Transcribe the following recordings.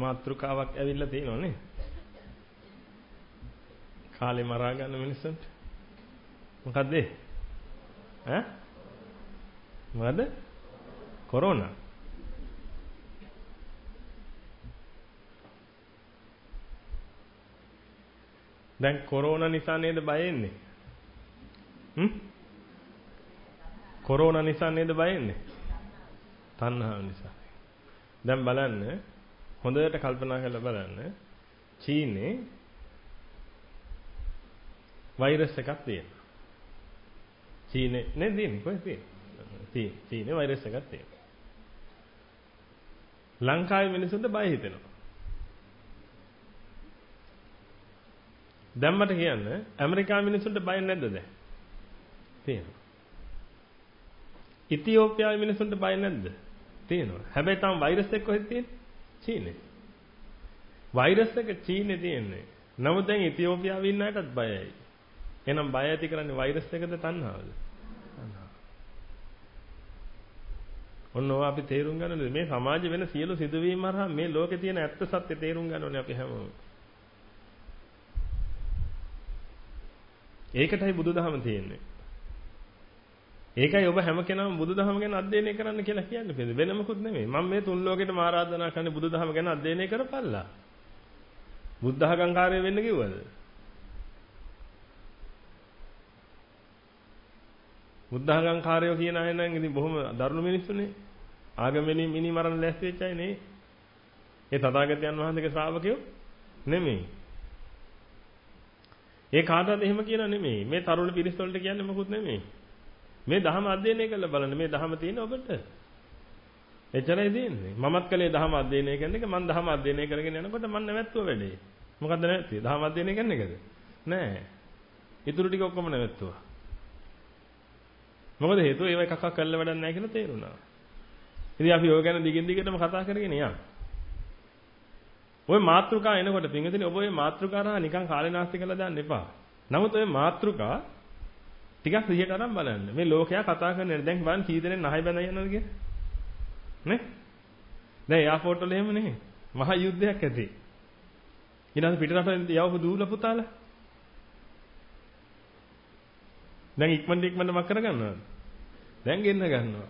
මාත්‍රිකාවක් ඇවිල්ලා තියෙනවා නේ. කාලේ මරා ගන්න මිනිස්සුන්ට. මොකද්ද ඒ? ඈ? මොකද්ද? කොරෝනා. දැන් කොරෝනා නිසා නේද බය එන්නේ? කොරෝනා නිසා නේද බය එන්නේ? තණ්හාව නිසා. දැන් බලන්න හොඳට කල්පනා කරලා බලන්න චීනේ වෛරස් එකක් තියෙනවා. චීනේ නේද තියෙන්නේ කොහෙද තියෙන්නේ? චීනේ වෛරස් එකක් තියෙනවා. ලංකාවේ මිනිස්සුන්ට බය හිතෙනවා. දැන් මට කියන්න ඇමරිකාවේ මිනිස්සුන්ට බය නැද්ද දැන්? තියෙනවා. ඉතියෝපියාවේ මිනිස්සුන්ට බය නැද්ද? තියෙනවා. හැබැයි තාම වෛරස් එක කොහෙද තියෙන්නේ? චීනේ. වෛරස් එක චීනේ තියෙන්නේ. නමුත් දැන් ඉතියෝපියාවේ ඉන්න අයටත් බයයි. එහෙනම් බය ඇති කරන්නේ වෛරස් එකද තණ්හාවද? තණ්හාව. ඔන්නවා අපි තේරුම් ගන්න ඕනේ මේ සමාජයේ වෙන සියලු සිදුවීම් හරහා මේ ලෝකේ තියෙන ඇත්ත සත්‍ය තේරුම් ගන්න ඕනේ අපි හැමෝම. ඒකටයි බුදුදහම තියෙන්නේ. ඒකයි ඔබ හැම කෙනාම බුදුදහම ගැන අධ්‍යයනය කරන්න කියලා කියන්නේ. වෙන මොකුත් නෙමෙයි. මම මේ තුන් ලෝකෙටම ආරාධනා කරන්නේ බුදුදහම ගැන අධ්‍යයනය කරපල්ලා. බුද්ධඝංකාරය වෙන්න කිව්වද? බුද්ධඝංකාරයෝ කියන අය නම් ඉතින් බොහොම දරුණු මිනිස්සුනේ. ආගමෙනින් මිනි මරණ ලැස්ති වෙච්ච අය නේ. ඒ තථාගතයන් වහන්සේගේ ශ්‍රාවකයෝ නෙමෙයි. ඒ කාටවත් එහෙම කියලා නෙමෙයි. මේ තරුණ පිරිස් වලට කියන්නේ මොකුත් නෙමෙයි. මේ ධහම අධ්‍යයනය කරලා බලන්න මේ ධහම තියෙන ඔබට. එච්චරයි තියෙන්නේ. මමත් කලේ ධහම අධ්‍යයනය කරන එක මම ධහම අධ්‍යයනය කරගෙන යනකොට මම නැවැත්තුව වැඩේ. මොකද්ද නැවැත්තුවේ? ධහම අධ්‍යයනය කරන එකද? නෑ. ඊටු ටික ඔක්කොම නැවැත්තුවා. මොකද හේතුව ඒව එකක් කරලා වැඩක් නැහැ කියලා තේරුණා. ඉතින් අපි ඔය ගැන දිගින් දිගටම කතා කරගෙන යමු. ඔය මාත්‍රිකා එනකොට පින්විතනේ ඔබ ඔය මාත්‍රිකා රහා නිකන් කාලේ නාස්ති කරලා දාන්න එපා. නමුත් ඔය මාත්‍රිකා ටිකක් සිහියට අරන් බලන්න. මේ ලෝකයා කතා කරන්නේ දැන් බලන්න කී දෙනෙක් නහය බැඳ යනවද කියලා. නේ? දැන් එයාපෝට් වල එහෙම නේ. මහා යුද්ධයක් ඇති. ඊළඟ පිටරට යවපු දූල පුතාලා. දැන් ඉක්මනට මක් කරගන්නවද? දැන් ගෙන්න ගන්නවා.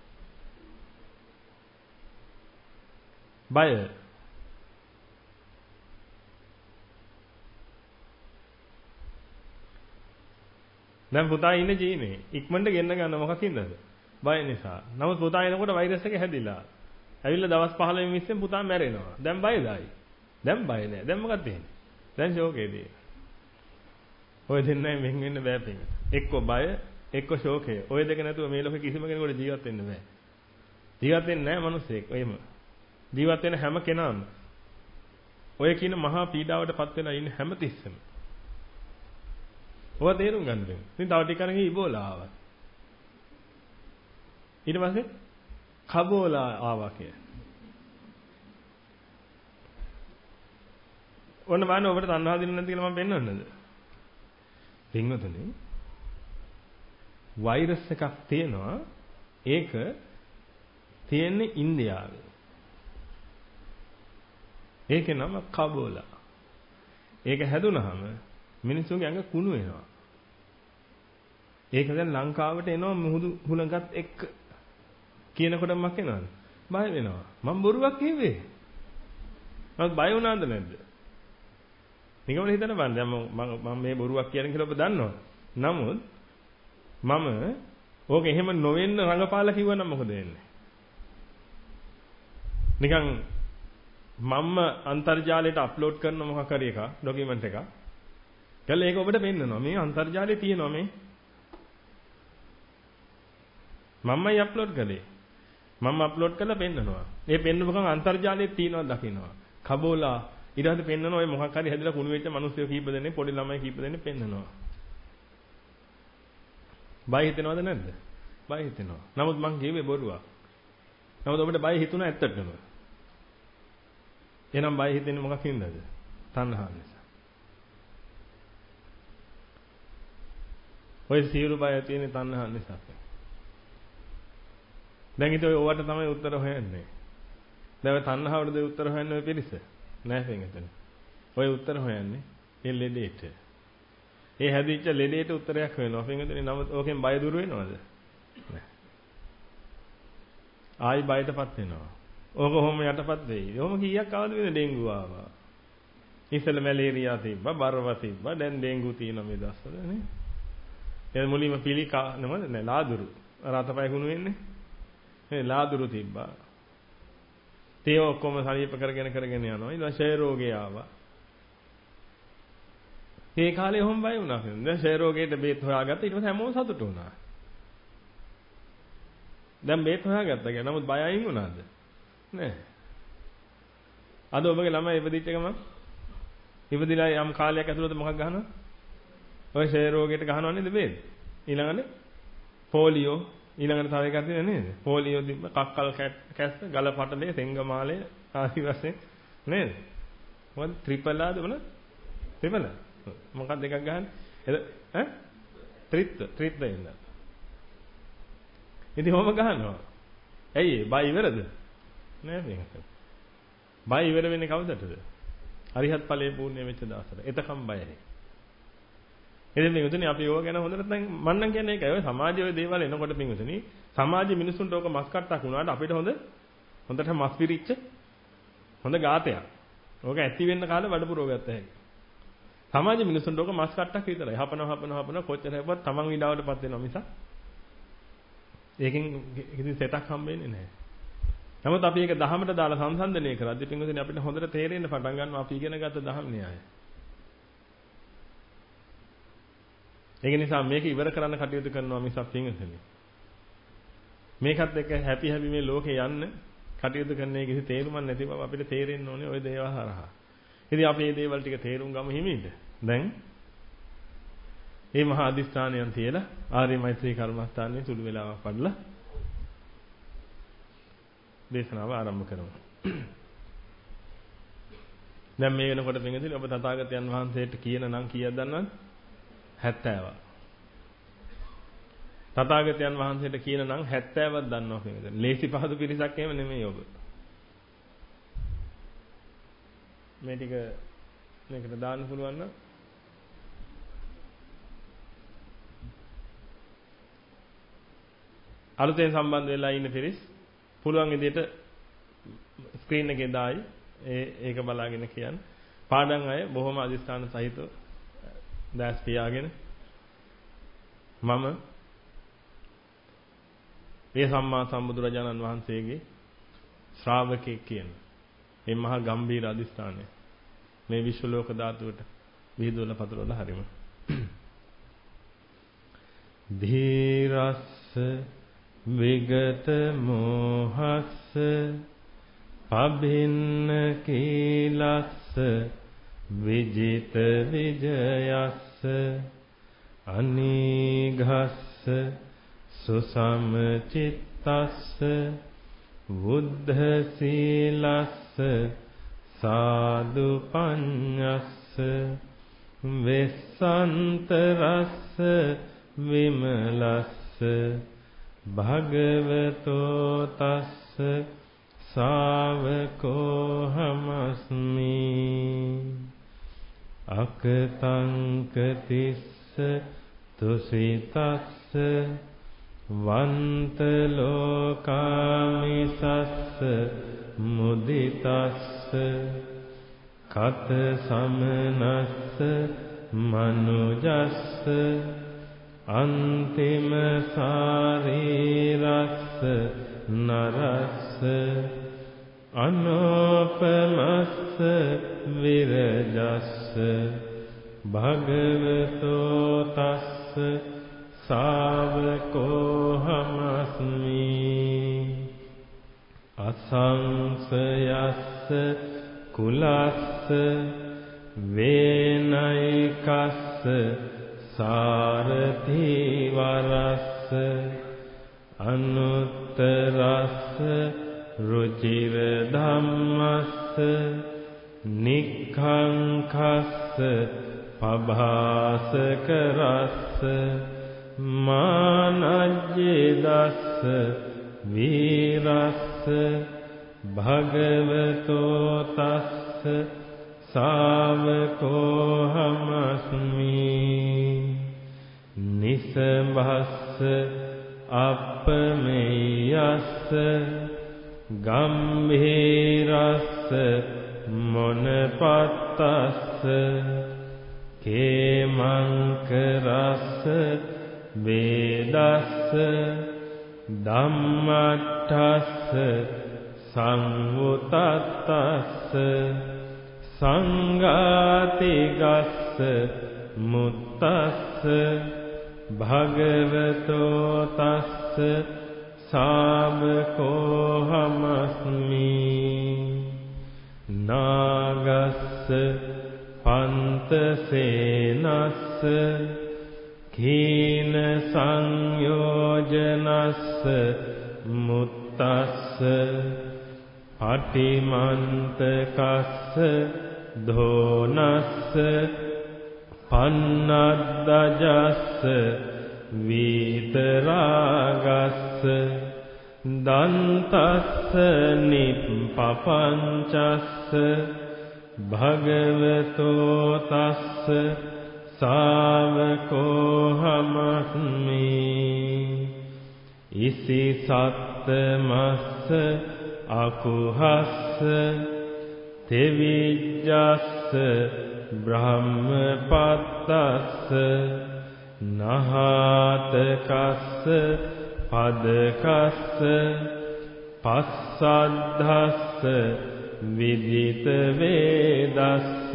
බය. දැන් පුතා ඉන්නේ චීනේ. ඉක්මනට ගෙන්න ගන්න මොකකින්ද? බය නිසා. නමුත් පුතා එනකොට වෛරස් එක හැදිලා. ඇවිල්ලා දවස් 15 20 පුතා මැරෙනවා. දැන් බයදයි. දැන් බය නෑ. දැන් මොකක්ද තියෙන්නේ? දැන් ෂෝකේදී. ඔය දෙන්නයි මෙන් වෙන්න බෑ පිටින්. එක්ක බය, එක්ක ෂෝකය. ඔය දෙක නැතුව මේ ලෝකේ කිසිම කෙනෙකුට ජීවත් වෙන්න බෑ. ජීවත් වෙන්නේ නෑ මිනිස්සෙක්. ඔයම. ජීවත් වෙන හැම කෙනාම ඔය කියන මහා පීඩාවටපත් වෙලා ඉන්න හැම තිස්සෙම. ඔය තේරුම් ගන්න බෑ. ඉතින් තව ටික කරගෙන ඉබෝලා ආවා. ඊට පස්සේ කබෝලා ආවා කියලා. ඔන්න බලන්න ඔබට තණ්හා දින නැති කියලා මම පෙන්වන්නද? පින්වතුනි වෛරස් එකක් තියෙනවා. ඒක තියෙන්නේ ඉන්දියාවේ. ඒකේ නම කබෝලා. ඒක හැදුනහම මිනිස්සුන්ගේ ඇඟ කුණු වෙනවා. ඒක දැන් ලංකාවට එනවා මුහුදු හුලඟත් එක්ක කියනකොට මක් වෙනවද? බය වෙනවා. මම බොරුවක් කිව්වේ. මම බය වුණාද නැද්ද? නිකම්ම හිතන්න බෑ. දැන් මම මේ බොරුවක් කියන කියලා ඔබ දන්නවා. නමුත් මම ඕක එහෙම නොවෙන්න රඟපාලා කිව්වනම් මොකද වෙන්නේ? නිකන් මම අන්තර්ජාලයට අප්ලෝඩ් කරන මොකක් හරි එකක් ડોකියුමන්ට් එකක්. කළා ඒක ඔබට පෙන්නනවා. මේ අන්තර්ජාලයේ තියෙනවා මේ. මමයි අප්ලෝඩ් කළේ. මම අප්ලෝඩ් කරලා පෙන්නනවා. මේ පෙන්නපුවම අන්තර්ජාලයේ තියෙනවා දකින්නවා. කබෝලා ඊට පස්සේ පෙන්නනවා ඔය මොකක් හරි හැදලා කුණු වෙච්ච මිනිස්සු කීප දෙනෙක් පොඩි ළමයි කීප දෙනෙක් පෙන්නනවා. බය හිතෙනවද නැද්ද? බය හිතෙනවා. නමුත් මං කියුවේ බොරුවක්. නමුත් ඔබට බය හිතුණා ඇත්තටම. එහෙනම් බය හිතෙන්නේ මොකකින්ද? තණ්හාව නිසා. ඔය සියලු බය තියෙන්නේ තණ්හාව නිසා. දැන් ඉතින් ඔය ඔයාට තමයි උත්තර හොයන්නේ. දැන් තණ්හාවටද උත්තර හොයන්නේ ඔය පිරිස? නෑ පින්වතුනි. ඔය උත්තර හොයන්නේ ඒ ලෙඩේට. ඒ හැදිච්ච ලෙඩේට උත්තරයක් වෙනවා. පින්වතුනි නමුත් ඕකෙන් බය දුර වෙනවද? නෑ. ආයි බයටපත් වෙනවා. ඕක කොහොම යටපත් වෙයි? ඔහොම කීයක් ආවද වෙන ඩෙන්ගු ආවා. ඉස්සෙල්ල මැලේරියා තිබ්බා, බරව තිබ්බා, දැන් ඩෙන්ගු තියෙනවා මේ දවස්වල නේ. ඒ මුලින්ම පිළිකා නේද? නෑ ලාදුරු. අර අතපය කුණු වෙන්නේ. මේ ලාදුරු තිබ්බා. තේ ඔක්කොම සනීප කරගෙන යනවා. ඊට පස්සේ ෂය රෝගය ආවා. මේ කාලේ ඔහොම බය වුණා කියන්නේ. දැන් ෂය රෝගයට බේත් හොයාගත්තා. ඊට පස්සේ හැමෝම සතුටු වුණා. දැන් බේත් හොයාගත්තා කියලා. නමුත් බය අයින් වුණාද? නෑ. අද ඔබගේ ළමයි ඉපදිච්ච ගමන් ඉපදිලා යම් කාලයක් ඇතුළත මොකක් ගහනවා? ඔය ෂය රෝගයට ගහනවා නේද බේත්? ඊළඟට පොලියෝ ඊළඟට තව එකක් තියෙන නේද? පොලියෝ තිබ්බ කක්කල් කැස්ස ගල පටලේ සෙංගමාලය ආදි වශයෙන් නේද? මොකද ත්‍රිපලාද මොන? ත්‍රිපල. මොකක්ද එකක් ගහන්නේ? ඈ? ත්‍රිත්ව එන්න. ඉතින් කොහොම ගහනවා? ඇයි බය ඉවරද? නෑ මේක. බය ඉවර වෙන්නේ කවදටද? අරිහත් ඵලයේ පූර්ණ වෙච්ච දවසට. එතකම් බයයි. එදින මිනිතුනි අපි ඕක ගැන හොඳට දැන් මම නම් කියන්නේ ඒකයි. ඔය සමාජයේ ඔය දේවල් එනකොට මිනිතුනි සමාජයේ මිනිසුන්ට ඕක මස් කට්ටක් වුණාට අපිට හොඳට මස් පිරිච්ච හොඳ ගාතයක්. ඕක ඇති වෙන්න කාලේ බඩ පුරව ගත්ත හැකි. සමාජයේ මිනිසුන්ට ඕක මස් කට්ටක් විතරයි. හපන කොච්චර හැපුවත් තමන් විඩාවටපත් වෙනවා මිසක් ඒකෙන් කිසි සෙටක් හම්බෙන්නේ නැහැ. නමුත් අපි ඒක දහමට දාලා සංසන්දනය කරද්දී පින්වතුනි අපිට හොඳට තේරෙන්න පටන් ගන්නවා අපි ඉගෙන ගත්ත දහම් න්‍යාය. ඒක නිසා මේක ඉවර කරන්න කටයුතු කරනවා මිසක් පින්වතුනි. මේකත් එක්ක හැපි මේ ලෝකේ යන්න කටයුතු කරන එක කිසි තේරුමක් නැති බව අපිට තේරෙන්න ඕනේ ওই දේවල් හරහා. ඉතින් අපි මේ දේවල් ටික තේරුම් ගමු හිමීට. දැන් මේ මහා අදිස්ථානයන් තියලා ආර්ය මෛත්‍රී කර්මස්ථානයේ සුළු වෙලාවක් වඩලා දේශනාව ආරම්භ කරමු. දැන් මේ වෙනකොට පින්වතුනි ඔබ තථාගතයන් වහන්සේට කියන නම් කීයක් දන්නවද? 70ක්. තථාගතයන් වහන්සේට කියන නම් 70ක් දන්නවා පින්වතුනි. ලේසි පහසු පිරිසක් එහෙම නෙමෙයි ඔබ. මේ ටික මේකට දාන්න පුළුවන් නම් අලුතෙන් සම්බන්ධ වෙලා ඉන්න පිරිස් පුළුවන් විදිහට ස්ක්‍රීන් එකේ දායි ඒක බලාගෙන කියන්න. පාඩම් අය බොහොම අදිස්ථාන සහිතව දැස් පියාගෙන මම මේ සම්මා සම්බුදුරජාණන් වහන්සේගේ ශ්‍රාවකෙක් කියන මේ මහා ගම්බීර අදිස්ථානය මේ විශ්ව ලෝක ධාතුවට විහිදුවලා පතුරවලා හරිම ධීරස්ස විගත මොහස්ස පබින්න කීලස්ස විජිත විජයස්ස අනීඝස්ස සුසමචිත්තස්ස බුද්ධ සීලස්ස සාදු පඤ්ඤස්ස වෙස්සන්තරස්ස විමලස්ස භගවතෝ තස්ස ශාවකෝ හමස්මි අකතං කතිස්ස තුසිතස්ස වන්ත ලෝකාමිසස්ස මුදිතස්ස කත සමනස්ස මනුජස්ස අන්තිම සාරීරස්ස නරස්ස අනෝපමස්ස විරජස්ස භගවතෝ තස්ස ශාවකෝ හමස්මි අසංසයස්ස කුලස්ස වේනයිකස්ස සාරති වරස්ස අනුත්තරස්ස රුචිර ධම්මස්ස නික්ඛංකස්ස පභාසකරස්ස මානජ්ජේදස්ස වීරස්ස භගවතෝ තස්ස සාවකෝහමස්මි නිසභස්ස අප්පමෙයස්ස ගම්භීරස්ස මොනපත්තස්ස කේමංකරස්ස වේදස්ස ධම්මට්ඨස්ස සංවුතත්තස්ස සංඝාතිගස්ස මුත්තස්ස භගවතෝ තස්ස සාවකෝහමස්මි නාගස්ස පන්තසේනස්ස කීන සංයෝජනස්ස මුත්තස්ස පටිමන්තකස්ස ධෝනස්ස පන්නද්දජස්ස විතරාගස්ස දන්තස්ස නිප්පපංචස්ස භගවතෝ තස්ස සාවකෝහමස්මි ඉසි සත්තමස්ස අකුහස්ස තෙවිජ්ජස්ස බ්‍රහ්මපත්තස්ස නහාතකස්ස පදකස්ස පස්සද්ධස්ස විදිත වේදස්ස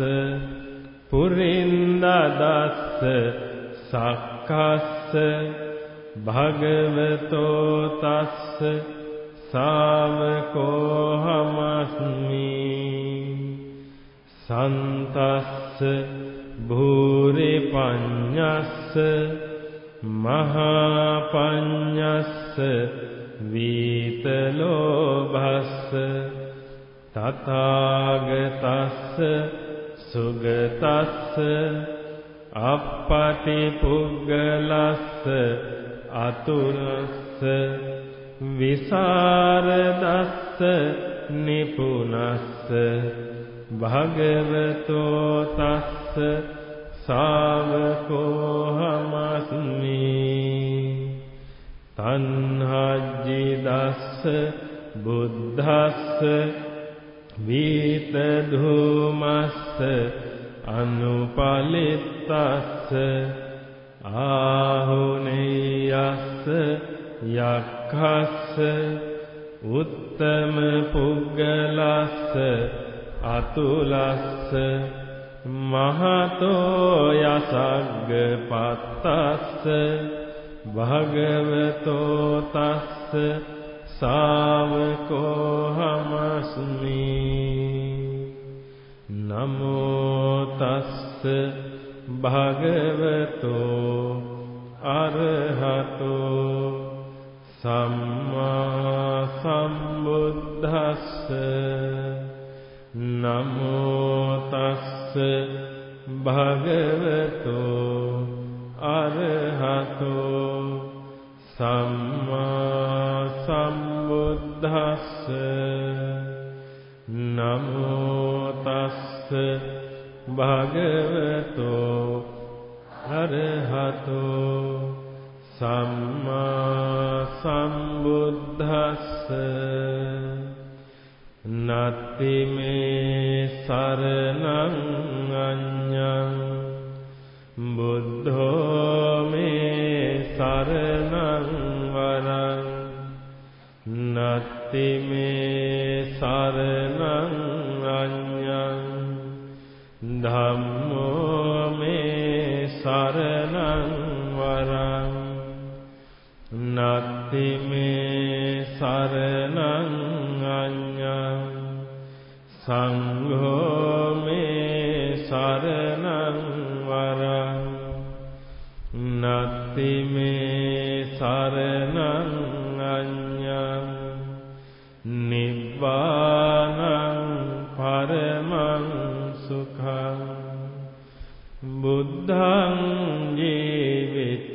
පුරින්දදස්ස සක්කස්ස භගවතෝ තස්ස සාවකෝහමස්මි සන්තස්ස භූරි පඤ්ඤස්ස මහා පඤ්ඤස්ස වීතලෝභස්ස තථාගතස්ස සුගතස්ස අප්පටිපුග්ගලස්ස අතුලස්ස විසරදස්ස නිපුනස්ස භගවතෝ තස්ස සාවකෝහමස්මි තණ්හජ්ජිදස්ස බුද්ධස්ස වීත ධූමස්ස අනුපලිත්තස්ස ආහුනේයස්ස යක්ඛස්ස උත්තම පුග්ගලස්ස අතුලස්ස මහතෝ යසග්ග පත්තස්ස භගවතෝ තස්ස සාවකෝහමස්මි නමෝ තස්ස භගවතෝ අරහතෝ සම්මා සම්බුද්දස්ස නමෝ තස්ස භගවතෝ අරහතෝ සම්මා සම්බුද්දස්ස නමෝ තස්ස භගවතෝ අරහතෝ සම්මා සම්බුද්දස්ස නත්ති මේ සරණං අඤ්ඤං බුද්ධෝ මේ සරණං වරං නත්ති මේ සරණං අඤ්ඤං ධම්මෝ මේ සරණං වරං නත්ති මේ සරණං අඤ්ඤං සංඝෝ මේ සරණං වරං නත්ති මේ සරණං අඤ්ඤං නිබ්බානං පරමං සුඛං බුද්ධං ජීවිත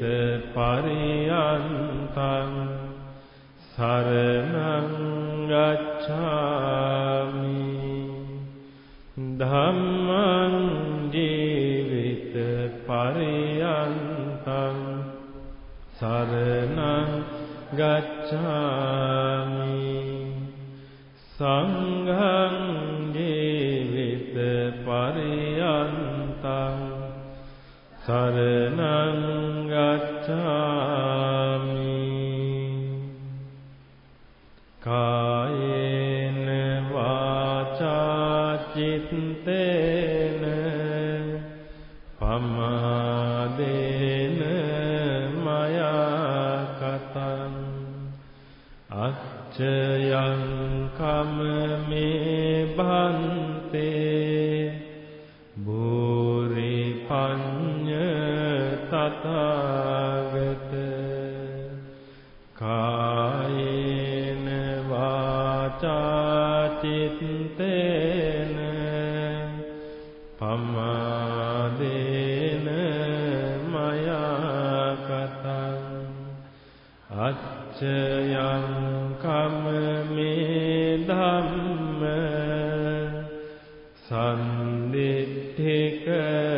පරියන්තං සරණං ගච්ඡාමි ධම්මං ජීවිත පරියන්තං සරණං ගච්ඡාමි සංඝං ජීවිත පරියන්තං සරණං ගච්ඡාමි කායේන වාචා චිත්තේන පමාදේන මයා කතං අච්චයං කම්මේ භන්තේ භූරි පඤ්ඤ තථාගත කායේන වාචා චිත්තේන පමාදේන මයා කතං අච්චයං කම්මේ ධම්ම සම්දිට්ඨික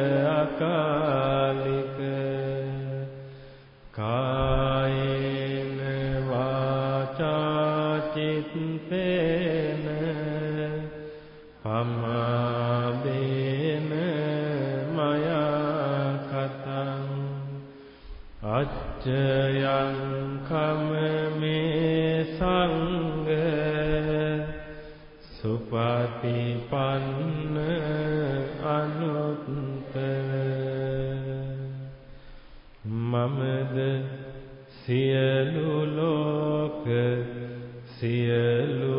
අකාලික කායේන වාචා චිත්තේන පමාදේන මයා කතං අච්චයං කම්මේ සංඝ සුපටිපන්න අනුත්තර මමද සියලු ලෝක සියලු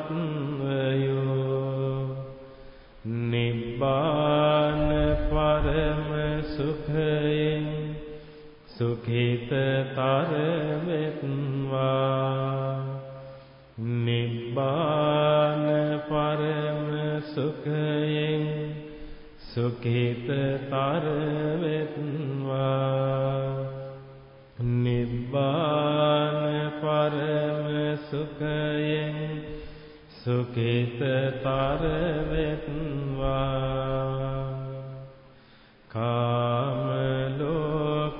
සත්වයෝ නිබ්බාන පරම සුඛයෙන් සුඛිතතර වෙත්වා නිබ්බාන පරම සුඛයෙන් සුඛිතතර වෙත්වා නිබ්බාන පරම සුඛයෙන් සුඛිතතර වෙත්වා කාම ලෝක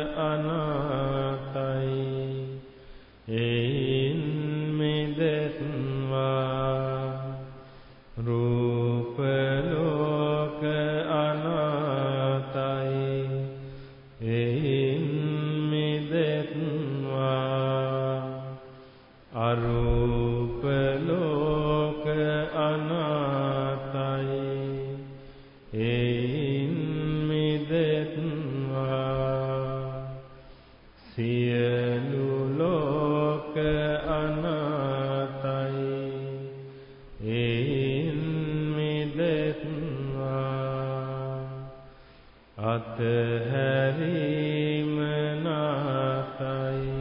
අනාතයි එයින් මිදෙත්වා රූප ලෝක අනාතයි එයින් මිදෙත්වා අරූප ලෝක අනාතයි එයින් මිදෙත්වා සියලු ලෝක අනාතයි එයින් මිදෙත්වා අතහැරීම නාතයි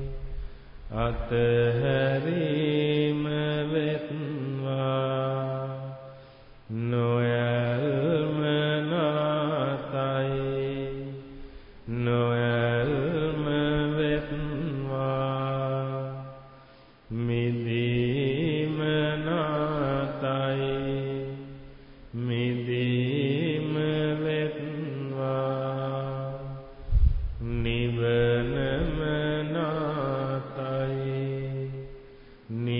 අතහැරීම වෙත්වා නොයල්ම නාතයි නොයල්ම වෙත්වා මිදීම නාතයි මිදීම වෙත්වා නිවනම නාතයි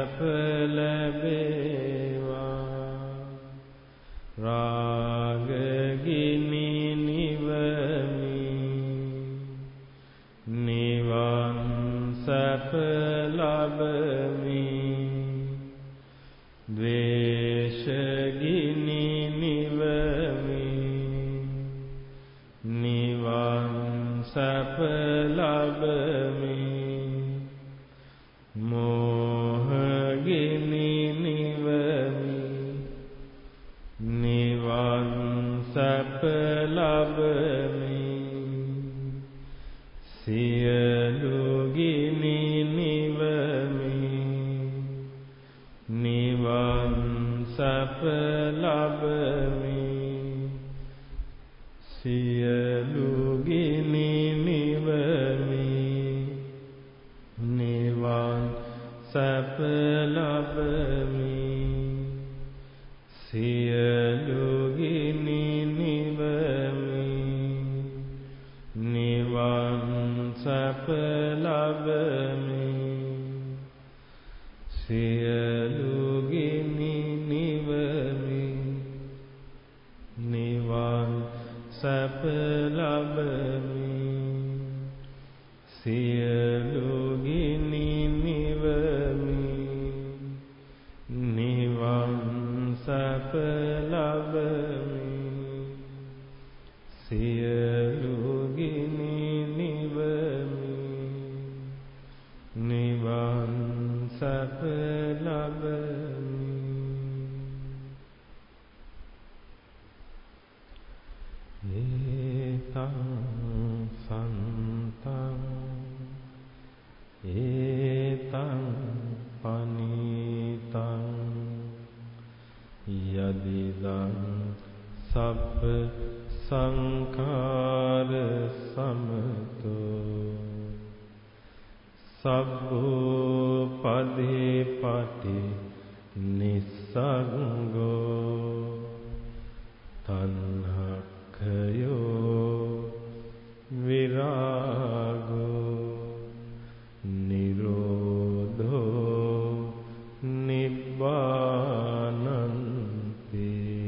සැප ලැබේවා රාග ගිනි නිවමි නිවන් සැප ලබමි ද්වේෂ ගිනි නිවමි නිවන් සැප ලබමි මෝහ ගිනි නිවමි නිවන් සැප ලබමි සියලු ගිනි නිවමි නිවන් සැප ලබමි සියලු ගිනි නිවමි නිවන් සැප ලබමි සියලු ගිනි නිවමි නිවන් සැප ලබමි සියලු ගිනි නිවමි නිවන් සැප ලබමි සියලු ගිනි නිවමි නිවන් සැප ලබමි සියලු ගිනි නිවමි නිවන් සැප ලබමි ඒතං සන්තං ඒතං පනිතං යදිදං සබ්බ සංඛාර සමතෝ සබ්බෝ පදේ පටි නිස්සංගෝ තණ්හක්ඛයෝ විරාගෝ නිරෝධෝ නිබ්බානන්ති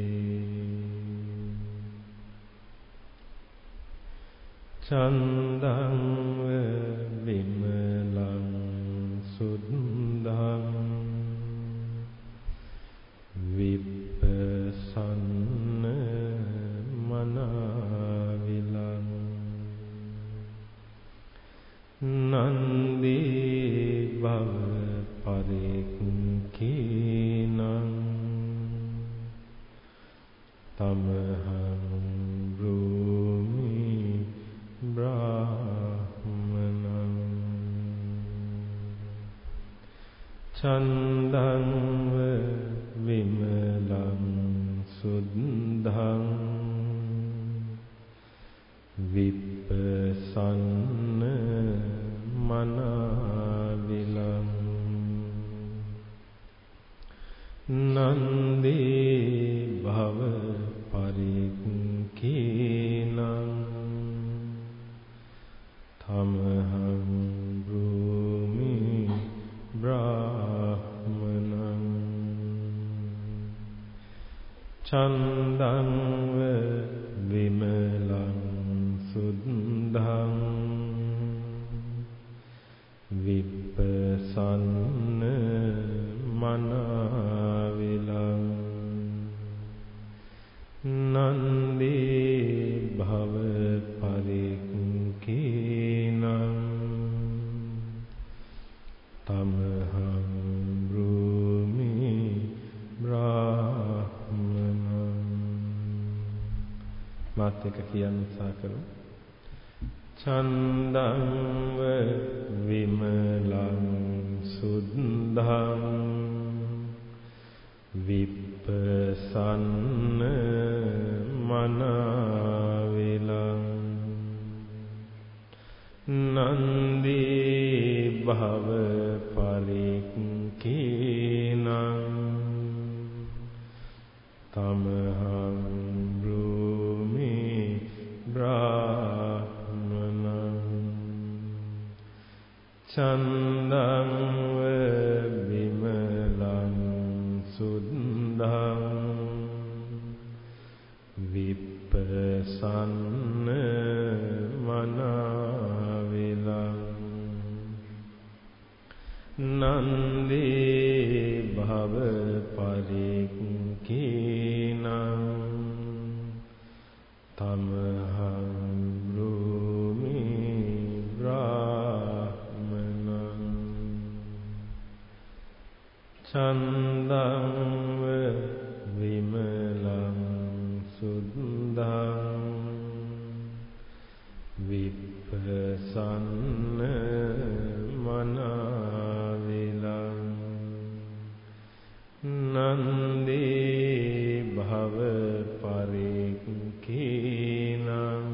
චන්දං විමලං සුද්ධං විපස්සන්න මනාවිලං නන්දී භව පරික්ඛීනං තමහං බ්‍රූමි බ්‍රාහ්මනං චන්දං විමලං සුද්ධං විපස්සන්න මනාවිලං නන්දී භව පරික්ඛීනං තමහං බ්‍රූමි බ්‍රාහ්මනං චන්දං විමලං සුද්ධං විපස්සන්න මනාවිලං නන්දී භව පරික්ඛීනං තමහං බ්‍රූමි බ්‍රාහ්මනං මාත් එක්ක කියන්න උත්සාහ කරමු චන්දං විමලං සුද්ධං විපස්සන්න මනාවිලං නන්දී භව පරික්ඛීනං තමහං බ්‍රූමි බ්‍රාහ්මනං චන්දං විමලං නන්දී භව පරික්ඛීනං තමහං බ්‍රූමි බ්‍රාහ්මනං චන්දං විමලං සුද්ධං විප්පසන්න මනාවිලං නන්දී භව පරික්ඛීනං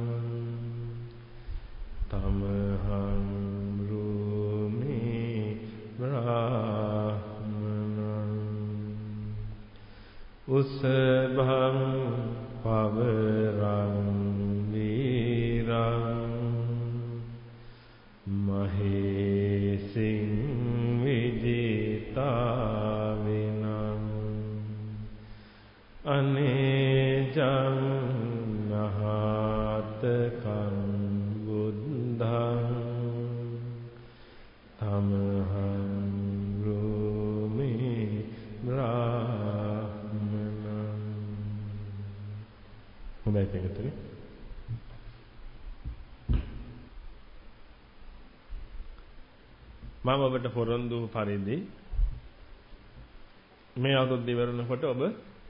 තමහං බ්‍රූමි බ්‍රාහ්මනං උස්සභං පවරං වීරං මහේසින් විජිතාවිනං අනේජං නහාතකං බුද්ධං තමහං බ්‍රූමි බ්‍රාහ්මනං. හොඳයි පිටුතුනි. මම ඔබට පොරොන්දු පරිදි මේ අවුරුද්ද ඉවරනකොට ඔබ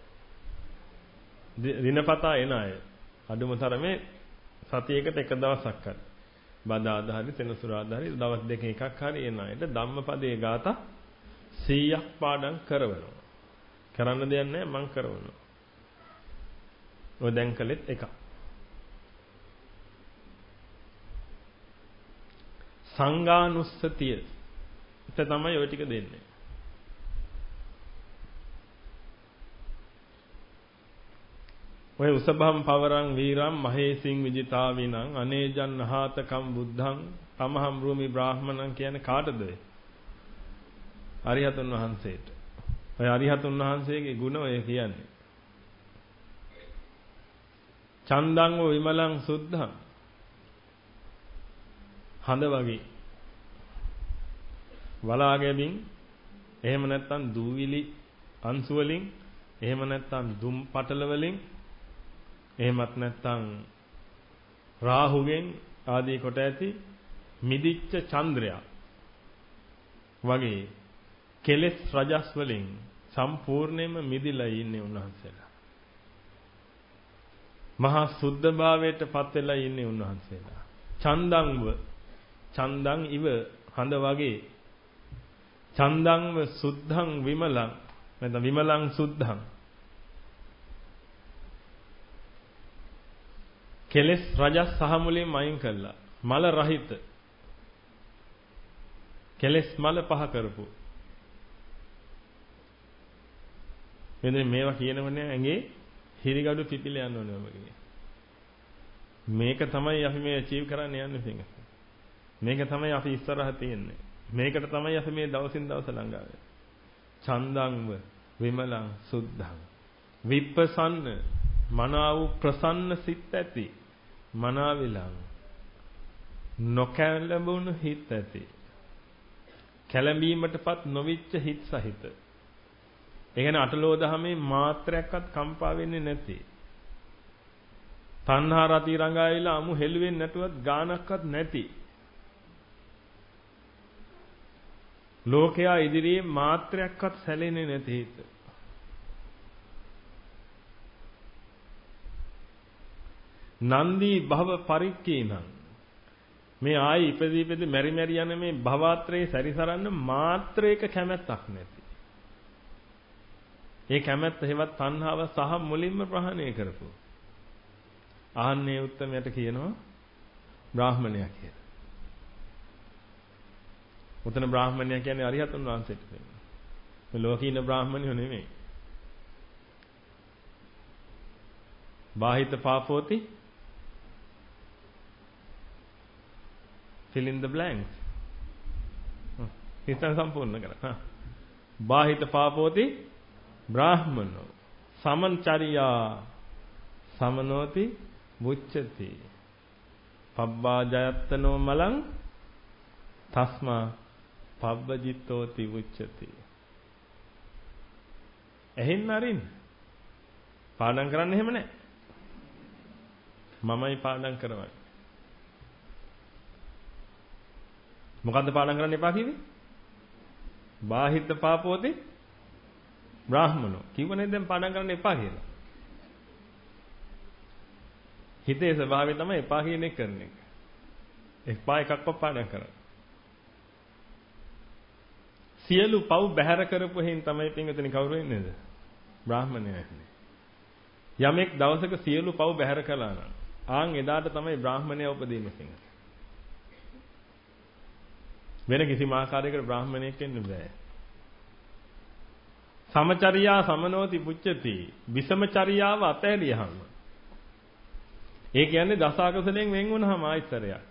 දිනපතා එන අය අඩුම තරමේ සතියකට එක දවසක් හරි බදාදා හරි සෙනසුරාදා හරි දවස් දෙක එකක් හරි එන අයට ධම්මපදයේ ගාථා 100ක් පාඩම් කරවනවා. කරන්න දෙයක් නැහැ මං කරවනවා. ඔය දැන් කළෙත් එකක්. සංඝානුස්සතිය තමයි ඔය ටික දෙන්නේ. ඔය උසභම් පවරං වීරම් මහේසින් විජිතාවිනං අනේජන් නහාතකම් බුද්ධං තමහම් රූමි බ්‍රාහ්මණං කියන්නේ කාටද? අරිහතුන් වහන්සේට. ඔය අරිහතුන් වහන්සේගේ ගුණ ඔය කියන්නේ. චන්දං විමලං සුද්ධං හඳ වගේ වලාගෙමින් එහෙම නැත්නම් දූවිලි අංශු වලින් එහෙම නැත්නම් දුම් පටල වලින් එහෙමත් නැත්නම් රාහුගෙන් ආදී කොට ඇති මිදිච්ච චන්ද්‍රයා වගේ කෙලෙස් රජස් වලින් සම්පූර්ණයෙන්ම මිදිලා ඉන්නේ උන්වහන්සේලා. මහා සුද්ධභාවයට පත් වෙලා ඉන්නේ උන්වහන්සේලා. චන්දංව චන්දං ඉව හඳ වගේ චන්දංව සුද්ධං විමලං නැත්නම් විමලං සුද්ධං කෙලෙස් රජස් සහ මුලින් අයින් කළා මල රහිත කෙලෙස් මල පහ කරපු මෙන්න මේවා කියනවනේ ඇඟේ හිරිගඩු පිපිල යන්න ඕනේ වගේ මේක තමයි අපි මේ අචීව් කරන්න යන්නේ පිටින් මේක තමයි අපි ඉස්සරහ තියෙන්නේ. මේකට තමයි අපි මේ දවසින් දවස ළඟා වෙන්නේ. චන්දංව විමලං සුද්ධං විප්පසන්න මනාව ප්‍රසන්න සිත් ඇති මනාවිලං නොකැලඹුණු හිත් ඇති කැළඹීමටපත් නොවිච්ච හිත් සහිත. ඒ කියන්නේ අටලෝ දහමේ මාත්‍රයක්වත් කම්පා වෙන්නේ නැති. තණ්හා රති රංගාවිලා අමු හෙළුවෙන්නේ නැතුවත් ගානක්වත් නැති. ලෝකයා ඉදිරියේ මාත්‍රයක්වත් සැලෙන්නේ නැති හිත. නන්දී භව පරික්ඛීනං මේ ආයි ඉපදී මෙරි යන මේ භවත්‍රයේ සැරිසරන්න මාත්‍රයක කැමැත්තක් නැති. ඒ කැමැත්ත හේවත් තණ්හාව සහ මුලින්ම ප්‍රහාණය කරපු. ආන්නේ උත්තමයට කියනවා බ්‍රාහ්මණයා කියලා. උතන බ්‍රාහ්මණයා කියන්නේ අරිහතුන් වහන්සේට කියන්නේ. මේ ලෝකේ ඉන්න බ්‍රාහ්මණයෝ නෙමෙයි. බාහිත පාපෝති fill in the blanks. හිතන සම්පූර්ණ කරා. බාහිත පාපෝති බ්‍රාහ්මනෝ සමන්චරියා සමනෝති මුච්ඡති පබ්බා ජයත්තනෝ මලං තස්මා පබ්බජිත්තෝති උච්චති. එහෙන් අරින්න. පාඩම් කරන්න එහෙම නැහැ. මමයි පාඩම් කරවන්නේ. මොකද්ද පාඩම් කරන්න එපා කිව්වේ? බාහිත පාපෝති බ්‍රාහ්මනෝ. කිව්වනේ දැන් පාඩම් කරන්න එපා කියලා. හිතේ ස්වභාවය තමයි එපා කියන එක කරන එක. එපා එකක්වත් පාඩම් කරන්න. සියලු පව් බැහැර කරපු හේන් තමයි පින්වතුනි කවුරු වෙන්නේද? බ්‍රාහ්මණයා වෙන්නේ. යමෙක් දවසක සියලු පව් බැහැර කළා නම් ආන් එදාට තමයි බ්‍රාහ්මණයා උපදින්නේ පින්වතුනි. වෙන කිසිම ආකාරයකට බ්‍රාහ්මණයෙක් වෙන්න බෑ. සමචරියා සමනෝති පුච්චති. විසමචරියාව අතහැරියහම. ඒ කියන්නේ දස අකුසලෙන් වෙන් වුණාම ආයිතරයක්.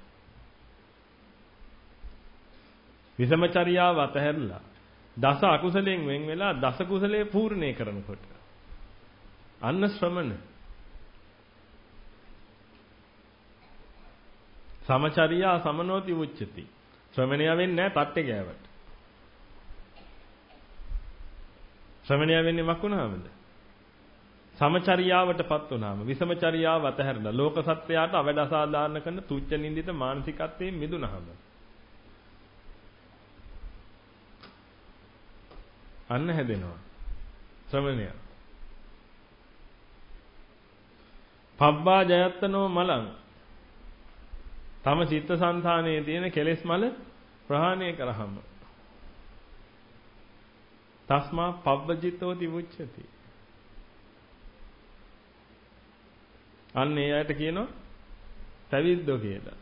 විසමචරියාව අතහැරලා දස අකුසලෙන් වෙන් වෙලා දස කුසලයේ පූර්ණේ කරනකොට අන්න ශ්‍රමණ. සමචරියා සමනෝති උච්චති. ශ්‍රමණයා වෙන්නේ නැහැ තට්ටේ ගෑවට. ශ්‍රමණයා වෙන්නේ මක් වුණාමද? සමචරියාවටපත් වුණාම විසමචරියාව අතහැරලා ලෝක සත්‍යයට අවඩ අසාධාරණ කරන තුච්ච නින්දිත මානසිකත්වයෙන් මිදුණාම අන්න හැදෙනවා ශ්‍රමණයා. පබ්බා ජයත්තනෝ මලං. තම චිත්තසංතානයේ තියෙන කෙලෙස් මල ප්‍රහාණය කරාම තස්මා පබ්බජිතෝති උච්චති. අන්න ඒ අයට කියනවා පැවිද්දෝ කියලා.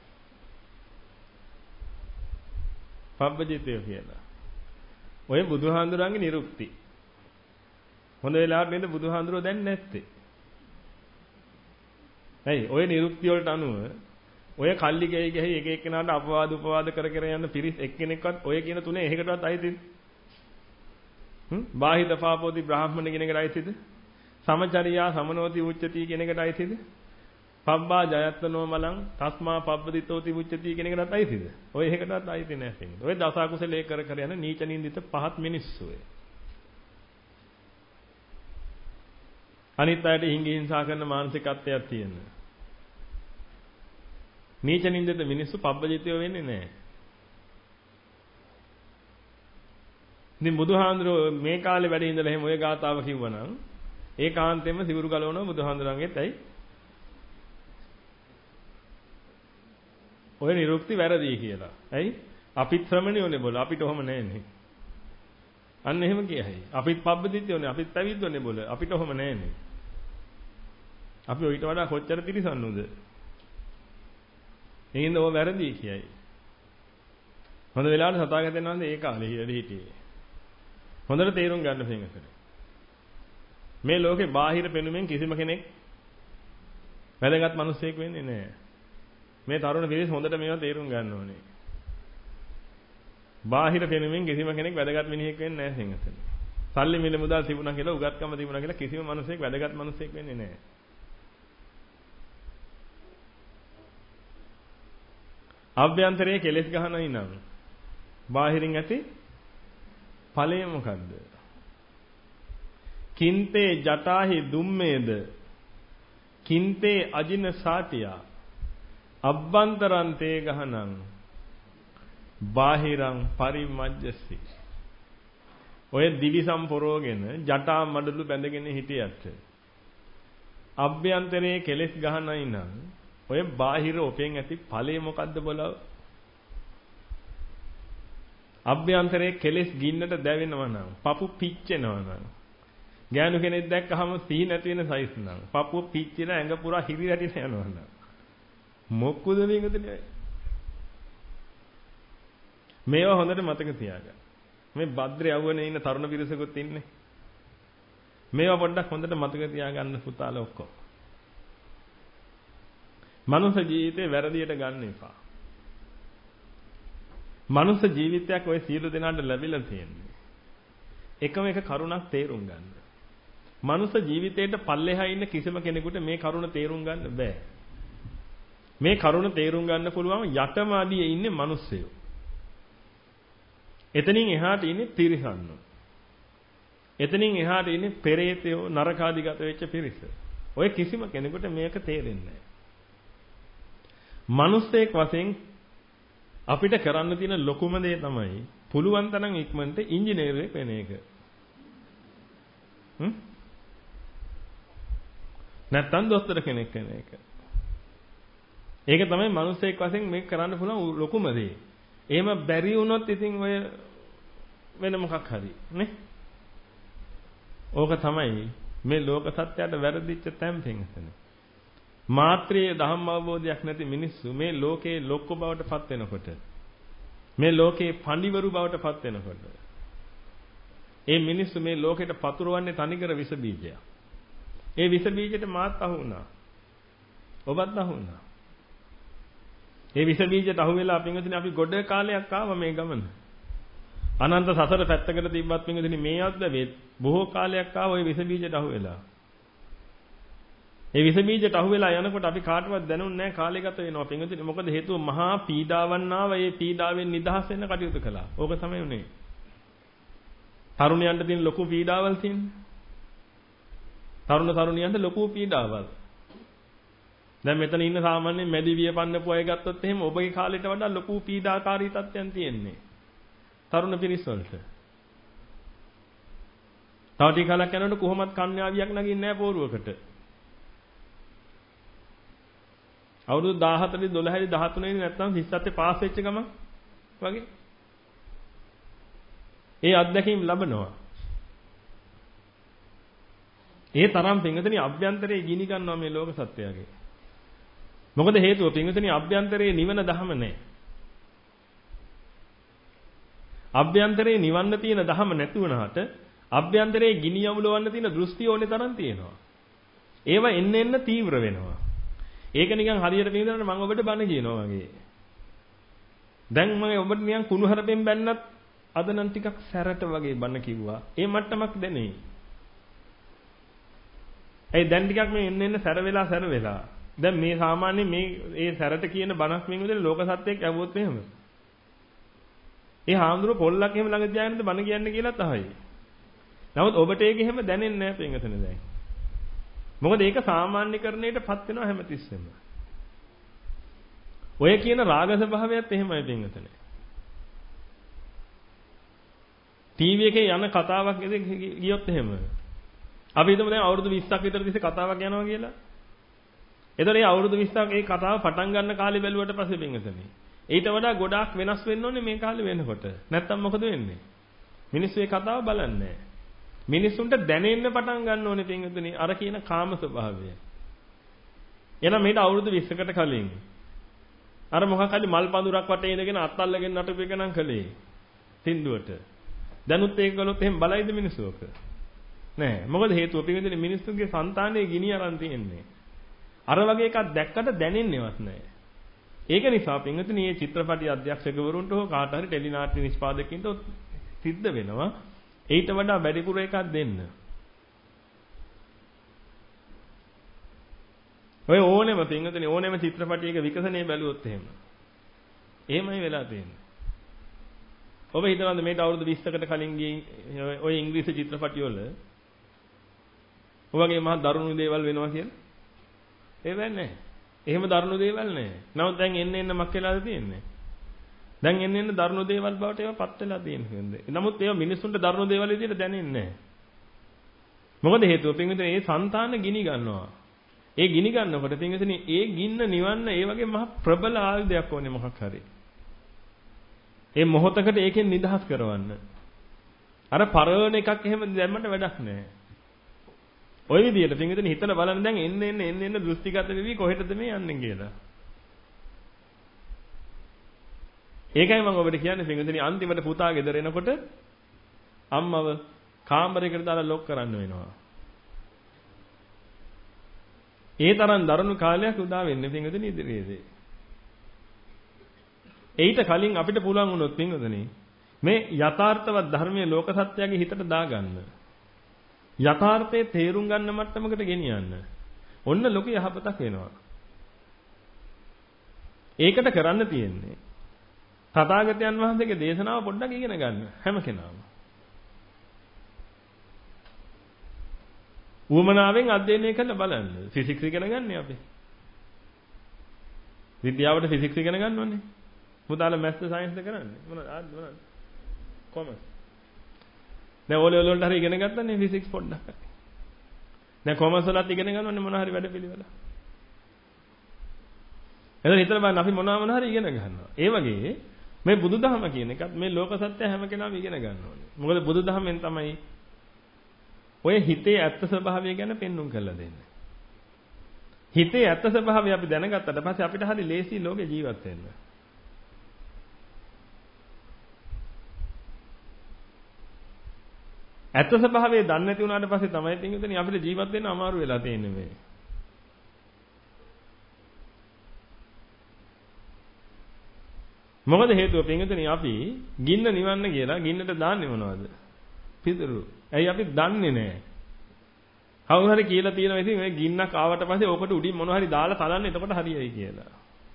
පබ්බජිතය කියලා. ඔය බුදුහාඳුරන්ගේ නිරුක්ති. හොඳ වෙලාවට නේද බුදුහාඳුරෝ දැන් නැත්තේ. ඇයි ඔය නිරුක්ති වලට අනුව ඔය කල්ලි ගෙයි ගෙයි එක එක්කෙනාට අපවාද උපවාද කර කර යන පිරිස් එක්කෙනෙක්වත් ඔය කියන තුනේ එහෙකටවත් අයිතිද? බාහිත පාපෝති බ්‍රාහ්මණ කියන එකට අයිතිද? සමචරියා සමනෝති උච්චති කියන එකට අයිතිද? පබ්බා ජයත්තනෝ මලං තස්මා පබ්බදිතෝති උච්චති කියන එකටත් අයිතිද? ඔය එකටත් අයිති නැහැ පිටින්. ඔය දස අකුසලයේ කර කර යන නීච නින්දිත පහත් මිනිස්සු ඔය. අනිත් අයට හිඟි හිංසා කරන මානසිකත්වයක් තියෙන. නීච නින්දිත මිනිස්සු පබ්බජිතයෝ වෙන්නේ නැහැ. ඉතින් බුදුහාඳුරෝ මේ කාලේ වැඩ ඉඳලා එහෙම ඔය ගාතාව කිව්වනම් ඒකාන්තයෙන්ම සිවුරු ගලවනවා බුදුහාඳුරන්ගෙත් ඇයි? ඔය නිරුක්ති වැරදි කියලා. ඇයි? අපිත් ශ්‍රමණයෝනේ බොල අපිට ඔහම නැන්නේ. අන්න එහෙම කියයි. අපිත් පබ්බදිත්‍යෝනේ අපිත් පැවිද්දෝනේ බොල අපිට ඔහම නැන්නේ. අපි ඔయిత වඩා කොච්චර තිරිසන්නුද? එහෙනම් ඔය වැරදි කියයි. හොඳ වෙලාවට සතාගතෙන් වන්ද ඒ කාලේ හිටියේ. හොඳට තේරුම් ගන්න පින්වතුනි. මේ ලෝකේ බාහිර පෙනුමෙන් කිසිම කෙනෙක් වැදගත් මිනිසෙක් වෙන්නේ නැහැ. මේ තරුණ පිරිස හොඳට මේවා තේරුම් ගන්න ඕනේ. බාහිර පෙනුමෙන් කිසිම කෙනෙක් වැදගත් මිනිහෙක් වෙන්නේ නැහැ පින්වතුනි. සල්ලි මිල මුදල් තිබුණා කියලා උගත්කම තිබුණා කියලා කිසිම මිනිසෙක් වැදගත් මිනිසෙක් වෙන්නේ නැහැ. අභ්‍යන්තරයේ කෙලෙස් ගහනයි නම් බාහිරින් ඇති ඵලය මොකද්ද? කින්තේ ජටාහි දුම්මේද කින්තේ අජින සාතියා අබ්බන්තරං තේ ගහනං බාහිරං පරිමජ්ජසි. ඔය දිවි සම්පොරෝගෙන ජටා මඩලු බැඳගෙන හිටියට අභ්‍යන්තරයේ කෙලෙස් ගහනයි නම් ඔය බාහිර ඔපෙන් ඇති ඵලය මොකද්ද බලව? අභ්‍යන්තරයේ කෙලෙස් ගින්නට දැවෙනවා නම්, පපු පිච්චෙනවා නම්, ගෑනු කෙනෙක් දැක්කහම සිහි නැති වෙන සයිස් නම්, පපුව පිච්චිලා ඇඟ පුරා හිරි රැටිලා යනවා නම්, මොකුද මේකදනේ? මේවා හොඳට මතක තියාගන්න. මේ භද්‍ර යවුවනේ ඉන්න තරුණ පිරිසකුත් ඉන්නේ. මේවා පොඩ්ඩක් හොඳට මතක තියාගන්න පුතාලා ඔක්කොම. මනුෂ්‍ය ජීවිතේ වැරදියට ගන්න එපා. මනුෂ්‍ය ජීවිතයක් ඔය සියලු දෙනාට ලැබිලා තියෙන්නේ. එකම එක කරුණක් තේරුම් ගන්න. මනුෂ්‍ය ජීවිතේට පල්ලෙහා ඉන්න කිසිම කෙනෙකුට මේ කරුණ තේරුම් ගන්න බෑ. මේ කරුණ තේරුම් ගන්න පුළුවන් යටම අඩියේ ඉන්නේ මිනිස්සයෝ. එතනින් එහාට ඉන්නේ තිරිසන්නෝ. එතනින් එහාට ඉන්නේ පෙරේතයෝ නරකාදිගත වෙච්ච පිරිස. ඔය කිසිම කෙනෙකුට මේක තේරෙන්නේ නැහැ. මිනිස්සෙක් වශයෙන් අපිට කරන්න තියෙන ලොකුම දේ තමයි පුළුවන් තරම් ඉක්මනට ඉංජිනේරුවෙක් වෙන එක. නැත්තම් දොස්තර කෙනෙක් වෙන එක. ඒක තමයි මිනිස්සෙක් වශයෙන් මේක කරන්න පුළුවන් ලොකුම දේ. එහෙම බැරි වුණොත් ඉතින් ඔය වෙන මොකක් හරි නේ? ඕක තමයි මේ ලෝක සත්‍යයට වැරදිච්ච තැන් පින්සන. මාත්‍රියේ ධම්ම අවබෝධයක් නැති මිනිස්සු මේ ලෝකේ ලොක්ක බවට පත් වෙනකොට මේ ලෝකේ පඬිවරු බවට පත් වෙනකොට ඒ මිනිස්සු මේ ලෝකෙට පතුරවන්නේ තනිකර විස බීජයක්. ඒ විස බීජෙට මාත් අහු වුණා. ඔබත් අහු වුණා. ඒ විස බීජයට අහු වෙලා අපි ගොඩ කාලයක් ආවා මේ ගමන. අනන්ත සසර පැත්තකට තිබ්බත් පින්වදින මේ අද්දවෙත් බොහෝ කාලයක් ආව ওই විස බීජයට අහු වෙලා. ඒ විස බීජයට අහු වෙලා යනකොට අපි කාටවත් දැනුන්නේ නැහැ කාලය ගත වෙනවා පින්වදින. මොකද හේතුව මහා පීඩාවන් ආව. ඒ පීඩාවෙන් නිදහස් වෙන්න කටයුතු කළා. ඕක තමයි උනේ. තරුණයන්ට තියෙන ලොකු පීඩාවල් තියෙන්නේ. තරුණියන්ට ලොකු පීඩාවල්. දැන් මෙතන ඉන්න සාමාන්‍ය මැදිවිය පන්නපු අය ගත්තොත් එහෙම ඔබගේ කාලයට වඩා ලොකු පීඩාකාරී තත්ත්වයන් තියෙන්නේ. තරුණ පිරිස් වලට. තව ටික කාලයක් යනකොට කොහොමත් කන්‍යාවියක් නගින්නේ නැහැ පෝරුවකට. අවුරුදු 14 12 13 නැත්නම් 27 පාස් වෙච්ච ගමන් වගේ. ඒ අත්දැකීම් ලැබනවා. ඒ තරම් පින්වතුනි අභ්‍යන්තරයේ ගිනි ගන්නවා මේ ලෝක සත්‍යයගේ. මොකද හේතුව පින්වතුනි අභ්‍යන්තරයේ නිවන ධහම නැහැ. අභ්‍යන්තරයේ නිවන්න තියෙන ධහම නැති වුණාට අභ්‍යන්තරයේ ගිනි යමුලවන්න තියෙන දෘෂ්ටි ඕනේ තරම් තියෙනවා. ඒව එන්න එන්න තීව්‍ර වෙනවා. ඒක නිකන් හරියට පිළිදෙනට මම ඔබට බණ කියනවා වගේ. දැන් මම ඔබට නිකන් කුණුහරුපෙන් බැන්නත් අද නම් ටිකක් සැරට වගේ බණ කිව්වා. ඒ මට්ටමක් දැනේ. ඒ දැන් ටිකක් මේ එන්න එන්න සැර වෙලා. දැන් මේ සාමාන්‍ය මේ ඒ සැරට කියන බණක් මෙන් උදේ ලෝක සත්‍යයක් ඇවුවොත් එහෙම. ඒ හාමුදුරුවෝ පොල්ලක් එහෙම ළඟ තියාගෙනද බණ කියන්නේ කියලා තමයි. නමුත් ඔබට ඒක එහෙම දැනෙන්නේ නැහැ පින්වතුනි දැන්. මොකද ඒක සාමාන්‍යකරණයටපත් වෙනවා හැමතිස්සෙම. ඔය කියන රාග ස්වභාවයත් එහෙමයි පින්වතුනි. ටීවී එකේ යන කතාවක් ගියොත් එහෙම. අපි හිතමු දැන් අවුරුදු 20ක් විතර තිස්සේ කතාවක් යනවා කියලා. එතකොට මේ අවුරුදු 20ක් ඒ කතාව පටන් ගන්න කාලේ බැලුවට පස්සේ පින්වතුනි. ඊට වඩා ගොඩාක් වෙනස් වෙන්න ඕනේ මේ කාලේ වෙනකොට. නැත්තම් මොකද වෙන්නේ? මිනිස්සු මේ කතාව බලන්නේ නැහැ. මිනිස්සුන්ට දැනෙන්න පටන් ගන්න ඕනේ පින්වතුනි අර කියන කාම ස්වභාවය. එහෙනම් මේට අවුරුදු 20කට කලින් අර මොකක් හරි මල් පඳුරක් වටේ ඉඳගෙන අත් අල්ලගෙන නටපු එක නම් කළේ සින්දුවට. දැනුත් ඒක කළොත් එහෙම බලයිද මිනිස්සු ඔක? නෑ. මොකද හේතුව පින්වතුනි මිනිස්සුන්ගේ సంతානයේ ගිනි අරන් තියෙන්නේ. අර වගේ එකක් දැක්කට දැනෙන්නේවත් නෑ. ඒක නිසා පින්වතුනි මේ චිත්‍රපටි අධ්‍යක්ෂකවරුන්ට හෝ කාට හරි ටෙලි නාට්‍ය නිෂ්පාදකයින්ට සිද්ධ වෙනවා ඊට වඩා වැඩිපුර එකක් දෙන්න. ඔය ඕනෙම පින්වතුනි ඕනෙම චිත්‍රපටයක විකසනයේ බැලුවොත් එහෙම. එහෙමයි වෙලා තියෙන්නේ. ඔබ හිතනවාද මේට අවුරුදු 20කට කලින් ගියේ ඔය ඉංග්‍රීසි චිත්‍රපටි වල ඔයගේ මහා දරුණු දේවල් වෙනවා කියලා? ඒ වෙන්නේ නැහැ. එහෙම දරුණු දේවල් නැහැ. නමුත් දැන් එන්න මක් වෙලාද තියෙන්නේ? දැන් එන්න දරුණු දේවල් බවට ඒවා පත් වෙලා තියෙන්නේ. නමුත් ඒවා මිනිස්සුන්ට දරුණු දේවල් විදිහට දැනෙන්නේ නැහැ. මොකද හේතුව පින්විතනේ ඒ సంతාන ගිනි ගන්නවා. ඒ ගිනි ගන්නකොට පින්විතනේ ඒ ගින්න නිවන්න ඒ වගේ මහ ප්‍රබල ආයුධයක් ඕනේ මොකක් හරි. ඒ මොහොතකට ඒකෙන් නිදහස් කරවන්න. අර පරවන එකක් එහෙම දැම්මට වැඩක් නැහැ. ওই විදිහට පින්විතනේ හිතලා බලන්න දැන් එන්න දෘෂ්ටිගත වෙවි කොහෙටද මේ යන්නේ කියලා. ඒකයි මම ඔබට කියන්නේ පින්විතනේ අන්තිමට පුතා ගෙදර එනකොට අම්මව කාමරයකට දාලා ලොක් කරන්න වෙනවා. ඒ තරම් දරුණු කාලයක් උදා වෙන්නේ පින්විතනේ ඉදිරියේදී. ඊට කලින් අපිට පුළුවන් වුණොත් පින්වතුනි මේ යථාර්ථවත් ධර්මයේ ලෝක සත්‍යයේ හිතට දාගන්න. යථාර්ථයේ තේරුම් ගන්න මට්ටමකට ගෙනියන්න. ඔන්න ලොකු යහපතක් වෙනවා. ඒකට කරන්න තියෙන්නේ තථාගතයන් වහන්සේගේ දේශනාව පොඩ්ඩක් ඉගෙන ගන්න හැම කෙනාම. උවමනාවෙන් අධ්‍යයනය කරලා බලන්න. ෆිසික්ස් ඉගෙන ගන්න අපි. විද්‍යාවට ෆිසික්ස් ඉගෙන ගන්න ඕනේ. පුතාලා මැත්ස් සයන්ස් කරන්නේ. මොනවද? කොමර්ස්. දැන් ඕලෙවල් වලට හරි ඉගෙන ගත්තනේ ෆිසික්ස් පොඩ්ඩක්. දැන් කොමර්ස් වලත් ඉගෙන ගන්නවනේ මොනවා හරි වැඩ පිළිවෙල. එතන හිතලා බලන්න අපි මොනවා හරි ඉගෙන ගන්නවා. ඒ වගේ මේ බුදුදහම කියන එකත් මේ ලෝක සත්‍ය හැම කෙනාම ඉගෙන ගන්න ඕනේ. මොකද බුදුදහමෙන් තමයි ඔය හිතේ ඇත්ත ස්වභාවය ගැන පෙන්눔 කරලා දෙන්නේ. හිතේ ඇත්ත ස්වභාවය අපි දැනගත්තට පස්සේ අපිට හරි ලේසි ලෝකේ ජීවත් වෙන්න. ඇත්ත ස්වභාවය දන්නේ නැති වුණාට පස්සේ තමයි පින්විතනි අපිට ජීවත් වෙන්න අමාරු වෙලා තියෙන්නේ මේ. මොකද හේතුව පින්විතනි අපි ගින්න නිවන්න කියලා ගින්නට දාන්නේ මොනවද? පිදුරු. ඇයි අපි දන්නේ නැහැ. කවුරු හරි කියලා තියෙනවා ඉතින් මේ ගින්නක් ආවට පස්සේ ඕකට උඩින් මොනවා හරි දාලා තලන්න එතකොට හරියයි කියලා.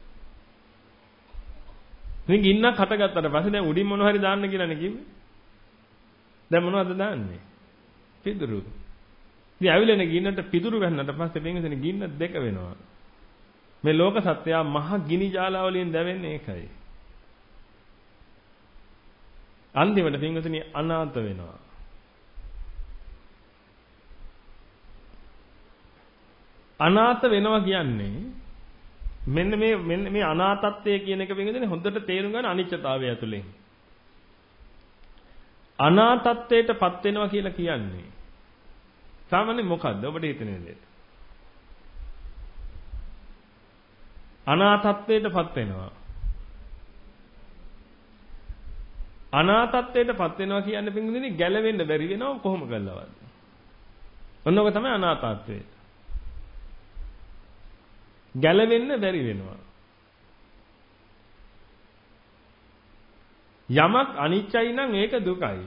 ඉතින් ගින්නක් හටගත්තට පස්සේ දැන් උඩින් මොනවා හරි දාන්න කියලානේ කිව්වේ. දැන් මොනවද දාන්නේ? පිදුරු. ඉතින් ඇවිලෙන ගින්නට පිදුරු ගන්නට පස්සේ පින්විතනි ගින්න දෙක වෙනවා. මේ ලෝක සත්‍යය මහ ගිනි ජාලා වලින් දැවෙන්නේ ඒකයි. අන්තිමට පින්විතනි අනාථ වෙනවා. අනාථ වෙනවා කියන්නේ මෙන්න මේ අනාථත්වය කියන එක පින්විතනි හොඳට තේරුම් ගන්න අනිත්‍යතාවය ඇතුලේ. අනාථත්වයටපත් වෙනවා කියලා කියන්නේ සාමාන්‍යයෙන් මොකද්ද ඔබට හිතෙන විදිහට? අනාථත්වයටපත් වෙනවා. අනාථත්වයටපත් වෙනවා කියන්නේ පින්විතනි ගැලවෙන්න බැරි වෙනව කොහොම කළාවත්. ඔන්නෝක තමයි අනාථත්වය. ගැලවෙන්න බැරි වෙනවා. යමක් අනිත්‍යයි නම් ඒක දුකයි.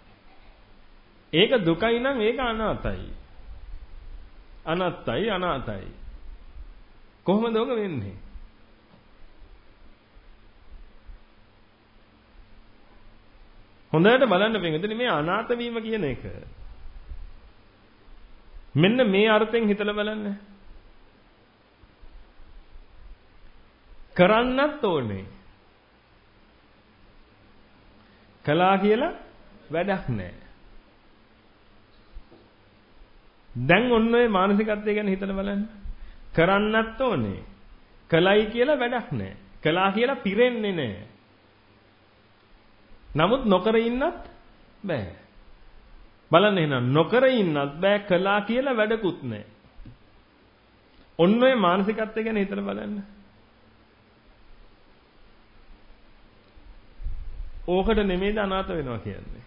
ඒක දුකයි නම් ඒක අනාතයි. අනාත්තයි අනාතයි. කොහොමද ඔක වෙන්නේ? හොඳට බලන්න පින්විතනි මේ අනාත වීම කියන එක. මෙන්න මේ අර්ථයෙන් හිතලා බලන්න. කරන්නත් ඕනේ. කළා කියලා වැඩක් නැහැ. දැන් ඔන්න ඔය මානසිකත්වය ගැන හිතලා බලන්න. කරන්නත් ඕනේ. කළයි කියලා වැඩක් නැහැ. කළා කියලා පිරෙන්නේ නැහැ. නමුත් නොකර ඉන්නත් බෑ. බලන්න එහෙනම් නොකර ඉන්නත් බෑ කළා කියලා වැඩකුත් නැහැ. ඔන්න ඔය මානසිකත්වය ගැන හිතලා බලන්න. ඕකට නෙමෙයිද අනාථ වෙනවා කියන්නේ.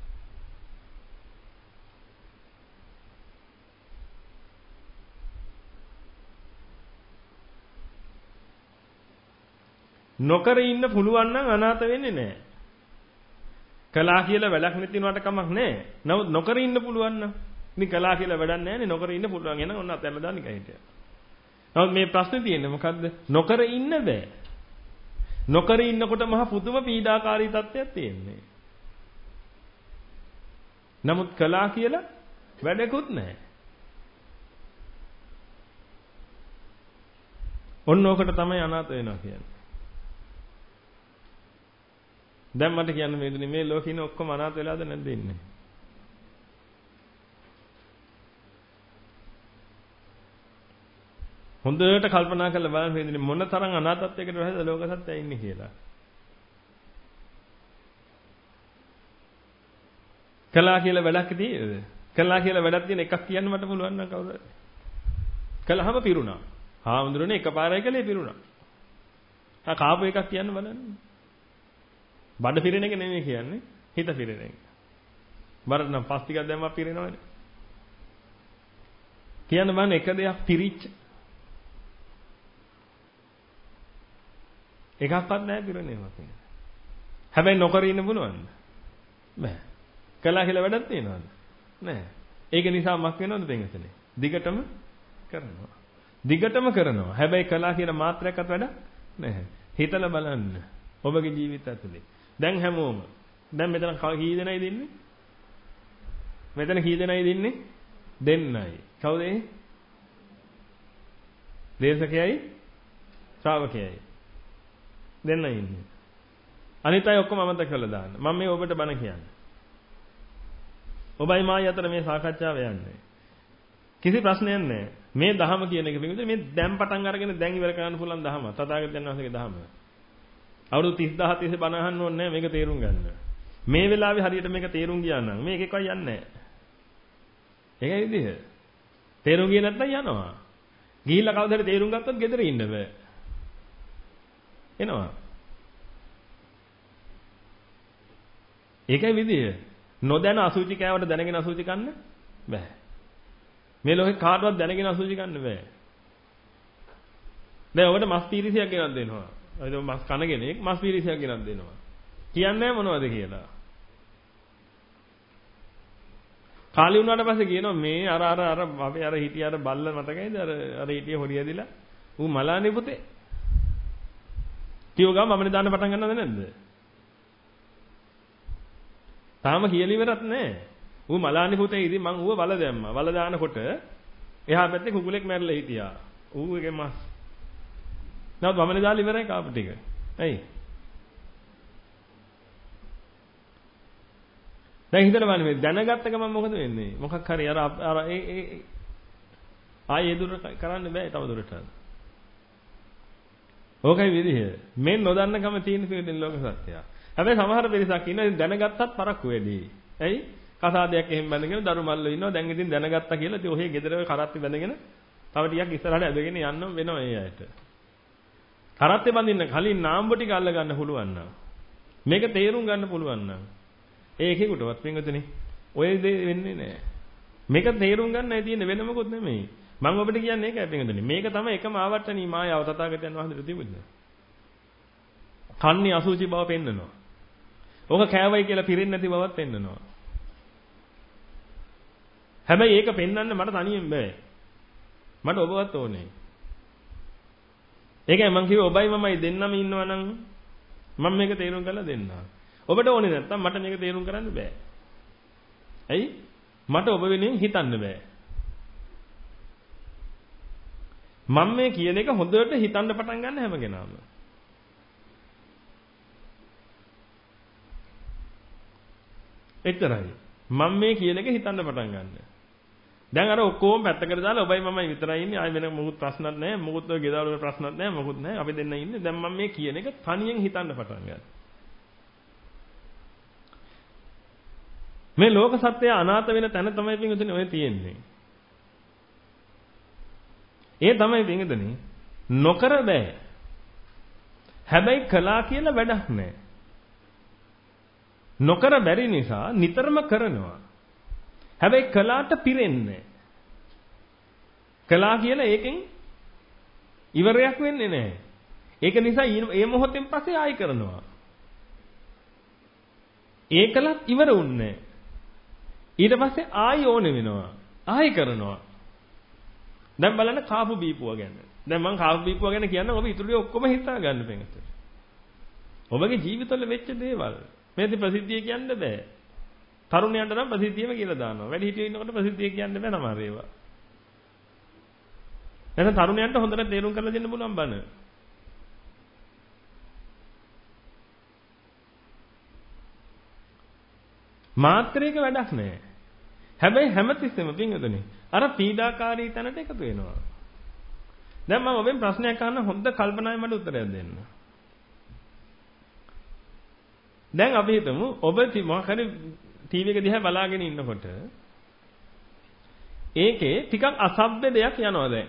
නොකර ඉන්න පුළුවන් නම් අනාථ වෙන්නේ නැහැ. කළා කියලා වැඩක් නැති වුණාට කමක් නැහැ. නමුත් නොකර ඉන්න පුළුවන් නම් ඉතින් කළා කියලා වැඩක් නැහැනේ නොකර ඉන්න පුළුවන්. එහෙනම් ඔන්න අතැල්ල දාන්න කයිටිය. නමුත් මේ ප්‍රශ්නේ තියෙන්නේ මොකද්ද? නොකර ඉන්න බෑ. නොකර ඉන්නකොට මහ පුදුම පීඩාකාරී තත්ත්වයක් තියෙන්නේ. නමුත් කළා කියලා වැඩකුත් නැහැ. ඔන්න ඕකට තමයි අනාථ වෙනවා කියන්නේ. දැන් මට කියන්න මේ ලෝකේ ඉන්න ඔක්කොම අනාථ වෙලාද නැද්ද ඉන්නේ? හොඳට කල්පනා කරලා බලන්න ඉතින් මොන තරම් අනාථත්වයකට වැහෙද ලෝක සත්‍යය ඉන්නේ කියලා. කළා කියලා වැඩක් තියෙද? කළා කියලා වැඩක් තියෙන එකක් කියන්න මට පුළුවන් නම් කවුරුද? කළාම පිරුණා. හාමුදුරනේ එකපාරයි කළේ පිරුණා. කාපු එකක් කියන්න බලන්න. බඩ පිරෙන එක නෙමෙයි කියන්නේ හිත පිරෙන එක. බරට නම් පස් ටිකක් දැම්මම පිරෙනවනේ. කියන්න බලන්න එක දෙයක් පිරිච්ච එකක්වත් නැහැ පිරෙන්නේම කියන්නේ. හැබැයි නොකර ඉන්න පුළුවන්ද? බෑ. කළා කියලා වැඩක් තියනවද? නැහැ. ඒක නිසා මක් වෙනවද දෙංගසනේ? දිගටම කරනවා. දිගටම කරනවා. හැබැයි කළා කියන මාත්‍රයක්වත් වැඩ නැහැ. හිතලා බලන්න. ඔබගේ ජීවිත ඇතුලේ. දැන් හැමෝම දැන් මෙතන කී දෙනයිද ඉන්නේ? මෙතන කී දෙනයිද ඉන්නේ? දෙන්නයි. කවුද ඒ? දේශකයයි ශ්‍රාවකයයි. දෙන්නයි ඉන්නේ. අනිත් අය ඔක්කොම අමතක කරලා දාන්න. මම මේ ඔබට බණ කියන්නේ. ඔබයි මායි අතර මේ සාකච්ඡාව යන්නේ. කිසි ප්‍රශ්නයක් නැහැ. මේ ධහම කියන එක පිළිබඳව මේ දැන් පටන් අරගෙන දැන් ඉවර කරන්න පුළුවන් ධහම. තථාගතයන් වහන්සේගේ ධහම. අවුරුදු 30,000 තිස්සේ බණ අහන්න ඕනේ නැහැ මේක තේරුම් ගන්න. මේ වෙලාවේ හරියට මේක තේරුම් ගියා නම් මේක එකයි යන්නේ නැහැ. ඒකයි විදිහ. තේරුම් ගියේ නැත්නම් යනවා. ගිහිල්ලා කවදාද තේරුම් ගත්තොත් ගෙදර ඉන්න බෑ. එනවා. ඒකයි විදිහ. නොදැන අසුචි කෑවට දැනගෙන අසුචි කන්න බෑ. මේ ලෝකේ කාටවත් දැනගෙන අසුචි කන්න බෑ. දැන් ඔබට මස් පීරිසියක් ගෙනත් දෙනවා. ඒක මස් කන කෙනෙක් මස් පීරිසියක් ගෙනත් දෙනවා. කියන්නේ මොනවද කියලා. කාලි වුණාට පස්සේ කියනවා මේ අර අපි අර හිටිය අර බල්ල මතකයිද අර හිටිය හොරිය ඇදිලා ඌ මලානේ පුතේ. කියව ගම මමනේ දාන්න පටන් ගන්නවද නැද්ද? තාම කියලා ඉවරත් නැහැ. ඌ මලානේ පුතේ ඉතින් මං ඌව වල දැම්මා. වල දානකොට එහා පැත්තේ කුකුලෙක් මැරලා හිටියා. ඌගේ මස්. නමුත් මමනේ දාලා ඉවරයි කාපු ටික. ඇයි? දැන් හිතන්න බලන්න මේ දැනගත්ත ගමන් මොකද වෙන්නේ? මොකක් හරි අර ඒ ආයේ දුර කරන්න බෑ තව දුරට. ඕකයි විදිහ. මේ නොදන්නකම තියෙන පිළිදෙන ලෝක සත්‍යය. හැබැයි සමහර පිරිසක් ඉන්න දැනගත්තත් පරක්කු වැඩි. ඇයි? කසාදයක් එහෙම බැඳගෙන දරු මල්ලෝ ඉන්නවා. දැන් ඉතින් දැනගත්තා කියලා ඉතින් ඔහේ ගෙදර කරත්ති බැඳගෙන තව ටිකක් ඉස්සරහට ඇදගෙන යන්න වෙනවා ඒ අයට. කරත්තේ බඳින්න කලින් නාම්බ ටික අල්ල ගන්න පුළුවන් නම් මේක තේරුම් ගන්න පුළුවන් නම් ඒකෙකුටවත් පින්වතුනි ඔය දේ වෙන්නේ නැහැ. මේක තේරුම් ගන්නයි තියෙන්නේ වෙන මොකුත් නෙමෙයි. මම ඔබට කියන්නේ ඒකයි පින්වතුනි. මේක තමයි එකම ආවර්තනීය මායාව තථාගතයන් වහන්සේට තිබුණේ. කන්නේ අසුචි බව පෙන්නනවා. ඕක කෑවයි කියලා පිරෙන්නේ නැති බවත් පෙන්නනවා. හැබැයි ඒක පෙන්වන්න මට තනියෙන් බෑ. මට ඔබවත් ඕනේ. ඒකයි මම කිව්වේ ඔබයි මමයි දෙන්නම ඉන්නවා නම් මම මේක තේරුම් කරලා දෙන්නම්. ඔබට ඕනේ නැත්තම් මට මේක තේරුම් කරන්න බෑ. ඇයි? මට ඔබ වෙනුවෙන් හිතන්න බෑ. මම මේ කියන එක හොඳට හිතන්න පටන් ගන්න හැම කෙනාම. එච්චරයි. මම මේ කියන එක හිතන්න පටන් ගන්න. දැන් අර ඔක්කොම පැත්තකට දාලා ඔබයි මමයි විතරයි ඉන්නේ. ආයෙ වෙන මොකුත් ප්‍රශ්නක් නැහැ. මොකුත් ඔය ගෙදර වල ප්‍රශ්නක් නැහැ. මොකුත් නැහැ. අපි දෙන්න ඉන්නේ. දැන් මම මේ කියන එක තනියෙන් හිතන්න පටන් ගන්නවා. මේ ලෝක සත්‍යය අනාථ වෙන තැන තමයි පින්වතුනි ඔය තියෙන්නේ. ඒ තමයි පින්වතුනි නොකර බෑ. හැබැයි කළා කියලා වැඩක් නැහැ. නොකර බැරි නිසා නිතරම කරනවා. හැබැයි කළාට පිරෙන්නේ කළා කියලා ඒකෙන් ඉවරයක් වෙන්නේ නැහැ. ඒක නිසා මේ මොහොතෙන් පස්සේ ආයෙ කරනවා. ඒකලත් ඉවර වුන්නේ නැහැ. ඊට පස්සේ ආයෙ ඕනෙ වෙනවා. ආයෙ කරනවා. දැන් බලන්න කාපු බීපුවා ගැන. දැන් මම කාපු බීපුවා ගැන කියන්නම් ඔබ ඉතුරු ඔක්කොම හිතා ගන්න පෙඟට. ඔබගේ ජීවිතවල වෙච්ච දේවල්. මේක ප්‍රසිද්ධිය කියන්න බෑ. තරුණයන්ට නම් ප්‍රසිද්ධියම කියලා දානවා. වැඩි හිටියෝ ඉන්නකොට ප්‍රසිද්ධිය කියන්න බෑ සමහර ඒවා. නැත්නම් තරුණයන්ට හොඳට තේරුම් කරලා දෙන්න පුළුවන් බන. මාත්‍රයක වැඩක් නැහැ. හැබැයි හැමතිස්සෙම පින්වතුනි අර පීඩාකාරී තැනට එකතු වෙනවා. දැන් මම ඔබෙන් ප්‍රශ්නයක් අහන්න හොඳ කල්පනාවෙන් මට උත්තරයක් දෙන්න. දැන් අපි හිතමු ඔබ මොකක් හරි ටීවී එක දිහා බලාගෙන ඉන්නකොට ඒකේ ටිකක් අසභ්‍ය දෙයක් යනවා දැන්.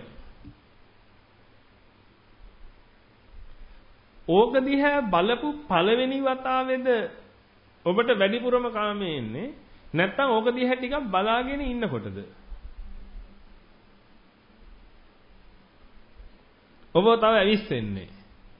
ඕක දිහා බලපු පළවෙනි වතාවේද ඔබට වැඩිපුරම කාමයේ ඉන්නේ නැත්නම් ඕක දිහා ටිකක් බලාගෙන ඉන්නකොටද? ඔබ තව ඇවිස්සෙන්නේ.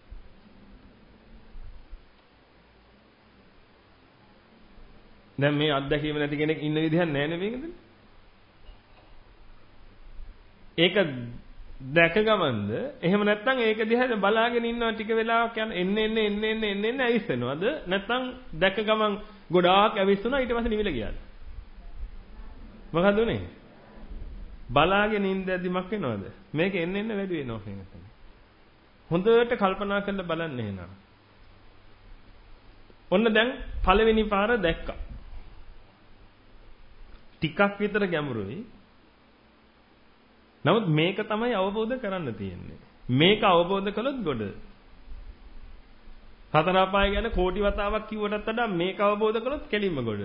දැන් මේ අත්දැකීම නැති කෙනෙක් ඉන්න විදිහක් නැහැ නේ මේකද? ඒක දැක ගමන්ද එහෙම නැත්නම් ඒක දිහා බලාගෙන ඉන්නවා ටික වෙලාවක් යන එන්න ඇවිස්සෙනවද නැත්නම් දැක ගමන් ගොඩාක් ඇවිස්සුණා ඊට පස්සේ නිවිල ගියාද මොකද උනේ බලාගෙන ඉඳද්දි මක් වෙනවද මේක එන්න වැඩි වෙනවා කියන්නේ හොඳට කල්පනා කරලා බලන්න එහෙනම් ඔන්න දැන් පළවෙනි පාර දැක්කා ටිකක් විතර ගැඹුරුයි නමුත් මේක තමයි අවබෝධ කරන්න තියෙන්නේ. මේක අවබෝධ කළොත් ගොඩ. සතර අපාය ගැන කෝටි වතාවක් කිව්වටත් වඩා මේක අවබෝධ කළොත් කෙලින්ම ගොඩ.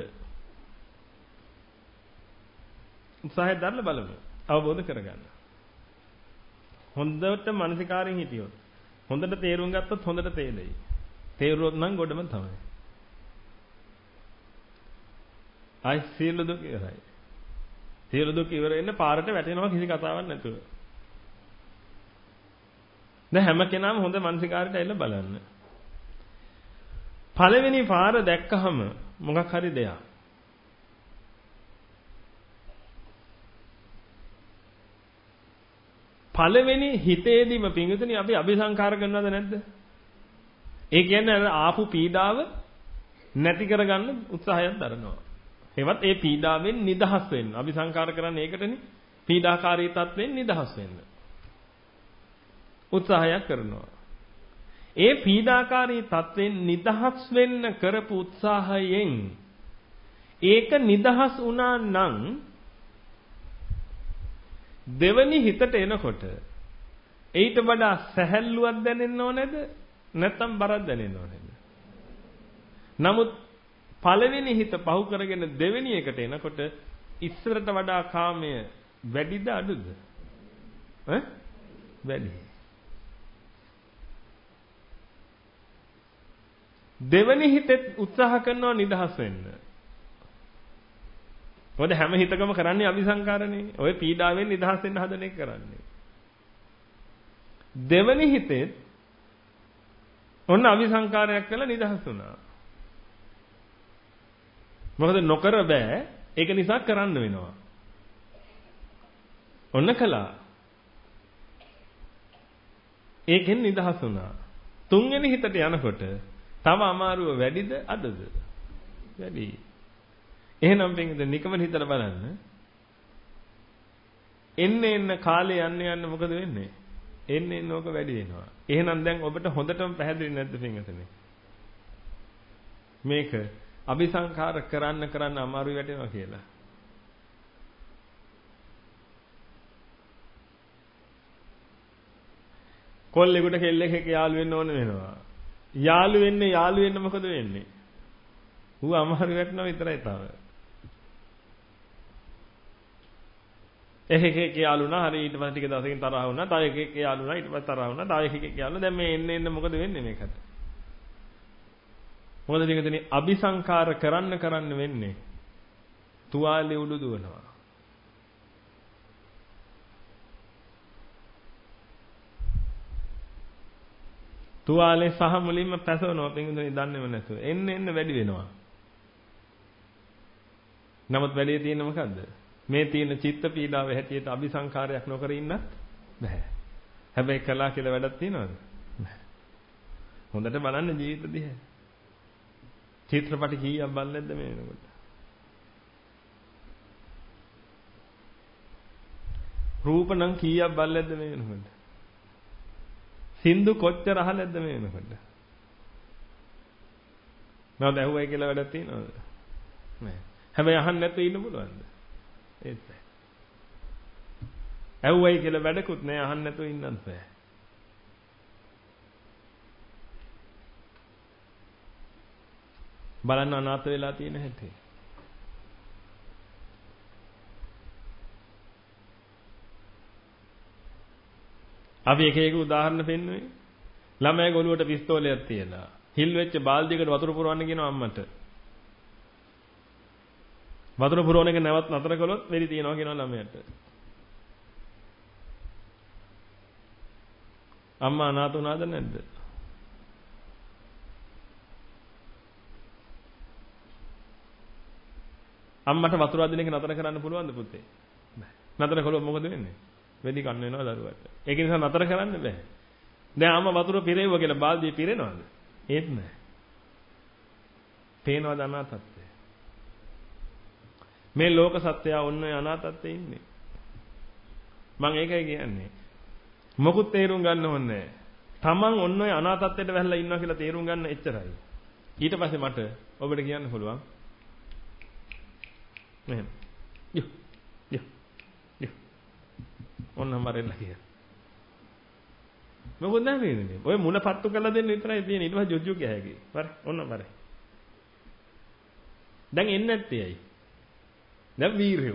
උත්සාහය දරලා බලමු. අවබෝධ කරගන්න. හොඳට මානසිකාරයෙන් හිටියොත් හොඳට තේරුම් ගත්තොත් හොඳට තේරෙයි. තේරුවොත් නම් ගොඩම තමයි. ආයි සියලු දුක ඉවරයි. සියලු දුක ඉවර වෙන්න පාරට වැටෙනවා කිසි කතාවක් නැතුව. දැන් හැම කෙනාම හොඳ මානසිකාරයට ඇවිල්ලා බලන්න. පළවෙනි පාර දැක්කහම මොකක් හරි දෙයක්. පළවෙනි හිතේදීම පිංගුතුනි අපි අபிසංකාර කරනවද නැද්ද? ඒ කියන්නේ ආපු පීඩාව නැති කරගන්න උත්සාහයක් දරනවා. ඒවත් ඒ පීඩාවෙන් නිදහස් වෙන්න. අபிසංකාර කරන්නේ ඒකටනේ. පීඩාකාරී තත්වෙන් නිදහස් වෙන්න. උත්සාහයක් කරනවා. ඒ පීඩාකාරී තත්වෙන් නිදහස් වෙන්න කරපු උත්සාහයෙන් ඒක නිදහස් වුණා නම් දෙවනි හිතට එනකොට ඊට වඩා සැහැල්ලුවක් දැනෙන්න ඕනේද? නැත්නම් බරක් දැනෙන්න ඕනේද? නමුත් පළවෙනි හිත පහු කරගෙන දෙවෙනි එකට එනකොට ඉස්සරට වඩා කාමය වැඩිද අඩුද? වැඩි. දෙවෙනි හිතෙත් උත්සාහ කරනවා නිදහස් වෙන්න. මොකද හැම හිතකම කරන්නේ අபிසංකාරනේ. ඔය පීඩාවෙන් නිදහස් වෙන්න හදන එක කරන්නේ. දෙවෙනි හිතෙත් ඔන්න අபிසංකාරයක් කළා නිදහස් වුණා. මොකද නොකර බෑ ඒක නිසා කරන්න වෙනවා. ඔන්න කළා. ඒකෙන් නිදහස් වුණා. තුන්වෙනි හිතට යනකොට තව අමාරුව වැඩිද අඩද? වැඩි. එහෙනම් පිටින් නිකමන හිතලා බලන්න. එන්න කාලේ යන්න මොකද වෙන්නේ? එන්න ඕක වැඩි වෙනවා. එහෙනම් දැන් ඔබට හොඳටම පැහැදිලි නැද්ද පිටින්? මේක අபிසංකාර කරන්න අමාරු වැටෙනවා කියලා. කොල්ලෙකුට කෙල්ලෙක් එක්ක යාළු වෙන්න ඕන වෙනවා. යාළු වෙන්න මොකද වෙන්නේ? ඌ අමාරු වැටෙනවා විතරයි තව. එකෙක් යාළු වුණා හරි ඊට පස්සේ ටික දවසකින් තරහ වුණා. තව එකෙක් යාළු වුණා ඊට පස්සේ තරහ වුණා. තව එකෙක් යාළු වුණා. දැන් මේ එන්න මොකද වෙන්නේ මේකට? මොකද පිටුනේ අபிසංකාර කරන්න වෙන්නේ තුවාලේ උඩු දුවනවා. තුවාලේ සහ මුලින්ම පැසවනවා පිටුනේ දන්නේම නැතුව. එන්න වැඩි වෙනවා. නමුත් වැඩේ තියෙන්නේ මොකද්ද? මේ තියෙන චිත්ත පීඩාවේ හැටියට අபிසංකාරයක් නොකර ඉන්නත් බෑ. හැබැයි කළා කියලා වැඩක් තියනවද? නැහැ. හොඳට බලන්න ජීවිත දිහා. චිත්‍රපට කීයක් බලන්නද මේ වෙනකොට? රූප නම් කීයක් බලන්නද මේ වෙනකොට? සින්දු කොච්චර අහලද මේ වෙනකොට? නේද ඇහුවයි කියලා වැඩක් තියනවද? නෑ. හැබැයි අහන්න නැතුව ඉන්න පුළුවන්ද? ඒත් බෑ. ඇහුවයි කියලා වැඩකුත් නෑ අහන්න නැතුව ඉන්නත් බෑ. බලන්න අනාථ වෙලා තියෙන හැටි. අපි එක එක උදාහරණ පෙන්නුවේ. ළමයි ගොළුවට පිස්තෝලයක් තියලා හිල් වෙච්ච බාල්දියකට වතුර පුරවන්න කියනවා අම්මට. වතුර පුරවන එක නැවත් නතර කළොත් වෙලි තියනවා කියනවා ළමයට. අම්මා අනාථ වුණාද නැද්ද? අම්මට වතුර අදින එක නතර කරන්න පුළුවන්ද පුතේ? නතර කළොත් මොකද වෙන්නේ? වෙඩි කන්න වෙනවා දරුවට. ඒක නිසා නතර කරන්න බෑ. දැන් ආම වතුර පිරෙවුවා කියලා බාල්දිය පිරෙනවද? ඒත් නෑ. පේනවද අනාථත්වය? මේ ලෝක සත්‍යය ඔන්න ඔය අනාථත්වයේ ඉන්නේ. මම ඒකයි කියන්නේ. මොකුත් තේරුම් ගන්න ඕනේ නෑ. Taman ඔන්න ඔය අනාථත්වයට වැහලා ඉන්නවා කියලා තේරුම් ගන්න එච්චරයි. ඊට පස්සේ මට ඔබට කියන්න පුළුවන්. මෙහෙම. යෝ. යෝ. යෝ. ඔන්න මරෙන්න කිය. මොකද නැමෙන්නේ? ඔය මුණ පත්තු කරලා දෙන්න විතරයි තියෙන්නේ. ඊට පස්සේ ජොජ්ජු ගෑගේ. බර. ඔන්න බර. දැන් එන්නේ නැත්තේ ඇයි? දැන් වීරයෝ.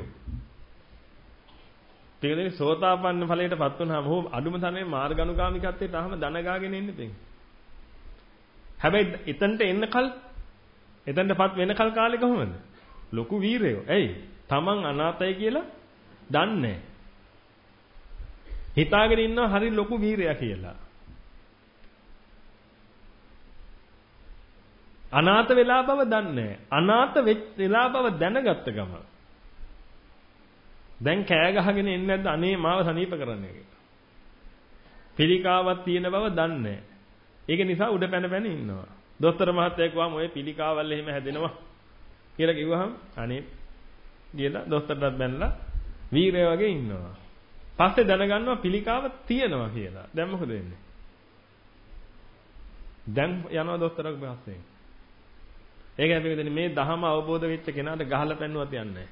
පිළිදෙන සෝතාපන්න ඵලයටපත් වුණාම හෝ අඩුම තරමේ මාර්ගානුගාමිකත්වයට ආවම දන ගාගෙන ඉන්නේ පින්. හැබැයි එතනට එතනටපත් වෙනකල් කාලේ කොහොමද? ලොකු වීරයෝ. ඇයි? Taman අනාථයි කියලා දන්නේ. හිතාගෙන ඉන්නවා හරි ලොකු වීරයා කියලා. අනාථ වෙලා බව දන්නේ. අනාථ වෙලා බව දැනගත්ත ගම. දැන් කෑ ගහගෙන එන්නේ නැද්ද අනේ මාව සනීප කරන්න කියලා. පිළිකාවක් තියෙන බව දන්නේ. ඒක නිසා උඩ පැන පැන ඉන්නවා. දොස්තර මහත්තයා කිව්වම ඔය පිළිකාවල් එහෙම හැදෙනවා කියලා කිව්වහම අනේ කියලා දොස්තරටත් බැනලා වීරය වගේ ඉන්නවා. පස්සේ දැනගන්නවා පිළිකාව තියෙනවා කියලා. දැන් මොකද වෙන්නේ? දැන් යනවා දොස්තරක් බහස්සේ. ඒක හැබැයි මේ ධහම අවබෝධ වෙච්ච කෙනාට ගහලා පැන්නුවත් යන්නේ නැහැ.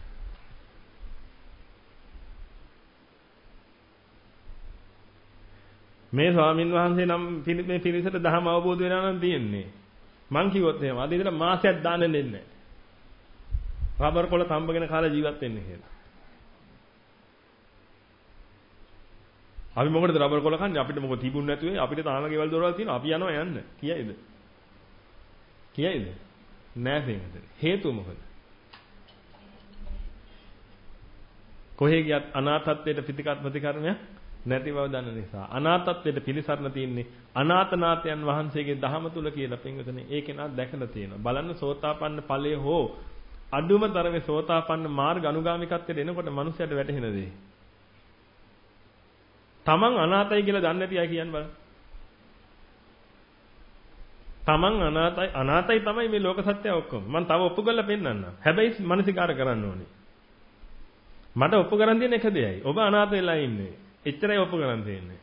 මේ ස්වාමින් වහන්සේ නම් මේ පිරිසට ධහම අවබෝධ වෙනා නම් තියෙන්නේ. මං කිව්වොත් එහෙම අද ඉඳලා මාසයක් දාන්න දෙන්නේ නැහැ. රබර් කොළ තඹගෙන කාලා ජීවත් වෙන්න කියලා. අපි මොකටද රබර් කොළ කන්නේ? අපිට මොකද තිබුණ නැතුවේ අපිට තාම ගෙවල් දොරවල් තියෙනවා. අපි යනවා යන්න. කියයිද? කියයිද? නෑ තේමද? හේතුව මොකද? කොහේ ගියත් අනාථත්වයට ප්‍රතිකර්මයක් නැති බව දන්න නිසා අනාථත්වයට පිළිසරණ තියෙන්නේ අනාථනාථයන් වහන්සේගේ දහම තුල කියලා පින්වතුනි ඒක නා දැකලා තියෙනවා. බලන්න සෝතාපන්න ඵලය හෝ අඩුම තරමේ සෝතාපන්න මාර්ග අනුගාමිකත්වයට එනකොට මනුස්සයට වැටහෙන දේ. තමන් අනාථයි කියලා දන්නේ නැති අය කියන්න බලන්න. තමන් අනාථයි තමයි මේ ලෝක සත්‍යය ඔක්කොම. මම තව ඔප්පු කරලා පෙන්නන්නම්. හැබැයි මානසිකාර කරන්න ඕනේ. මට ඔප්පු කරන් දෙන එක දෙයයි. ඔබ අනාථ වෙලා ඉන්නේ. එච්චරයි ඔප්පු කරන් දෙන්නේ.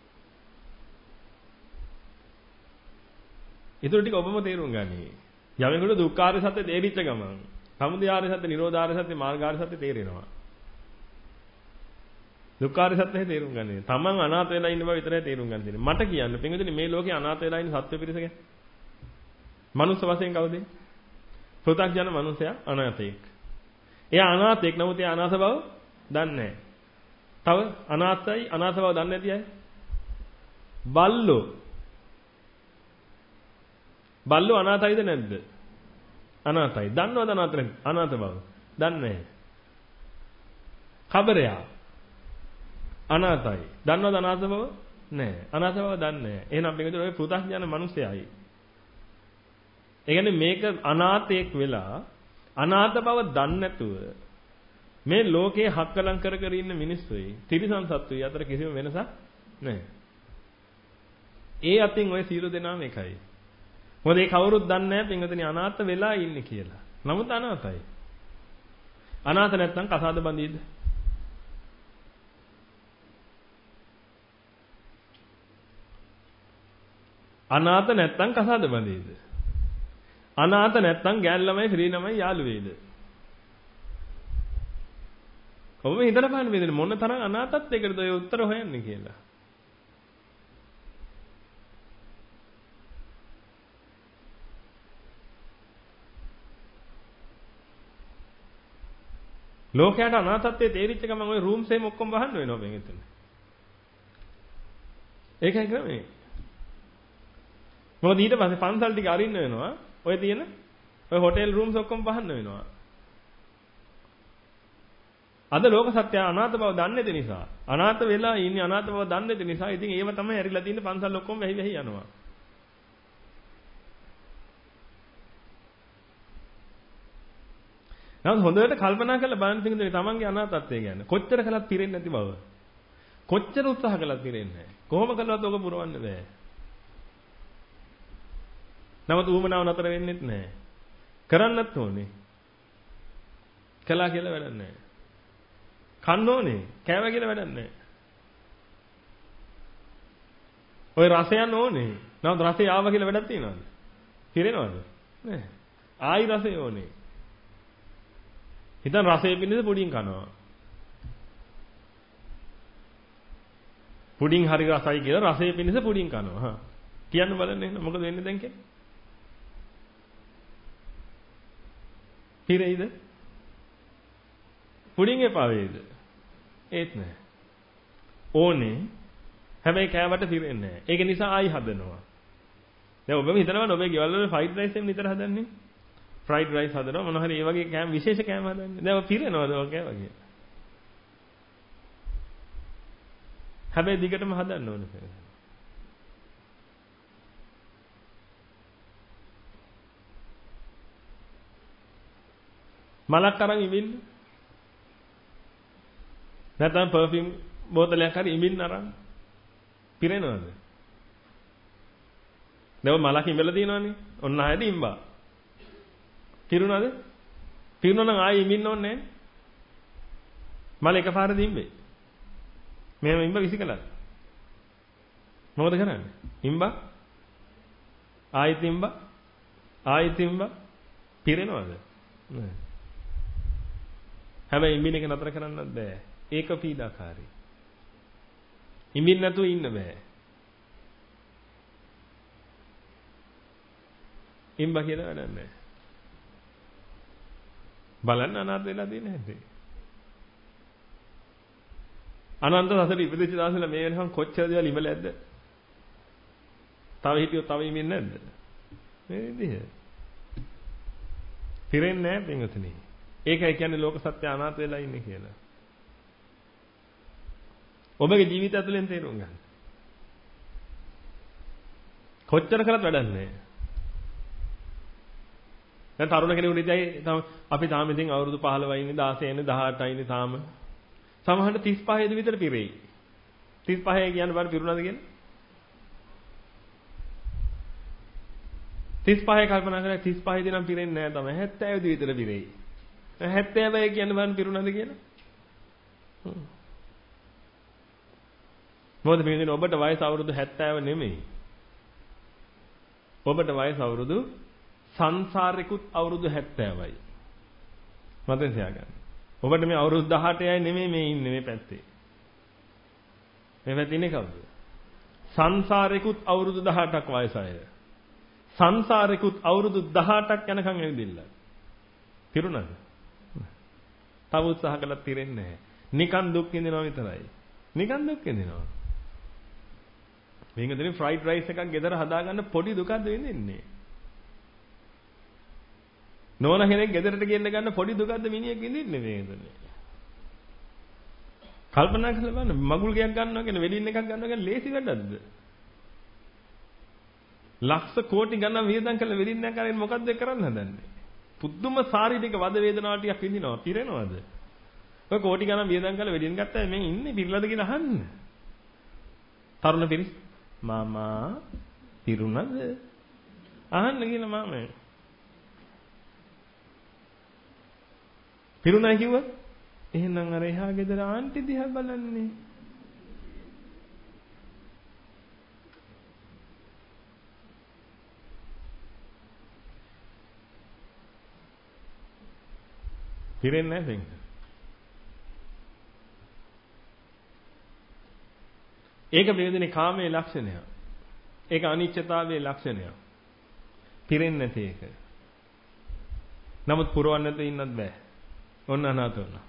ඊට ටික ඔබම තේරුම් ගනි. යමෙකුට දුක්ඛාරය සත්‍ය තේරිච්ච ගමන් සමුදයාරය සත්‍ය, නිරෝධාරය සත්‍ය, මාර්ගාරය සත්‍ය තේරෙනවා. දුක්ඛාරය සත්‍ය තේරුම් ගන්නේ. තමන් අනාථ වෙලා ඉන්න බව විතරයි තේරුම් ගන්න තියෙන්නේ. මට කියන්න පින්වතුනි මේ ලෝකේ අනාථ වෙලා ඉන්න සත්ව පිරිස ගැන. මනුස්ස වශයෙන් කවුද? පෘථග්ජන මනුස්සයා අනාථයෙක්. එයා අනාථයෙක් නමුත් එයා අනාථ බව දන්නේ නැහැ. තව අනාථ බව දන්නේ නැති අය. බල්ලෝ අනාථයිද නැද්ද? අනාථයි. දන්නවද අනාථ බව? දන්නේ නැහැ. කබරයා අනාථයි. දන්නවද අනාථ බව? නැහැ. අනාථ බව දන්නේ නැහැ. එහෙනම් මේකද ඔය පෘථග්ජන මිනිසයයි. ඒ කියන්නේ මේක අනාථයෙක් වෙලා අනාථ බව දන්නේ නැතුව මේ ලෝකේ හක්කලං කර කර ඉන්න මිනිස්සුයි තිරිසන් සත්තුයි අතර කිසිම වෙනසක් නැහැ. ඒ අතින් ඔය සීල දෙනාම එකයි. මොකද ඒ කවුරුත් දන්නේ නැහැ පින්වතුනි අනාථ වෙලා ඉන්නේ කියලා. නමුත් අනාථයි. අනාථ නැත්නම් කසාද බඳීද? අනාථ නැත්නම් කසාද බඳීද? අනාථ නැත්නම් ගෑන් ළමයි ශ්‍රී ළමයි යාළු වේද? ඔබ හිතලා බලන්න මේ මොන තරම් අනාථත්වයකටද ඔය උත්තර හොයන්නේ කියලා. ලෝකයට අනාථත්වයේ තේරිච්ච ගමන් ඔය රූම්ස් එහෙම ඔක්කොම වහන්න වෙනවා මේ හිතන්නේ. ඒකයි ක්‍රමේ. මොකද ඊට පස්සේ පන්සල් ටික අරින්න වෙනවා. ඔය තියෙන ඔය හොටෙල් රූම්ස් ඔක්කොම වහන්න වෙනවා. අද ලෝක සත්‍ය අනාථ බව දන්නේ නැති නිසා අනාථ වෙලා ඉන්නේ අනාථ බව දන්නේ නැති නිසා ඉතින් ඒව තමයි ඇරිලා තියෙන්නේ පන්සල් ඔක්කොම වැහි වැහි යනවා. නමුත් හොඳට කල්පනා කරලා බලන්න තියෙන්නේ තමන්ගේ අනාථත්වය ගැන. කොච්චර කලක් පිරෙන්නේ නැති බව. කොච්චර උත්සාහ කළත් පිරෙන්නේ නැහැ. කොහොම කළවත් ඔක පුරවන්න බෑ. නමුත් ඌමනාව නතර වෙන්නෙත් නැහැ. කරන්නත් ඕනේ. කළා කියලා වැඩක් නැහැ. කන්න ඕනේ. කෑවා කියලා වැඩක් නැහැ. ඔය රසයන් ඕනේ. නමුත් රසය ආවා කියලා වැඩක් තියනවද? පිරෙනවද? නැහැ. ආයි රසය ඕනේ. හිතන් රසය පිණිස පුඩින් කනවා. පුඩින් හරි රසයි කියලා රසය පිණිස පුඩින් කනවා. හා. කියන්න බලන්න එහෙනම් මොකද වෙන්නේ දැන් කියලා? පිරෙයිද? පුඩින් එපා වේද? ඒත් නෑ. ඕනේ. හැබැයි කෑවට පිරෙන්නේ නෑ. ඒක නිසා ආයි හදනවා. දැන් ඔබම හිතනවා ඔබේ ගෙවල් වල ෆ්‍රයිඩ් රයිස් එකම නිතර හදන්නේ. ෆ්‍රයිඩ් රයිස් හදනවා මොන හරි ඒ වගේ කෑම විශේෂ කෑම හදන්නේ. දැන් ඔය පිරෙනවද ඔය කෑවා කියලා? හැබැයි දිගටම හදන්න ඕනේ. මලක් අරන් ඉමින්න. නැත්නම් පර්ෆියුම් බෝතලයක් හරි ඉමින්න අරන් පිරෙනවද? දැන් මලක් ඉඹලා තියෙනවනේ. ඔන්න ආයෙත් ඉම්බා. පිරුණාද? පිරුණා නම් ආයෙ ඉමින්න ඕනේ නැහැ. මල එකපාරද ඉම්බේ. මෙහෙම ඉම්බා විසිකලා. මොකද කරන්නේ? ඉම්බා ආයෙත් ඉම්බා ආයෙත් ඉම්බා පිරෙනවද? නෑ. හැබැයි ඉම්බින එක නතර කරන්නත් බෑ. ඒක පීඩාකාරී. ඉම්බින්න නැතුව ඉන්න බෑ. ඉම්බා කියලා වැඩක් නෑ. බලන්න අනාථ වෙලා තියෙන හැටි. අනන්ත සසර ඉපදිච්ච දාසල මේ වෙනකන් කොච්චර දේවල් ඉඹල ඇද්ද? තව හිටියොත් තව ඉමින්නේ නැද්ද? මේ විදිහ. පිරෙන්නේ නැහැ පින්වතුනි. ඒකයි කියන්නේ ලෝක සත්‍ය අනාථ වෙලා ඉන්නේ කියලා. ඔබගේ ජීවිතය තුළින් තේරුම් ගන්න. කොච්චර කරත් වැඩක් නැහැ. දැන් තරුණ කෙනෙකුට ඉතින් අපි තාම ඉතින් අවුරුදු 15 ඉන්නේ 16 ඉන්නේ 18 ඉන්නේ තාම. සමහරට 35 විතර පිරෙයි. 35 කියන්නේ බලන්න පිරුණාද කියලා? 35 කල්පනා කරලා 35 දී නම් පිරෙන්නේ නැහැ තමයි. 70 දී විතර පිරෙයි. 70 කියන්නේ බලන්න පිරුණාද කියලා? මොකද මේ දින ඔබට වයස අවුරුදු 70 නෙමෙයි. ඔබට වයස අවුරුදු සංසාරිකුත් අවුරුදු 70යි. මතෙන් තියාගන්න. ඔබට මේ අවුරුදු 18යි නෙමෙයි මේ ඉන්නේ මේ පැත්තේ. මේ පැත්තේ ඉන්නේ කවුද? සංසාරිකුත් අවුරුදු 18ක් වයස අය. සංසාරිකුත් අවුරුදු 18ක් යනකම් ඇවිදින්න. පිරුණාද? තව උත්සාහ කළත් පිරෙන්නේ නැහැ. නිකන් දුක් විඳිනවා විතරයි. නිකන් දුක් විඳිනවා. මේකෙන් ෆ්‍රයිඩ් රයිස් එකක් ගෙදර හදාගන්න පොඩි දුකක්ද විඳින්නේ. නෝන කෙනෙක් ගෙදරට ගෙන්න ගන්න පොඩි දුකක්ද මිනිහෙක් විඳින්නේ මේකෙන්. කල්පනා කරලා බලන්න මගුල් ගයක් ගන්නවා කියන වෙඩින් එකක් ගන්නවා කියන ලේසි වැඩක්ද? ලක්ෂ කෝටි ගණන් වියදම් කරලා වෙඩින් එකක් අරින්න මොකද්ද කරන්න හදන්නේ? පුදුම ශාරීරික වද වේදනාවක් ටිකක් විඳිනවා පිරෙනවද? ඔය කෝටි ගණන් වියදම් කරලා වෙඩින් ගත්තා මේ ඉන්නේ පිරලාද කියලා අහන්න. තරුණ පිරිස් මාමා පිරුණාද? අහන්න කියලා මාමා. පිරුණා කිව්වා එහෙනම් අර එහා ගෙදර ආන්ටි දිහා බලන්නේ. පිරෙන්නේ නැහැ දෙන්න. ඒක වේදනේ කාමයේ ලක්ෂණය. ඒක අනිත්‍යතාවයේ ලක්ෂණය. පිරෙන්නේ නැති එක. නමුත් පුරවන්න නැතුව ඉන්නත් බෑ. ඔන්න අනාථ වුණා.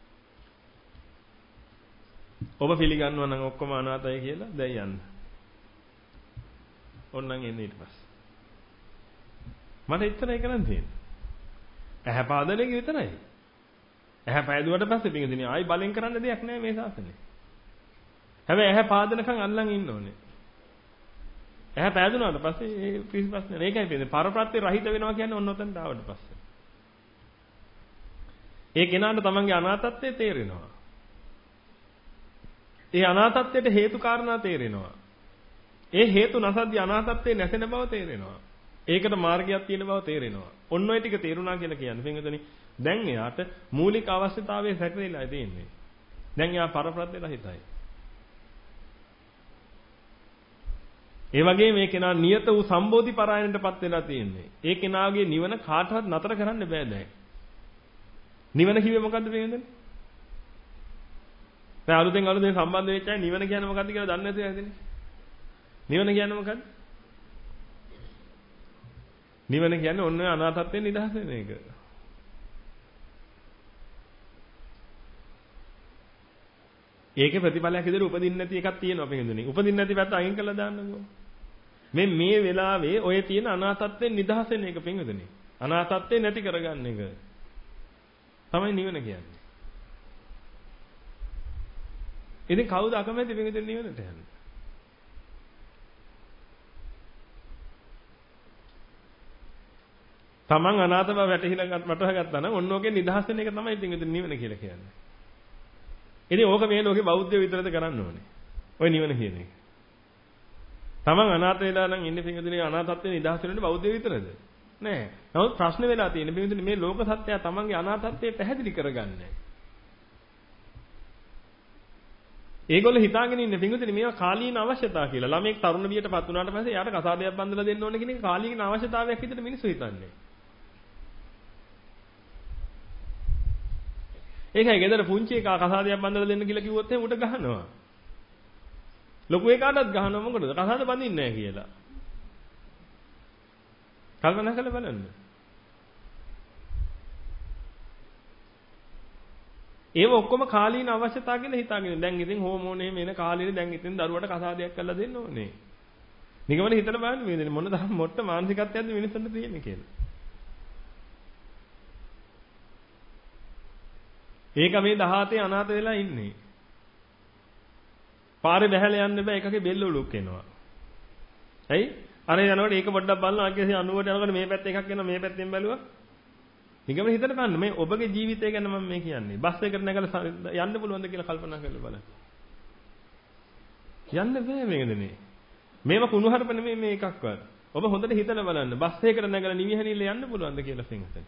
ඔබ පිළිගන්නවා නම් ඔක්කොම අනාථයි කියලා දැන් යන්න. ඕන්නම් එන්නේ ඊට පස්සේ. මට එච්චරයි කරන්න තියෙන්නේ. ඇහැ පාදලේ විතරයි. ඇහැ පෑදුවට පස්සේ පිටින් ආයි බලෙන් කරන්න දෙයක් නැහැ මේ ශාසනයේ. හැබැයි ඇහැ පාදනකම් අල්ලන් ඉන්න ඕනේ. ඇහැ පෑදුනාට පස්සේ ඒ ප්‍රශ්න නෑ. ඒකයි කියන්නේ පරප්‍රත්‍ය රහිත වෙනවා කියන්නේ ඔන්න ඔතනට ආවට පස්සේ. ඒ කෙනාට තමන්ගේ අනාථත්වය තේරෙනවා. ඒ අනාථත්වයට හේතු කාරණා තේරෙනවා. ඒ හේතු නැසද්දී අනාථත්වේ නැසෙන බව තේරෙනවා. ඒකට මාර්ගයක් තියෙන බව තේරෙනවා. ඔන්න ඔය ටික තේරුණා කියලා කියන්නේ. පින්වතුනි දැන් එයාට මූලික අවශ්‍යතාවය සැකසෙලා තියෙන්නේ. දැන් එයා පරප්‍රත්‍ය රහිතයි. ඒ වගේ මේ කෙනා නියත වූ සම්බෝධි පරායනටපත් වෙලා තියෙන්නේ. ඒ කෙනාගේ නිවන කාටවත් නතර කරන්න බෑ දැන්. නිවන කිව්වේ මොකද්ද පින්වතුනි? දැන් අලුතෙන් සම්බන්ධ වෙච්ච අය නිවන කියන්නේ මොකද්ද කියලා දන්නේ නැතුව ඇතිනේ. නිවන කියන්නේ මොකද්ද? නිවන කියන්නේ ඔන්න ඔය අනාථත්වයෙන් නිදහස් වෙන එක. ඒකේ ප්‍රතිඵලයක් විදිහට උපදින්න නැති එකක් තියෙනවා පින්දුනේ. උපදින්න නැති පැත්ත අයින් කරලා දාන්නකෝ. මේ වෙලාවේ ඔය තියෙන අනාථත්වයෙන් නිදහස් වෙන එක පින්දුනේ. අනාථත්වේ නැති කරගන්න එක. තමයි නිවන කියන්නේ. ඉතින් කවුද අකමැති පින්දුනේ නිවනට යන්න? තමන් අනාථ බව වටහාගත්තා නම් ඔන්න ඔකේ නිදහස් වෙන එක තමයි පින්දුනේ නිවන කියලා කියන්නේ. ඉතින් ඕක මේ ලෝකේ බෞද්ධයෝ විතරද කරන්න ඕනේ. ඔය නිවන කියන එක. තමන් අනාථ වෙලා නම් ඉන්නේ පින්දුනේ අනාථත්වයෙන් නිදහස් වෙන්න බෞද්ධයෝ විතරද? නෑ. නමුත් ප්‍රශ්න වෙලා තියෙන්නේ පින්දුනේ මේ ලෝක සත්‍යය තමන්ගේ අනාථත්වයේ පැහැදිලි කරගන්නේ. ඒගොල්ලෝ හිතාගෙන ඉන්නේ පින්දුනේ මේවා කාලීන අවශ්‍යතා කියලා. ළමෙක් තරුණ වියටපත් වුණාට පස්සේ යාට කසාදයක් බඳලා දෙන්න ඕනේ කියන එක කාලීන අවශ්‍යතාවයක් විදිහට මිනිස්සු හිතන්නේ. ඒකයි ගෙදර පුංචි එකා කසාදයක් බඳලා දෙන්න කියලා කිව්වොත් එහෙනම් උට ගහනවා. ලොකු එකාටත් ගහනවා මොකටද? කසාද බඳින්නේ නැහැ කියලා. කල්පනා කරලා බලන්න. ඒව ඔක්කොම කාලීන අවශ්‍යතා කියලා හිතාගෙන දැන් ඉතින් හෝමෝන එහෙම එන කාලේනේ දැන් ඉතින් දරුවට කසාදයක් කරලා දෙන්න ඕනේ. නිගමන හිතලා බලන්න මේ මොන තරම් මොට්ට මානසිකත්වයක්ද මිනිස්සුන්ට තියෙන්නේ කියලා. ඒක මේ 17 අනාථ වෙලා ඉන්නේ. පාරේ බැහැලා යන්න බෑ එකගේ බෙල්ල උලුක් එනවා. ඇයි? අර යනකොට ඒක පොඩ්ඩක් බලනවා අග්ගසේ 90ට යනකොට මේ පැත්ත එකක් එනවා මේ පැත්තෙන් බැලුවා. නිගමන හිතට බලන්න මේ ඔබගේ ජීවිතය ගැන මම මේ කියන්නේ. බස් එකකට නැගලා යන්න පුළුවන්ද කියලා කල්පනා කරලා බලන්න. යන්න බෑ මේකදනේ. මේව කුණුහරුප නෙමෙයි මේ එකක්වත්. ඔබ හොඳට හිතලා බලන්න. බස් එකකට නැගලා නිවිහැනිල්ල යන්න පුළුවන්ද කියලා පින්හතේ.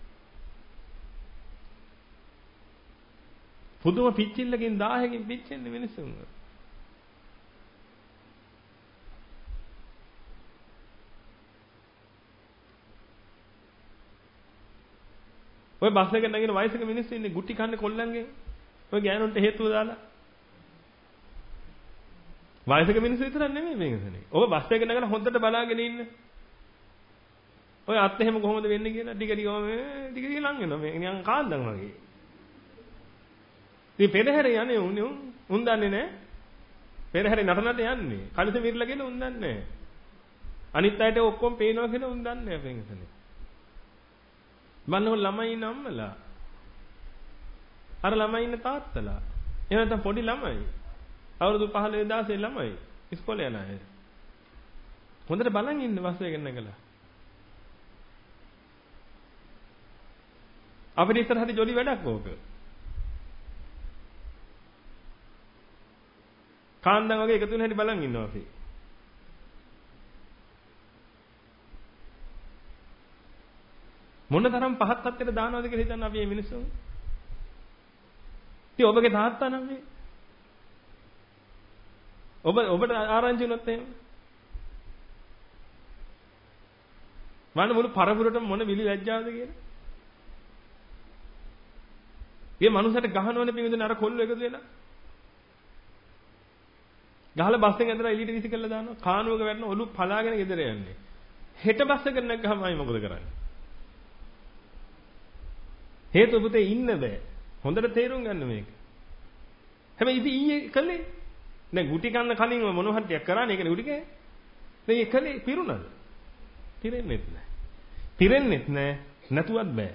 පුදුම පිච්චිල්ලකින් 1000කින් පිච්චෙන්නේ මිනිස්සුන්. ඔය බස් එකෙන් නැගින වයසක මිනිස්සු ඉන්නේ ගුටි කන්නේ කොල්ලන්ගෙන්. ඔය ගෑනුන්ට හේතුව දාලා. වයසක මිනිස්සු විතරක් නෙමෙයි මේකනේ. ඔබ බස් එකෙන් නැගලා හොඳට බලාගෙන ඉන්න. ඔය අත් එහෙම කොහොමද වෙන්නේ කියලා ටික ලං වෙනවා. මේ නිකන් කාන්දම් වගේ. ඉතින් පෙරහැර යන්නේ උන් දන්නේ නැහැ. පෙරහැරේ නටනට යන්නේ. කලිස මිරිලා කියලා උන් දන්නේ නැහැ. අනිත් අයට ඔක්කොම පේනවා කියලා උන් දන්නේ නැහැ පෙන්සනේ. මන්නෝ ළමයි ඉන්න අම්මලා. අර ළමයි ඉන්න තාත්තලා. එහෙම නැත්නම් පොඩි ළමයි. අවුරුදු 15 16 ළමයි. ඉස්කෝලේ යන අය. හොඳට බලන් ඉන්න බස් එකෙන් නැගලා. අපිට ඉස්සරහට ජොලි වැඩක් ඕක. කාන්දම් වගේ එකතු වෙන හැටි බලන් ඉන්නවා අපි. මොන තරම් පහත් තත්ත්වයට දානවද කියලා හිතන්න අපි මේ මිනිස්සු. ඉතින් ඔබගේ තාත්තා නම් මේ ඔබට ආරංචි වුණොත් එහෙම මම මුළු පරපුරටම මොන විලි ලැජ්ජාවද කියලා. මේ මනුස්සයට ගහනවනේ පින්විතනේ අර කොල්ල එකතු වෙලා. ගහලා බස් එකෙන් ඇදලා එළියට විසි කරලා දානවා. කානුවක වැටෙන ඔලු පලාගෙන ගෙදර යන්නේ. හෙට බස් එකට නැග්ගහම ආයි මොකද කරන්නේ? හේතු පුතේ ඉන්න බෑ. හොඳට තේරුම් ගන්න මේක. හැබැයි ඉතින් ඊයේ කළේ දැන් ගුටි කන්න කලින් මොන හරි ටිකක් කරානේ ඒකනේ ගුටි කෑ. දැන් ඒ කළේ පිරුණාද? පිරෙන්නෙත් නෑ. පිරෙන්නෙත් නෑ නැතුවත් බෑ.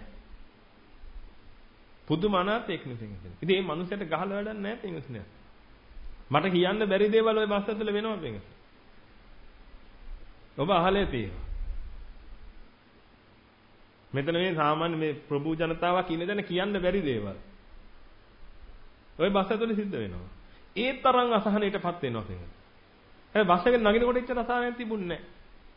පුදුම අනාථයෙක් නෙවෙයි. ඉතින් මේ මනුස්සයට ගහලා වැඩක් නෑ පින්වතුනි. මට කියන්න බැරි දේවල් ওই බස් ඇතුලේ වෙනවා පින්වතුනි. ඔබ අහලේ තියෙනවා. මෙතන මේ සාමාන්‍ය මේ ප්‍රභූ ජනතාවක් ඉන්න දැන කියන්න බැරි දේවල්. ওই බස් ඇතුලේ සිද්ධ වෙනවා. ඒ තරම් අසහනයටපත් වෙනවා පින්වතුනි. ඒ බස් එකේ නගිනකොට එච්චර අසහනයක් තිබුණේ නැහැ.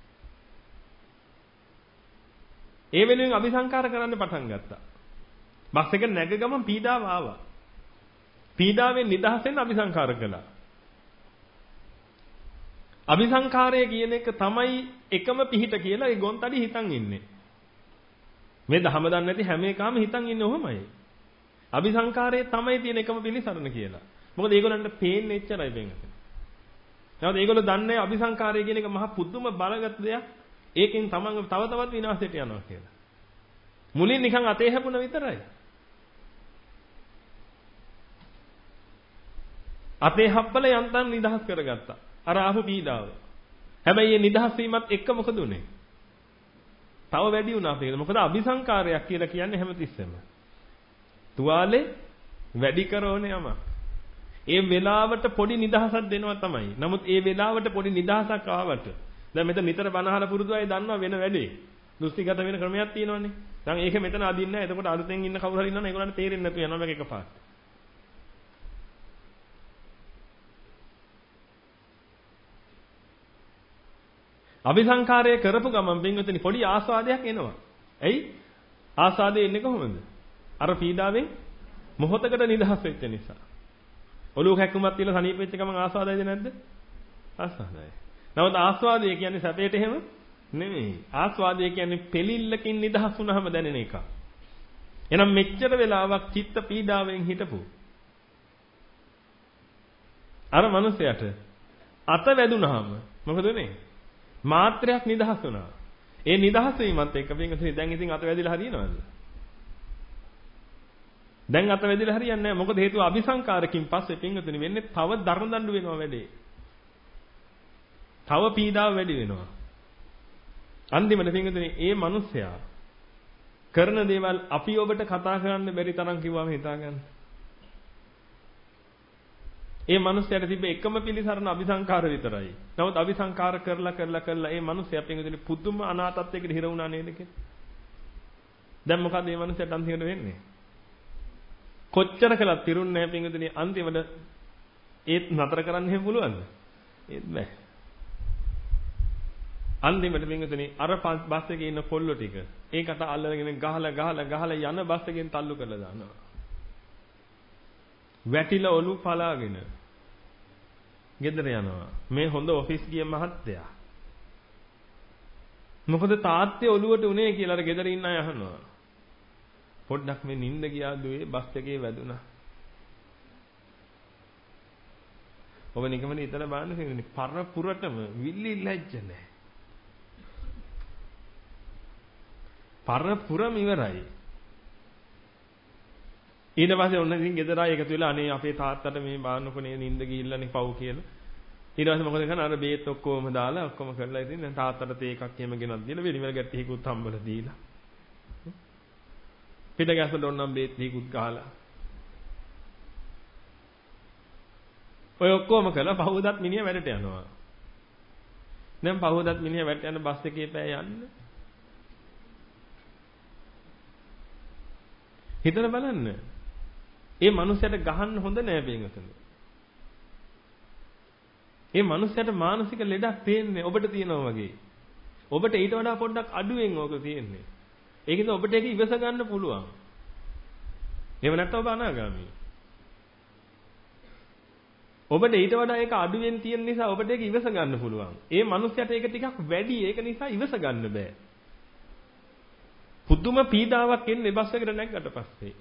ඒ වෙනුවෙන් අபிසංකාර කරන්න පටන් ගත්තා. බස් එක නැග ගමන් පීඩාව ආවා. පීඩාවෙන් නිදහස් වෙන්න අபிසංකාර කළා. අபிසංකාරය කියන එක තමයි එකම පිහිට කියලා ඒ ගොන්තඩි හිතන් ඉන්නේ. මේ දහම දන්නේ නැති හැම එකම හිතන් ඉන්නේ ඔහොමයි. අபிසංකාරයේ තමයි තියෙන එකම පිළිසරණ කියලා. මොකද ඒගොල්ලන්ට පේන්නේ එච්චරයි වෙන්නේ. නැවත ඒගොල්ලෝ දන්නේ අபிසංකාරය කියන එක මහ පුදුම බලගත් දෙයක්. ඒකෙන් තමන්ව තව තවත් විනාශයට යනවා කියලා. මුලින් නිකන් අතේ හැපුණ විතරයි. අතේ හප්පල යන්තම් නිදහස් කරගත්තා. අර ආපු පීඩාව. හැබැයි මේ නිදහස් වීමත් එක්ක මොකද උනේ? තව වැඩි වුණා අපේ. මොකද අபிසංකාරයක් කියලා කියන්නේ හැමතිස්සෙම. තුවාලේ වැඩි කරෝනේ යම. ඒ වෙලාවට පොඩි නිදහසක් දෙනවා තමයි. නමුත් ඒ වෙලාවට පොඩි නිදහසක් ආවට දැන් මෙතන නිතර බනහලා පුරුදු අය දන්නවා වෙන වැඩේ. දෘෂ්ටිගත වෙන ක්‍රමයක් තියෙනවනේ. දැන් ඒක මෙතන අදින්න නැහැ. එතකොට අලුතෙන් ඉන්න කවුරු හරි ඉන්නවනේ ඒගොල්ලන්ට තේරෙන්නේ නැතු යනවා මේක එකපාරට. අபிසංකාරය කරපු ගමන් පින්වතුනි පොඩි ආස්වාදයක් එනවා. ඇයි? ආස්වාදේ එන්නේ කොහොමද? අර පීඩාවෙන් මොහොතකට නිදහස් වෙච්ච නිසා. ඔලුව කැක්කුමක් තියලා සනීප වෙච්ච ගමන් ආස්වාදයිද නැද්ද? ආස්වාදයි. නමුත් ආස්වාදය කියන්නේ සැපයට එහෙම නෙමෙයි. ආස්වාදය කියන්නේ පෙලිල්ලකින් නිදහස් වුණාම දැනෙන එක. එහෙනම් මෙච්චර වෙලාවක් චිත්ත පීඩාවෙන් හිටපු අර මනුස්සයාට අත වැදුනහම මොකද වෙන්නේ? මාත්‍රයක් නිදහස් වුණා. ඒ නිදහස් වීමත් එක්ක පින්වතුනි දැන් ඉතින් අත වැදිලා හරියනවද? දැන් අත වැදිලා හරියන්නේ නැහැ. මොකද හේතුව අபிසංකාරකින් පස්සේ පින්වතුනි වෙන්නේ තව දරන දඬු වෙනවා වැඩේ. තව පීඩාව වැඩි වෙනවා. අන්තිමට පින්වතුනි මේ මිනිස්සයා කරන දේවල් අපි ඔබට කතා කරන්න බැරි තරම් කිව්වම හිතා ගන්න. ඒ මිනිස්සයාට තිබ්බ එකම පිළිසරණ අபிසංකාර විතරයි. නමුත් අபிසංකාර කරලා මේ මිනිස්සයා පින්වතුනි පුදුම අනාථත්වයකට හිර වුණා නේද කියලා. දැන් මොකද මේ මිනිස්සයාට අන්තිමට වෙන්නේ? කොච්චර කළත් තිරුන්නේ නැහැ පින්වතුනි අන්තිමට ඒත් නතර කරන්න එහෙම පුළුවන්ද? ඒත් බෑ. අන්තිමට පින්වතුනි අර බස් එකේ ඉන්න කොල්ලෝ ටික ඒකට අල්ලගෙන ගහලා යන බස් එකෙන් තල්ලු කරලා දානවා. වැටිලා ඔලු පලාගෙන ගෙදර යනවා. මේ හොඳ ඔෆිස් ගිය මහත්තයා. මොකද තාත්තේ ඔලුවට උනේ කියලා අර ගෙදර ඉන්න අය අහනවා. පොඩ්ඩක් මේ නිින්ද ගියා දුවේ බස් එකේ වැදුනා. ඔබ නිකමනේ ඉතල බලන්න තියෙන්නේ පරපුරටම විල්ලි ලැජ්ජ නැහැ. පරපුරම ඉවරයි. ඊට පස්සේ ඔන්න ඉතින් ගෙදර ආයෙ එකතු වෙලා අනේ අපේ තාත්තට මේ බාන්නකොනේ නිින්ද ගිහිල්ලානේ පව් කියලා. ඊට පස්සේ මොකද කරන්නේ අර බේත් ඔක්කොම දාලා ඔක්කොම කරලා ඉතින් දැන් තාත්තට තේ එකක් එහෙම ගෙනත් දීලා වෙලිමල ගැට්ටියකුත් හම්බලා දීලා. පිට ගැසල ඕනම් බේත් ටිකුත් ගහලා. ඔය ඔක්කොම කළා පහවදත් මිනිහා වැඩට යනවා. දැන් පහවදත් මිනිහා වැඩට යන බස් එකේ පෑ යන්න. හිතලා බලන්න. ඒ මනුස්සයාට ගහන්න හොඳ නෑ බේගතන. ඒ මනුස්සයාට මානසික ලෙඩක් තියෙන්නේ ඔබට තියෙනවා වගේ. ඔබට ඊට වඩා පොඩ්ඩක් අඩුවෙන් ඕක තියෙන්නේ. ඒකෙන්ද ඔබට ඒක ඉවස ගන්න පුළුවන්. එහෙම නැත්නම් ඔබ අනාගාමී. ඔබට ඊට වඩා ඒක අඩුවෙන් තියෙන නිසා ඔබට ඒක ඉවස ගන්න පුළුවන්. ඒ මනුස්සයාට ඒක ටිකක් වැඩි. ඒක නිසා ඉවස ගන්න බෑ. පුදුම පීඩාවක් එන්නේ බස් එකට නැග්ගට පස්සේ.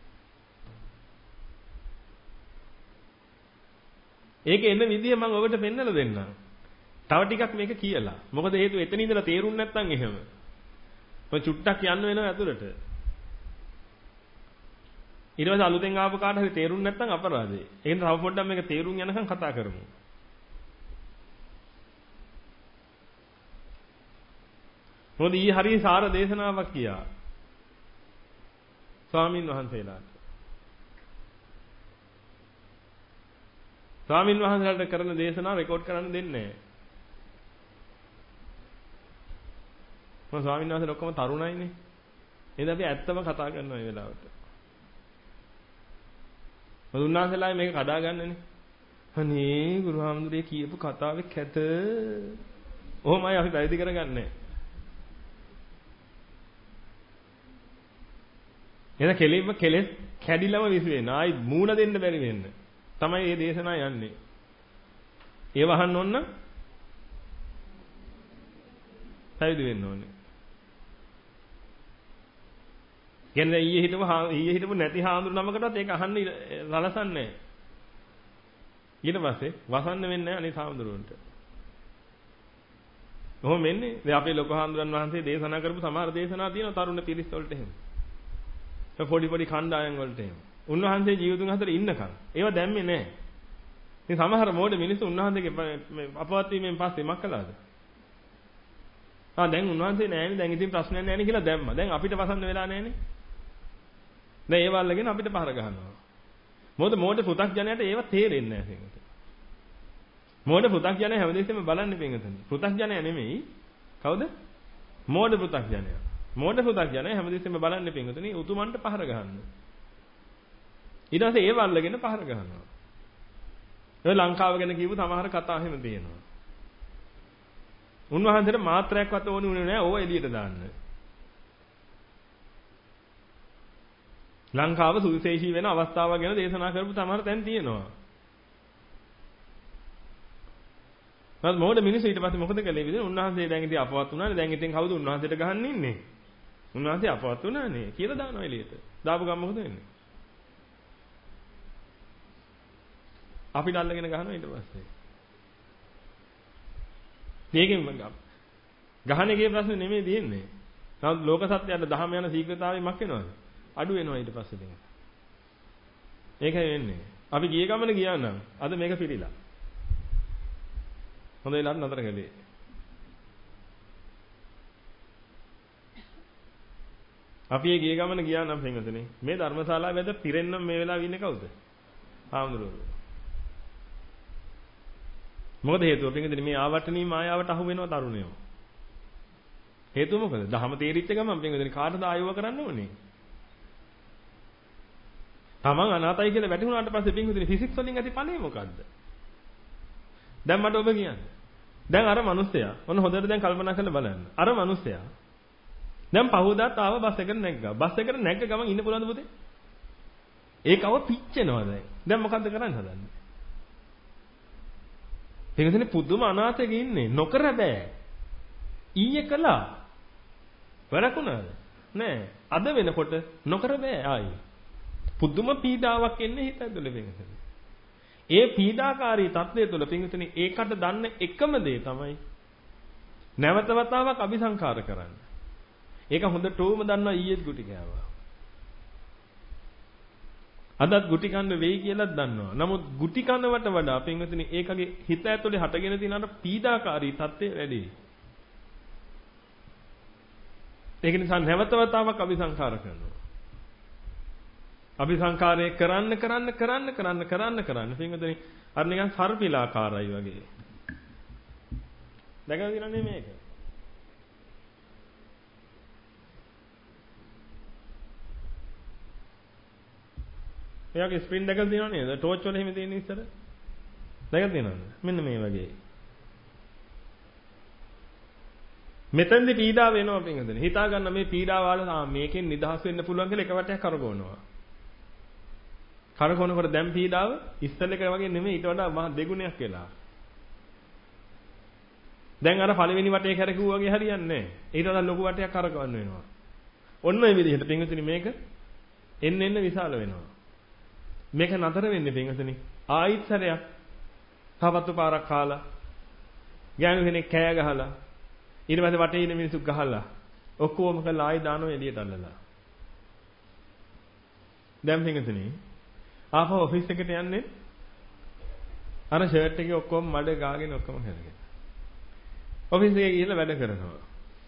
ඒක එන විදිය මම ඔබට පෙන්නලා දෙන්නම්. තව ටිකක් මේක කියලා. මොකද හේතුව එතන ඉඳලා තේරුම් නැත්නම් එහෙම. ඔය චුට්ටක් යන්න වෙනවා ඇතුළට. ඊට පස්සේ අලුතෙන් ආපු කාට හරි තේරුම් නැත්නම් අපරාධේ. ඒ හින්දා තව පොඩ්ඩක් මේක තේරුම් යනකම් කතා කරමු. මොකද ඊ හරිය සාර දේශනාවක් කියා. ස්වාමින් වහන්සේලාට. ස්වාමින් වහන්සේලාට කරන දේශනාව රෙකෝඩ් කරන්න දෙන්නේ නැහැ. මොකද ස්වාමීන් වහන්සේලා ඔක්කොම තරුණයිනේ. එහෙනම් අපි ඇත්තම කතා කරනවා මේ වෙලාවට. මොකද උන්වහන්සේලා මේක කඩා ගන්නනේ. අනේ ගුරුහාමුදුරේ කියපු කතාවේ කැත. ඔහොමයි අපි පැවිදි කරගන්නේ. එන කෙලින්ම කෙලෙස් කැඩිලම විසි වෙන. ආයි මූණ දෙන්න බැරි වෙන්න. තමයි මේ දේශනා යන්නේ. ඒ වහන්න ඕන නම් පැවිදි වෙන්න ඕනේ. කියන්නේ ඊයේ හිටපු නැති හාමුදුරු නමකටත් ඒක අහන්න සලසන්නේ නැහැ. ඊට පස්සේ වසන්න වෙන්නේ නැහැ අනිත් හාමුදුරුවන්ට. කොහොම වෙන්නේ? දැන් අපේ ලොකු හාමුදුරන් වහන්සේ දේශනා කරපු සමහර දේශනා තියෙනවා තරුණ පිරිස් වලට එහෙම. පොඩි කණ්ඩායම් වලට එහෙම. උන්වහන්සේ ජීවිතුන් අතර ඉන්නකම් ඒවා දැම්මේ නැහැ. ඉතින් සමහර මෝඩ මිනිස්සු උන්වහන්සේගේ අපවත් වීමෙන් පස්සේ මක් කළාද? දැන් උන්වහන්සේ නැහැනේ දැන් ඉතින් ප්‍රශ්නයක් නැහැ නේ කියලා දැම්මා. දැන් අපිට වසන්න වෙලා නැහැනේ. දැන් ඒ වල්ලගෙන අපිට පහර ගහනවා. මොකද මෝඩ පෘථග්ජනයට ඒව තේරෙන්නේ නැහැ පින්වතුනි. මෝඩ පෘථග්ජනය හැමදෙස්සෙම බලන්නේ පින්වතුනි. පෘථග්ජනය නෙමෙයි. කවුද? මෝඩ පෘථග්ජනය. මෝඩ පෘථග්ජනය හැමදෙස්සෙම බලන්නේ පින්වතුනි උතුමන්ට පහර ගහන්න. ඊට පස්සේ ඒ වල්ලගෙන පහර ගහනවා. ඒ ලංකාව ගැන කියපු සමහර කතා එහෙම තියෙනවා. උන්වහන්සේට මාත්‍රයක්වත් ඕනේ උනේ නැහැ ඕව එළියට දාන්න. ලංකාව සුවිශේෂී වෙන අවස්ථාවක් ගැන දේශනා කරපු සමහර තැන් තියෙනවා. මම මොකද මිනිස්සු ඊට පස්සේ මොකද කළේ විදිහ උන්වහන්සේ දැන් ඉතින් අපවත් වුණානේ දැන් ඉතින් කවුද උන්වහන්සේට ගහන්න ඉන්නේ? උන්වහන්සේ අපවත් වුණානේ කියලා දානවා එළියට. දාපු ගමන් මොකද වෙන්නේ? අපිට අල්ලගෙන ගහනවා ඊට පස්සේ. මේකෙන් ගහන එකේ ප්‍රශ්නේ නෙමෙයි තියෙන්නේ. නමුත් ලෝක සත්‍යයට දහම යන ශීඝ්‍රතාවය මක් වෙනවද? අඩු වෙනවා ඊට පස්සේ දෙන්න. ඒකයි වෙන්නේ. අපි ගිය ගමන ගියා නම් අද මේක පිළිලා. හොඳ වෙලාවට නතර කළේ. අපි ඒ ගිය ගමන ගියා නම් පින්වතුනි මේ ධර්මශාලාව වැද පිරෙන්නම් මේ වෙලාවේ ඉන්නේ කවුද? ආම්දුරෝ. මොකද හේතුව පින්වතුනි මේ ආවටනී මායාවට අහු වෙනවා තරුණයෝ. හේතුව මොකද? දහම තේරිච්ච ගමන් පින්වතුනි කාටද ආයෝව කරන්න ඕනේ? තමන් අනාතයි කියලා වැටුණාට පස්සේ පින්වතුනි ෆිසික්ස් වලින් ඇති ඵලය මොකද්ද? දැන් මට ඔබ කියන්න. දැන් අර මිනිස්සයා ඔන්න හොඳට දැන් කල්පනා කරලා බලන්න. අර මිනිස්සයා දැන් පහුවදාත් ආව බස් එකට නැග්ගා. බස් එකට නැග්ග ගමන් ඉන්න පුළුවන්ද පුතේ? ඒකව පිච්චෙනවා දැන්. දැන් මොකද්ද කරන්න හදන්නේ? පින්වතුනි පුදුම අනාතයක ඉන්නේ. නොකර බෑ. ඊයේ කළා. වැරකුණාද? නෑ. අද වෙනකොට නොකර බෑ ආයි. පුදුම පීඩාවක් එන්නේ හිත ඇතුලේ පින්වතුනි. ඒ පීඩාකාරී තත්ත්වය තුළ පින්වතුනි ඒකට දන්න එකම දේ තමයි නැවත වතාවක් අபிසංකාර කරන්න. ඒක හොඳටම දන්නවා ඊයේත් ගුටි කෑවා. අදත් ගුටි කන්න වෙයි කියලාත් දන්නවා. නමුත් ගුටි කනවට වඩා පින්වතුනි ඒකගේ හිත ඇතුලේ හටගෙන තියෙන අර පීඩාකාරී තත්ත්වය වැඩි. ඒක නිසා නැවත වතාවක් අபிසංකාර කරනවා. අபிසංකාරය කරන්න පින්වතුනි අර නිකන් සර්පිලාකාරයි වගේ. දැකලා තියෙනනේ මේක. එයාගේ ස්ක්‍රීන් දැකලා තියෙනව නේද? ටෝච් වල එහෙම තියෙන ඉස්සර. දැකලා තියෙනවද? මෙන්න මේ වගේ. මෙතෙන්දි පීඩාව වෙනවා පින්වතුනි. හිතා ගන්න මේ පීඩාව වල මේකෙන් නිදහස් වෙන්න පුළුවන් කියලා එක වටයක් කරගවනවා. කරකවනකොට දැන් පීඩාව ඉස්සෙල් එක වගේ නෙමෙයි ඊට වඩා මහ දෙගුණයක් වෙලා. දැන් අර පළවෙනි වටේ කරකුවා වගේ හරියන්නේ නැහැ. ඊට වඩා ලොකු වටයක් කරකවන්න වෙනවා. ඔන්න ඔය විදිහට පින්වතුනි මේක එන්න විශාල වෙනවා. මේක නතර වෙන්නේ පින්වතුනි ආයිත් සැරයක් තවත්තු පාරක් කාලා ගෑනු කෙනෙක් කෑ ගහලා ඊට පස්සේ වටේ ඉන්න මිනිස්සු ගහලා ඔක්කොම කළා ආයි දානවා එළියට අල්ලලා. දැන් පින්වතුනි ආපහු ඔෆිස් එකට යන්නේ අර ෂර්ට් එකේ ඔක්කොම මඩ ගාගෙන ඔක්කොම කරගෙන. ඔෆිස් එකේ ගිහලා වැඩ කරනවා.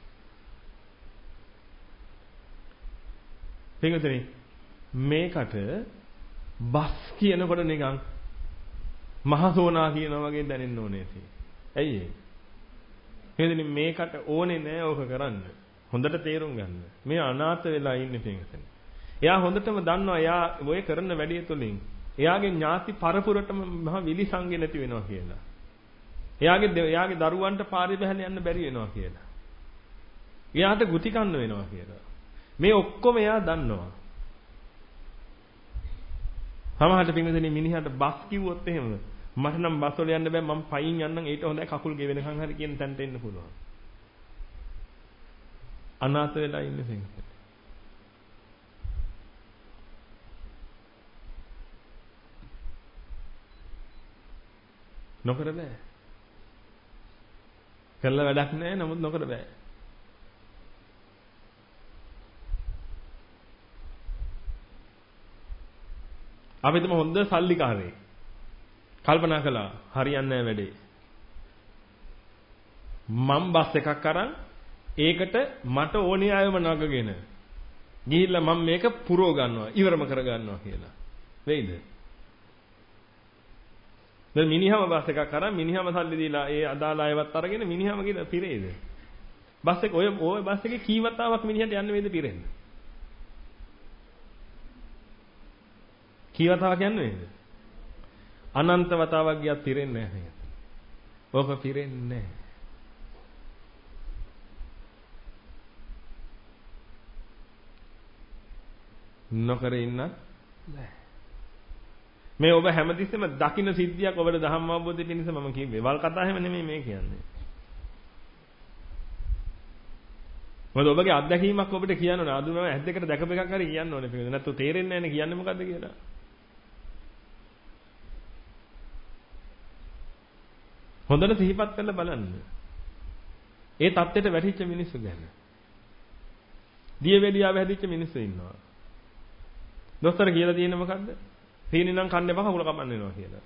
පින්වතුනි මේකට බස් කියනකොට නිකන් මහසෝනා කියනවා වගේ දැනෙන්න ඕනේ ඉතින්. ඇයි ඒ? එහෙනම් මේකට ඕනේ නෑ ඕක කරන්න. හොඳට තේරුම් ගන්න. මේ අනාථ වෙලා ඉන්නේ පින්වතුනි. එයා හොඳටම දන්නවා එයා ඔය කරන වැඩේ තුලින් එයාගේ ඥාති පරපුරටම මහ විලිසංගේ නැති වෙනවා කියලා. එයාගේ දරුවන්ට පාරේ බහැලා යන්න බැරි වෙනවා කියලා. එයාට ගුටි කන්න වෙනවා කියලා. මේ ඔක්කොම එයා දන්නවා. සමහරට පින්වදින මිනිහට බස් කිව්වොත් එහෙම මට නම් බස් වල යන්න බෑ මම පයින් යන්නම් ඊට හොඳයි කකුල් ගෙවෙනකන් හරි කියන තැනට එන්න පුළුවන්. අනාථ වෙලා ඉන්න කෙනෙක්. නොකර බෑ. කළා වැඩක් නෑ නමුත් නොකර බෑ. අපි තම හොඳ සල්ලිකාරයෙක්. කල්පනා කළා හරියන්නේ නැහැ වැඩේ. මම බස් එකක් අරන් ඒකට මට ඕනේ අයම නගගෙන ගිහිල්ලා මම මේක පුරව ගන්නවා ඉවරම කර ගන්නවා කියලා. වෙයිද? දැන් මිනිහම බස් එකක් අරන් මිනිහම සල්ලි දීලා ඒ අදාළ අයවත් අරගෙන මිනිහම ගිහලා පිරෙයිද? බස් එක ඔය බස් එකේ කී වතාවක් මිනිහට යන්න වේද පිරෙන්න? කී වතාවක් යන්න වේද? අනන්ත වතාවක් ගියත් පිරෙන්නේ නැහැ නේද? ඕක පිරෙන්නේ නැහැ. නොකර ඉන්න බෑ. මේ ඔබ හැමතිස්සෙම දකින්න සිද්ධියක් ඔබට ධම්ම අවබෝධය පිණිස මම කිව්වේ. වල් කතා හැම නෙමෙයි මේ කියන්නේ. මොකද ඔබගේ අත්දැකීමක් ඔබට කියන්න ඕනේ. අද මම ඇස් දෙකට දැකපු එකක් හරි කියන්න ඕනේ. නැත්නම් තේරෙන්නේ නැහැ නේ කියන්නේ මොකද්ද කියලා. හොඳට සිහිපත් කරලා බලන්න. ඒ தත්ත්වයට වැටිච්ච මිනිස්සු ගැන. දියවැඩියාව හැදිච්ච මිනිස්සු ඉන්නවා. දොස්තර කියලා තියෙන්නේ මොකද්ද? සීනි නම් කන්න එපා කකුල කපන්න වෙනවා කියලා.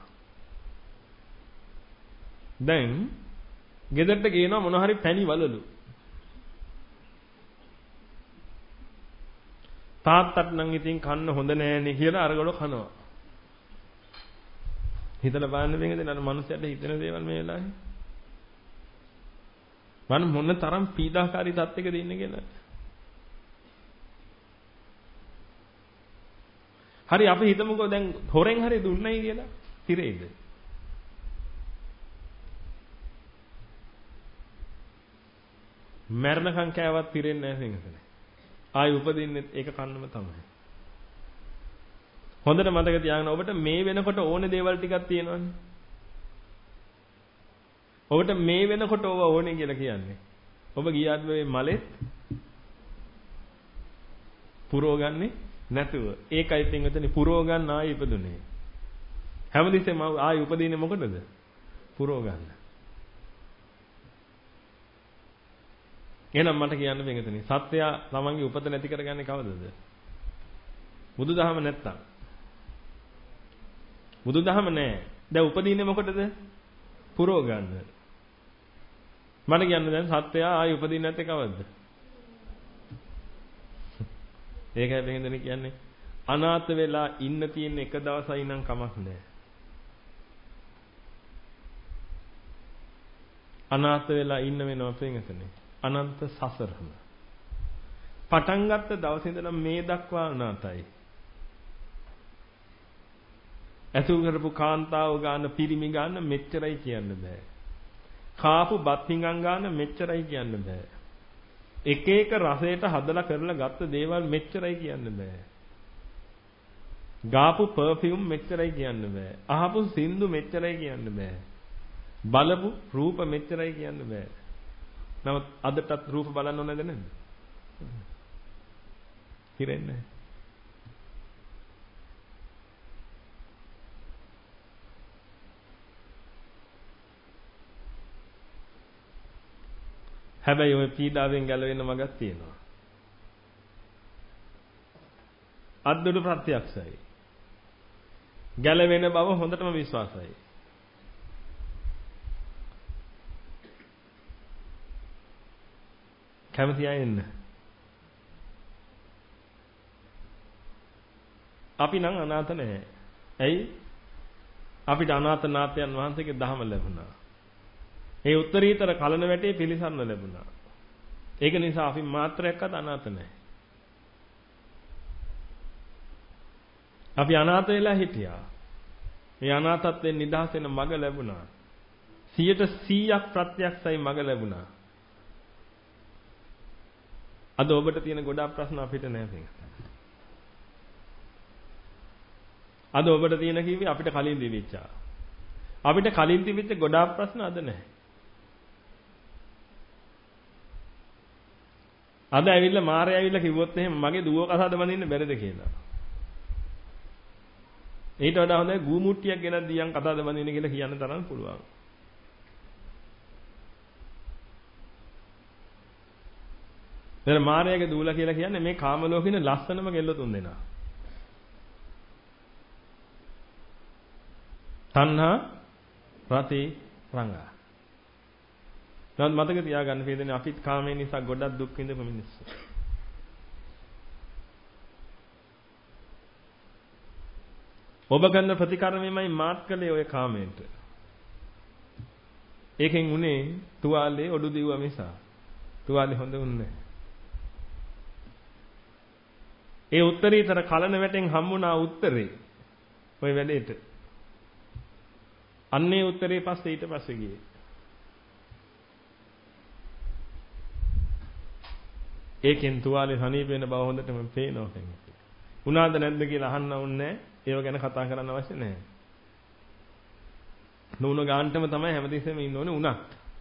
දැන් ගෙදරට ගේනවා මොන හරි පැණි වලලු. තාත්තට නම් ඉතින් කන්න හොඳ නෑනේ කියලා අරගල කනවා. හිතලා බලන්න වෙන්නේ අර මනුස්සයාට හිතෙන දේවල් මේ වෙලාවේ. මම මොන තරම් පීඩාකාරී තත්යකද ඉන්නේ කියලා. හරි අපි හිතමුකෝ දැන් හොරෙන් හරි දුන්නයි කියලා පිරෙයිද? මරණකම් කෑවත් පිරෙන්නේ නැහැ සිංහසනේ. ආයි උපදින්නේ ඒක කන්නම තමයි. හොඳට මතක තියාගන්න ඔබට මේ වෙනකොට ඕනේ දේවල් ටිකක් තියෙනවනේ. ඔබට මේ වෙනකොට ඕව ඕනේ කියලා කියන්නේ. ඔබ ගියාත් මේ මලෙත් පුරවගන්නේ නැතුව. ඒකයි පින්වතුනි පුරව ගන්න ආයි ඉපදුනේ. හැමදෙස්සෙම ආයි උපදින්නේ මොකටද? පුරව ගන්න. එහෙනම් මට කියන්න පින්වතුනි සත්‍යය තමන්ගේ උපත නැති කරගන්නේ කවදද? බුදුදහම නැත්තම්. බුදුදහම නැහැ. දැන් උපදින්නේ මොකටද? පුරව ගන්න. මට කියන්න දැන් සත්‍යය ආයි උපදින්නේ නැත්තේ කවද්ද? ඒකයි බෙහෙන්දනේ කියන්නේ අනාථ වෙලා ඉන්න තියෙන එක දවසයි නම් කමක් නැහැ. අනාථ වෙලා ඉන්න වෙනවා පින්වතුනි. අනන්ත සසරම. පටන් ගත්ත දවසේ ඉඳලා මේ දක්වා අනාථයි. ඇසුරු කරපු කාන්තාව ගන්න පිරිමි ගන්න මෙච්චරයි කියන්න බෑ. කාපු බත් හිඟන් ගන්න මෙච්චරයි කියන්න බෑ. එක එක රසයට හදලා කරලා ගත්ත දේවල් මෙච්චරයි කියන්න බෑ. ගාපු පර්ෆියුම් මෙච්චරයි කියන්න බෑ. අහපු සින්දු මෙච්චරයි කියන්න බෑ. බලපු රූප මෙච්චරයි කියන්න බෑ. නමුත් අදටත් රූප බලන්න ඕනද නැද්ද? හිරෙන්නේ. හැබැයි ওই පීඩාවෙන් ගැලවෙන්න මගක් තියෙනවා. අද්දුඩු ප්‍රත්‍යක්ෂයි. ගැලවෙන බව හොඳටම විශ්වාසයි. කැමති අය එන්න. අපි නම් අනාථ නැහැ. ඇයි? අපිට අනාථනාථයන් වහන්සේගේ දහම ලැබුණා. ඒ උත්තරීතර කලන වැටේ පිළිසරණ ලැබුණා. ඒක නිසා අපි මාත්‍රයක්වත් අනාථ නැහැ. අපි අනාථ වෙලා හිටියා. මේ අනාථත්වයෙන් නිදහස් වෙන මඟ ලැබුණා. 100% ප්‍රත්‍යක්ෂයි මඟ ලැබුණා. අද ඔබට තියෙන ගොඩාක් ප්‍රශ්න අපිට නැහැ. අද ඔබට තියෙන කිව්වේ අපිට කලින් දිවිච්චා. අපිට කලින් තිබිච්ච ගොඩාක් ප්‍රශ්න අද නැහැ. අද ඇවිල්ලා මාරේ ඇවිල්ලා කිව්වොත් එහෙම මගේ දුව කසාද බඳින්න බැරිද කියලා. ඊට වඩා හොඳයි ගූ මුට්ටියක් ගෙනත් දියන් කසාද බඳින්න කියලා කියන්න තරම් පුළුවන්. දැන් මාරයාගේ දූලා කියලා කියන්නේ මේ කාම ලෝකේ ඉන්න ලස්සනම කෙල්ල තුන් දෙනා. තණ්හා රති රංගා. නමුත් මතක තියාගන්න පිළිදෙන අපිත් කාමයෙන් නිසා ගොඩක් දුක් විඳපු මිනිස්සු. ඔබ කරන ප්‍රතිකර්මෙමයි මාත් කළේ ඔය කාමයට. ඒකෙන් උනේ තුවාලේ ඔඩු දිව්වා මිසා. තුවාලේ හොඳ උන්නේ. ඒ උත්තරීතර කලන වැටෙන් හම්බුණා උත්තරේ. ඔය වැඩේට. අන්නේ උත්තරේ පස්සේ ඊට පස්සේ ගියේ. ඒකෙන් තුවාලේ සනීප වෙන බව හොඳටම පේනවා කෙනෙක්. උනාද නැද්ද කියලා අහන්න ඕනේ නැහැ. ඒව ගැන කතා කරන්න අවශ්‍ය නැහැ. නුන ගාන්ටම තමයි හැමතිස්සෙම ඉන්න ඕනේ උණක්.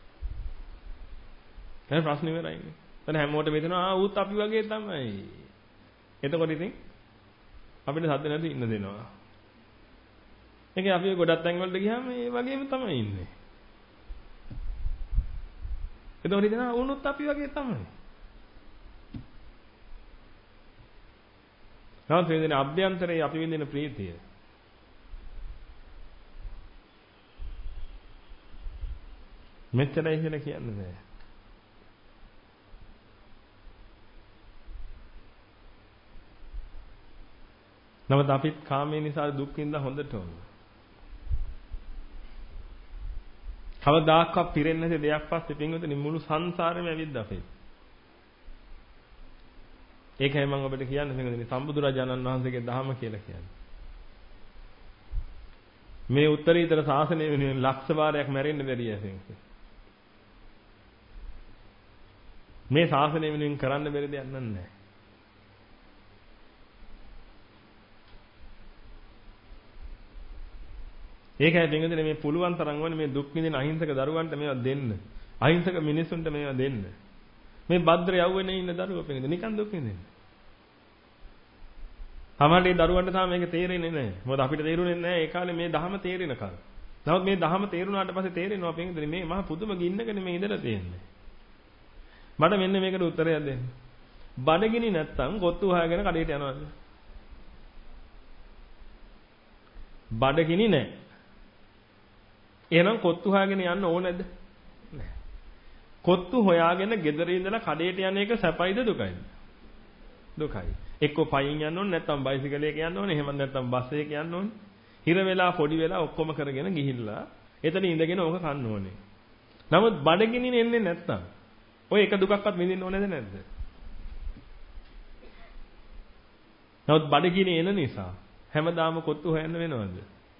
දැන් ප්‍රශ්න ඉවරයිනේ. දැන් හැමෝටම හිතෙනවා ඌත් අපි වගේ තමයි. එතකොට ඉතින් අපිට සද්ද නැති ඉන්න දෙනවා. ඒකේ අපි ගොඩක් තැන් වලට ගියාම මේ වගේම තමයි ඉන්නේ. එතකොට හිතනවා ඌනුත් අපි වගේ තමයි. නමුත් මේ දෙන අභ්‍යන්තරයේ අපි විඳින ප්‍රීතිය මෙච්චරයි කියලා කියන්නේ නෑ. නමුත් අපිත් කාමයේ නිසා දුක් විඳලා හොඳට ඕන. කවදාකවත් පිරෙන්නේ නැති දෙයක් පස්සේ පින්වතුනි මුළු සංසාරෙම ඇවිද්ද අපේ. ඒකයි මම ඔබට කියන්නේ පින්වතුනි සම්බුදුරජාණන් වහන්සේගේ ධර්ම කියලා කියන්නේ. මේ උත්තරීතර ශාසනය වෙනුවෙන් ලක්ෂ වාරයක් මැරෙන්න බැරි ඇසෙන්ක. මේ ශාසනය වෙනුවෙන් කරන්න බැරි දෙයක් නෑ. ඒකයි පින්වතුනි මේ පුළුවන් තරම් වනේ මේ දුක් විඳින අහිංසක දරුවන්ට මේවා දෙන්න. අහිංසක මිනිසුන්ට මේවා දෙන්න. මේ භද්‍ර යවුවනේ ඉන්න දරුවෝ පින්වතුනි නිකන් දුක් විඳින්නේ. තමන්ගේ දරුවන්ට තාම මේක තේරෙන්නේ නැහැ. මොකද අපිට තේරුනේ නැහැ ඒ කාලේ මේ ධහම තේරෙන කාලේ. නමුත් මේ ධහම තේරුණාට පස්සේ තේරෙනවා පින්වතුනි මේ මහා පුදුම ගින්නකනේ මේ ඉඳලා තියෙන්නේ. මට මෙන්න මේකට උත්තරයක් දෙන්න. බඩගිනි නැත්තම් කොත්තු හොයාගෙන කඩේට යනවද? බඩගිනි නැහැ. එහෙනම් කොත්තු හොයාගෙන යන්න ඕනේද? නැහැ. කොත්තු හොයාගෙන ගෙදර ඉඳලා කඩේට යන එක සැපයිද දුකයිද? දුකයි. එක්ක පයින් යන්න ඕනේ නැත්නම් බයිසිකලයක යන්න ඕනේ. එහෙම නැත්නම් බස් එකක යන්න ඕනේ. හිර වෙලා පොඩි වෙලා ඔක්කොම කරගෙන ගිහිල්ලා එතන ඉඳගෙන ඕක කන්න ඕනේ. නමුත් බඩගිනි එන්නේ නැත්නම් ඔය එක දුකක්වත් විඳින්න ඕනේද නැද්ද? නමුත් බඩගිනි එන නිසා හැමදාම කොත්තු හොයන්න වෙනවද?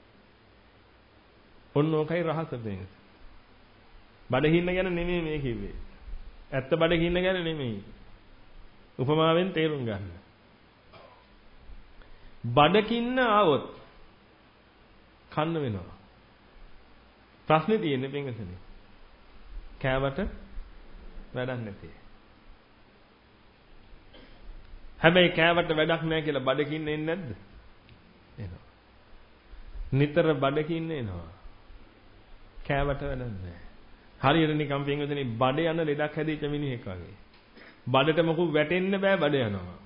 ඔන්න ඕකයි රහස දෙන්නේ. බඩගින්න ගැන නෙමෙයි මේ කිව්වේ. ඇත්ත බඩගින්න ගැන නෙමෙයි. උපමාවෙන් තේරුම් ගන්න. බඩකින්න ආවොත් කන්න වෙනවා. ප්‍රශ්නේ තියෙන්නේ පින්වතුනි. කෑවට වැඩක් නැති. හැබැයි කෑවට වැඩක් නැහැ කියලා බඩකින්න එන්නේ නැද්ද? එනවා. නිතර බඩකින්න එනවා. කෑවට වැඩක් නැහැ. හරියට නිකම් පින්වතුනි බඩ යන ලෙඩක් හැදිච්ච මිනිහෙක් වගේ. බඩට මොකුත් වැටෙන්න බෑ බඩ යනවා.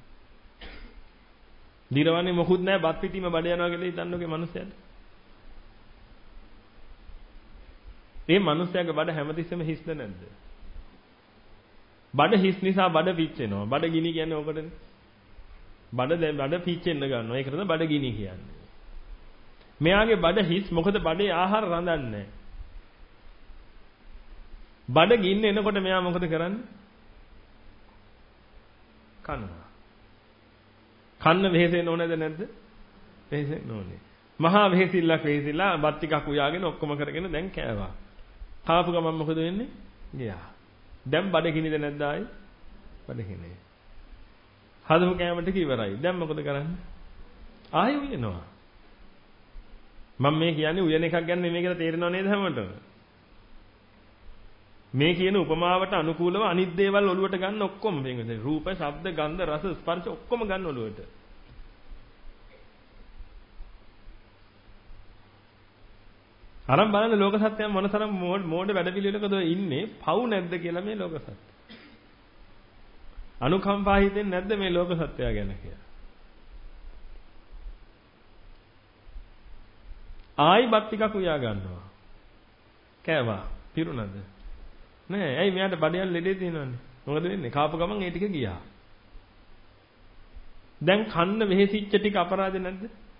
දිරවන්නේ මොකුත් නැහැ බත් පිටිම බඩ යනවා කියලා හිතන්නකෝ මනුස්සයාට. මේ මනුස්සයාගේ බඩ හැමතිස්සෙම හිස්ද නැද්ද? බඩ හිස් නිසා බඩ පිච්චෙනවා. බඩ ගිනි කියන්නේ ඕකටනේ. බඩ පිච්චෙන්න ගන්නවා. ඒකට තමයි බඩ ගිනි කියන්නේ. මෙයාගේ බඩ හිස් මොකද බඩේ ආහාර රඳන්නේ නැහැ. බඩ ගින්න එනකොට මෙයා මොකද කරන්නේ? කනවා. කන්න වෙහෙසෙන්න ඕනේද නැද්ද? වෙහෙසෙන්න ඕනේ. මහා වෙහෙසිල්ලා බත් ටිකක් උයාගෙන ඔක්කොම කරගෙන දැන් කෑවා. කාපු ගමන් මොකද වෙන්නේ? ගියා. දැන් බඩගිනිද නැද්ද ආයේ? බඩගිනේ. හදපු කෑම ටික ඉවරයි. දැන් මොකද කරන්නේ? ආයෙ උයනවා. මම මේ කියන්නේ උයන එකක් ගැන නෙමෙයි කියලා තේරෙනව නේද හැමෝටම? මේ කියන උපමාවට අනුකූලව අනිත් දේවල් ඔලුවට ගන්න ඔක්කොම මේකද? රූප, ශබ්ද, ගන්ධ, රස, ස්පර්ශ ඔක්කොම ගන්න ඔලුවට. අරන් බලන්න ලෝක සත්‍යයන් මොනතරම් මෝඩ වැඩපිළිවෙලකද ඉන්නේ? පව් නැද්ද කියලා මේ ලෝක සත්‍ය. අනුකම්පා හිතෙන්නේ නැද්ද මේ ලෝක සත්‍යය ගැන කියලා? ආයි බත් ටිකක් උයා ගන්නවා. කෑවා. පිරුණාද? නෑ. ඇයි මෙයාට බඩයන් ලෙඩේ තියෙනවනේ. මොකද වෙන්නේ? කාපු ගමන් ඒ ටික ගියා. දැන් කන්න වෙහෙසිච්ච ටික අපරාධ නැද්ද?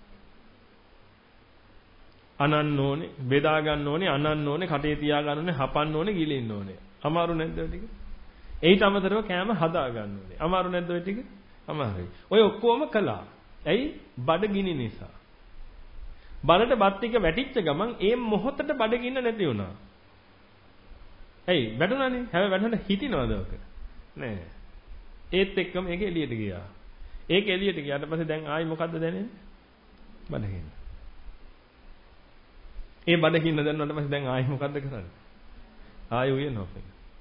අනන්න ඕනේ, බෙදා ගන්න ඕනේ, අනන්න ඕනේ, කටේ තියා ගන්න ඕනේ, හපන්න ඕනේ, ගිලින්න ඕනේ. අමාරු නැද්ද ඔය ටික? ඒිට අමතරව කෑම හදා ගන්න ඕනේ. අමාරු නැද්ද ඔය ටික? අමාරුයි. ඔය ඔක්කොම කළා. ඇයි? බඩගිනි නිසා. බලට බත් ටික වැටිච්ච ගමන් ඒ මොහොතට බඩගින්න නැති වුණා. ඇයි? වැටුණානේ. හැබැයි වැටුණාට හිටිනවද ඔක? නෑ. ඒත් එක්කම ඒක එළියට ගියා. ඒක එළියට ගියාට පස්සේ දැන් ආයි මොකද්ද දැනෙන්නේ? බඩගින්න. ඒ බඩගින්න දැනුණාට පස්සේ දැන් ආයි මොකද්ද කරන්නේ? ආයි උයනවා.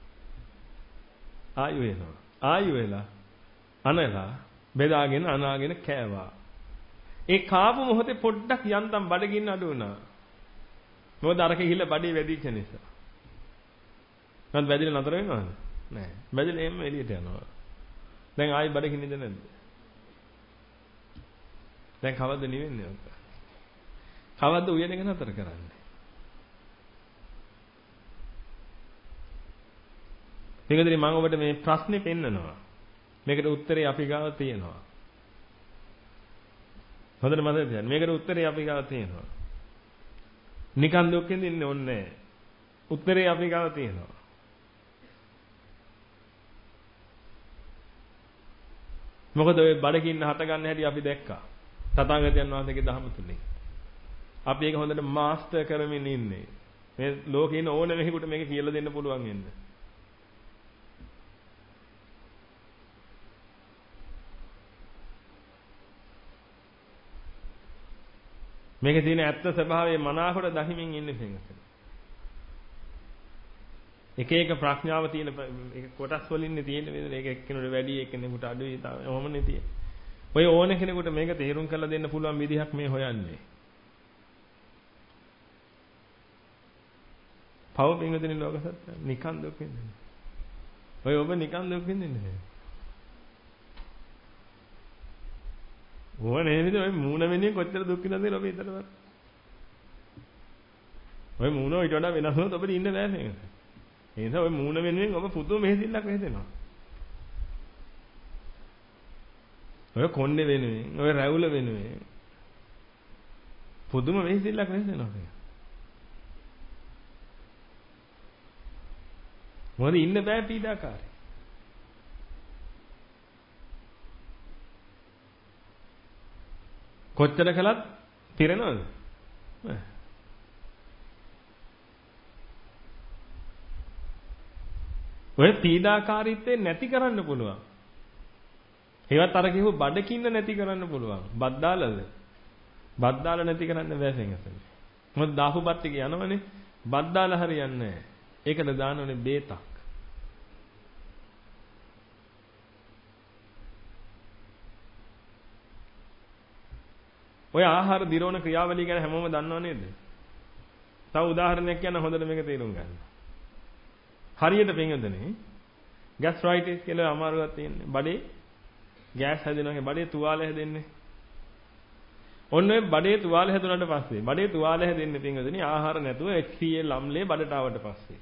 ආයි උයනවා. ආයි වෙලා අනලා බෙදාගෙන අනාගෙන කෑවා. ඒ කාපු මොහොතේ පොඩ්ඩක් යන්තම් බඩගින්න අඩු වුණා. මොකද අරක ගිහිල්ලා බඩේ වැදිච්ච නිසා. නැත් වැදිලා නතර වෙනවද? නෑ. වැදිලා එම්ම එළියට යනවා. දැන් ආයි බඩගින්නද නැද්ද? දැන් කවද්ද නිවෙන්නේ ඔක? කවද්ද උයන එක නතර කරන්නේ? ඒකදරි මම ඔබට මේ ප්‍රශ්නේ පෙන්නනවා. මේකට උත්තරේ අපි ගාව තියෙනවා. හොඳට මතක තියාගන්න. මේකට උත්තරේ අපි ගාව තියෙනවා. නිකන් දුක්ෙන් ඉන්නේ ඕනේ. උත්තරේ අපි ගාව තියෙනවා. මොකද ඔය බඩගින්න හට ගන්න හැටි අපි දැක්කා. තථාගතයන් වහන්සේගේ ධර්ම තුලින්. අපි ඒක හොඳට මාස්ටර් කරමින් ඉන්නේ. මේ ලෝකේ ඉන්න ඕනම කෙනෙකුට මේක කියලා දෙන්න පුළුවන් වෙන්නේ. මේකේ තියෙන ඇත්ත ස්වභාවය මනාකොට දහිමින් ඉන්නේ පින්වතුනි. එක එක ප්‍රඥාව තියෙන ඒක කොටස් වලින් තියෙන විදිහට ඒක එක්කෙනෙකුට වැඩි එක්කෙනෙකුට අඩුයි ඔහොමනේ තියෙන්නේ. ඔය ඕන කෙනෙකුට මේක තේරුම් කරලා දෙන්න පුළුවන් විදිහක් මේ හොයන්නේ. පව පින්වතුනි ලෝක සත්‍ය නිකන් දුක් විඳින්නේ. ඔය ඔබ නිකන් දුක් විඳින්නේ. ඕනේ නේද ඔය මූණ වෙන්නේ කොච්චර දුක් විඳිනවද ඔබ හිතනවද? ඔය මූණ ඊට වඩා වෙනස් වුණොත් ඔබට ඉන්න බෑ නේද? ඒ නිසා ඔය මූණ වෙනුවෙන් ඔබ පුදුම මෙහෙසිල්ලක් වෙහෙදෙනවා. ඔය කොණ්ඩේ වෙනුවෙන්, ඔය රැවුල වෙනුවෙන් පුදුම මෙහෙසිල්ලක් වෙහෙදෙනවා. මොකද ඉන්න බෑ පීඩාකාරී. කොච්චර කළත් පිරෙනවද? ඔය පීඩාකාරීත්වය නැති කරන්න පුළුවන්. ඒවත් අර කිව්ව බඩකින්න නැති කරන්න පුළුවන්. බත් දාලාද? බත් දාලා නැති කරන්න බෑ සෙන්ගසෙන්. මොකද දාපු බත් ටික යනවනේ. බත් දාලා හරියන්නේ නැහැ. ඒකට දාන්න ඕනේ බේතක්. ඔය ආහාර දිරවන ක්‍රියාවලිය ගැන හැමෝම දන්නව නේද? තව උදාහරණයක් කියන්න හොඳට මේක තේරුම් ගන්න. හරියට පින්වදනේ ગેස්ට්‍රයිටිස් කියලා අමාරුවක් තියෙන්නේ. බඩේ ගෑස් හැදෙනවා. බඩේ තුවාල හැදෙන්නේ. ඔන්න ඔය බඩේ තුවාල හැදුනට පස්සේ බඩේ තුවාල හැදෙන්නේ පින්වදනේ ආහාර නැතුව HCl අම්ලේ බඩට ආවට පස්සේ.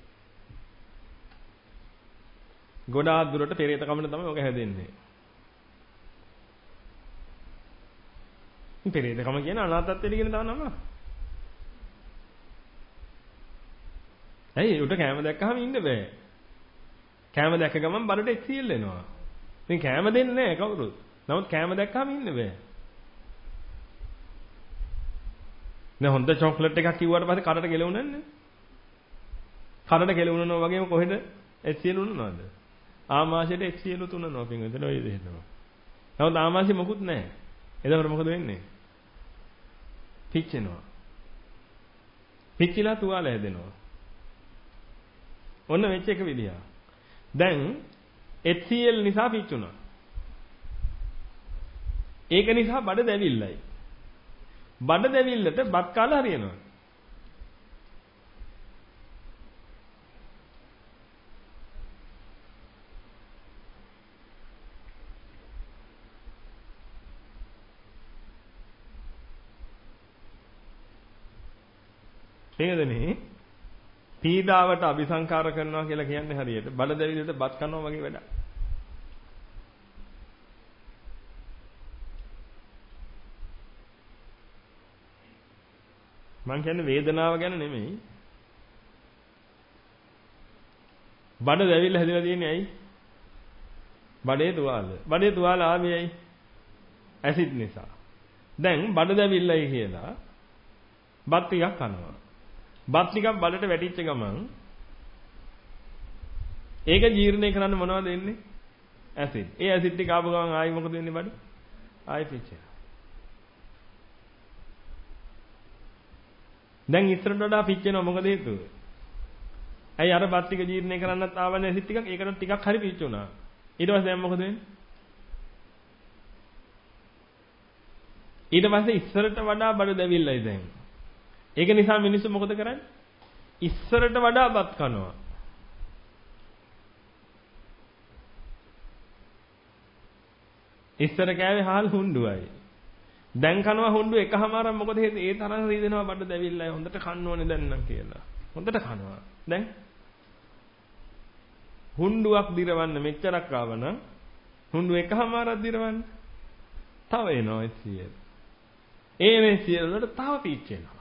ගොඩාක් දුරට පෙරේත කමන තමයි ඔක හැදෙන්නේ. පෙරේතකම කියන අනාථත්වයට කියන තව නම. ඇයි උට කැම දැක්කහම ඉන්න බෑ. කැම දැක්ක ගමන් බඩට HCl එනවා. ඉතින් කැම දෙන්නේ නැහැ කවුරුත්. නමුත් කැම දැක්කහම ඉන්න බෑ. දැන් හොඳ චොක්ලට් එකක් කිව්වට පස්සේ කඩට ගෙලවුණා නේද? කඩට ගෙලවුණා වගේම කොහෙද HCl උනනවද? ආමාශයට HCl තුනනවා පින්විතනේ ඔය විදිහටම. නමුත් ආමාශය මොකුත් නැහැ. එතකොට මොකද වෙන්නේ? පිච්චෙනවා. පිච්චිලා තුවාල හැදෙනවා. ඔන්න වෙච්ච එක විදිය. දැන් HCl නිසා පිච්චුණා. ඒක නිසා බඩ දැවිල්ලයි. බඩ දැවිල්ලට බත් කාලා හරියනවා. තේරෙන්නේ? පීඩාවට අபிසංකාර කරනවා කියලා කියන්නේ හරියට බඩ දැවිල්ලට බත් කනවා වගේ වැඩක්. මං කියන්නේ වේදනාව ගැන නෙමෙයි. බඩ දැවිල්ල හැදලා තියෙන්නේ ඇයි? බඩේ තුවාල. බඩේ තුවාල ආවේ ඇයි? ඇසිඩ් නිසා. දැන් බඩ දැවිල්ලයි කියලා බත් ටිකක් කනවා. බත් ටිකක් බඩට වැටිච්ච ගමන් ඒක ජීර්ණය කරන්න මොනවද වෙන්නේ? ඇසිඩ්. ඒ ඇසිඩ් ටික ආපු ගමන් ආයි මොකද වෙන්නේ බඩ? ආයි පිච්චෙනවා. දැන් ඉස්සරට වඩා පිච්චෙනවා මොකද හේතුව? ඇයි අර බත් ටික ජීර්ණය කරන්නත් ආවනේ ඇසිඩ් ටිකක් ඒකට ටිකක් හරි පිච්චුණා. ඊට පස්සේ දැන් මොකද වෙන්නේ? ඊට පස්සේ ඉස්සරට වඩා බඩ දැවිල්ලයි දැන්. ඒක නිසා මිනිස්සු මොකද කරන්නේ? ඉස්සරට වඩා බත් කනවා. ඉස්සර කෑවේ හාල් හුණ්ඩුවයි. දැන් කනවා හුණ්ඩු එකමාරක් මොකද හේතුව? ඒ තරම් රීදෙනවා බඩ දැවිල්ලයි. හොඳට කන්න ඕනේ දැන් නම් කියලා. හොඳට කනවා. දැන් හුණ්ඩුවක් දිරවන්න මෙච්චරක් ආවනම් හුණ්ඩු එකමාරක් දිරවන්න තව එනවා HCl. ඒ HCl වලට තව පිච්චෙනවා.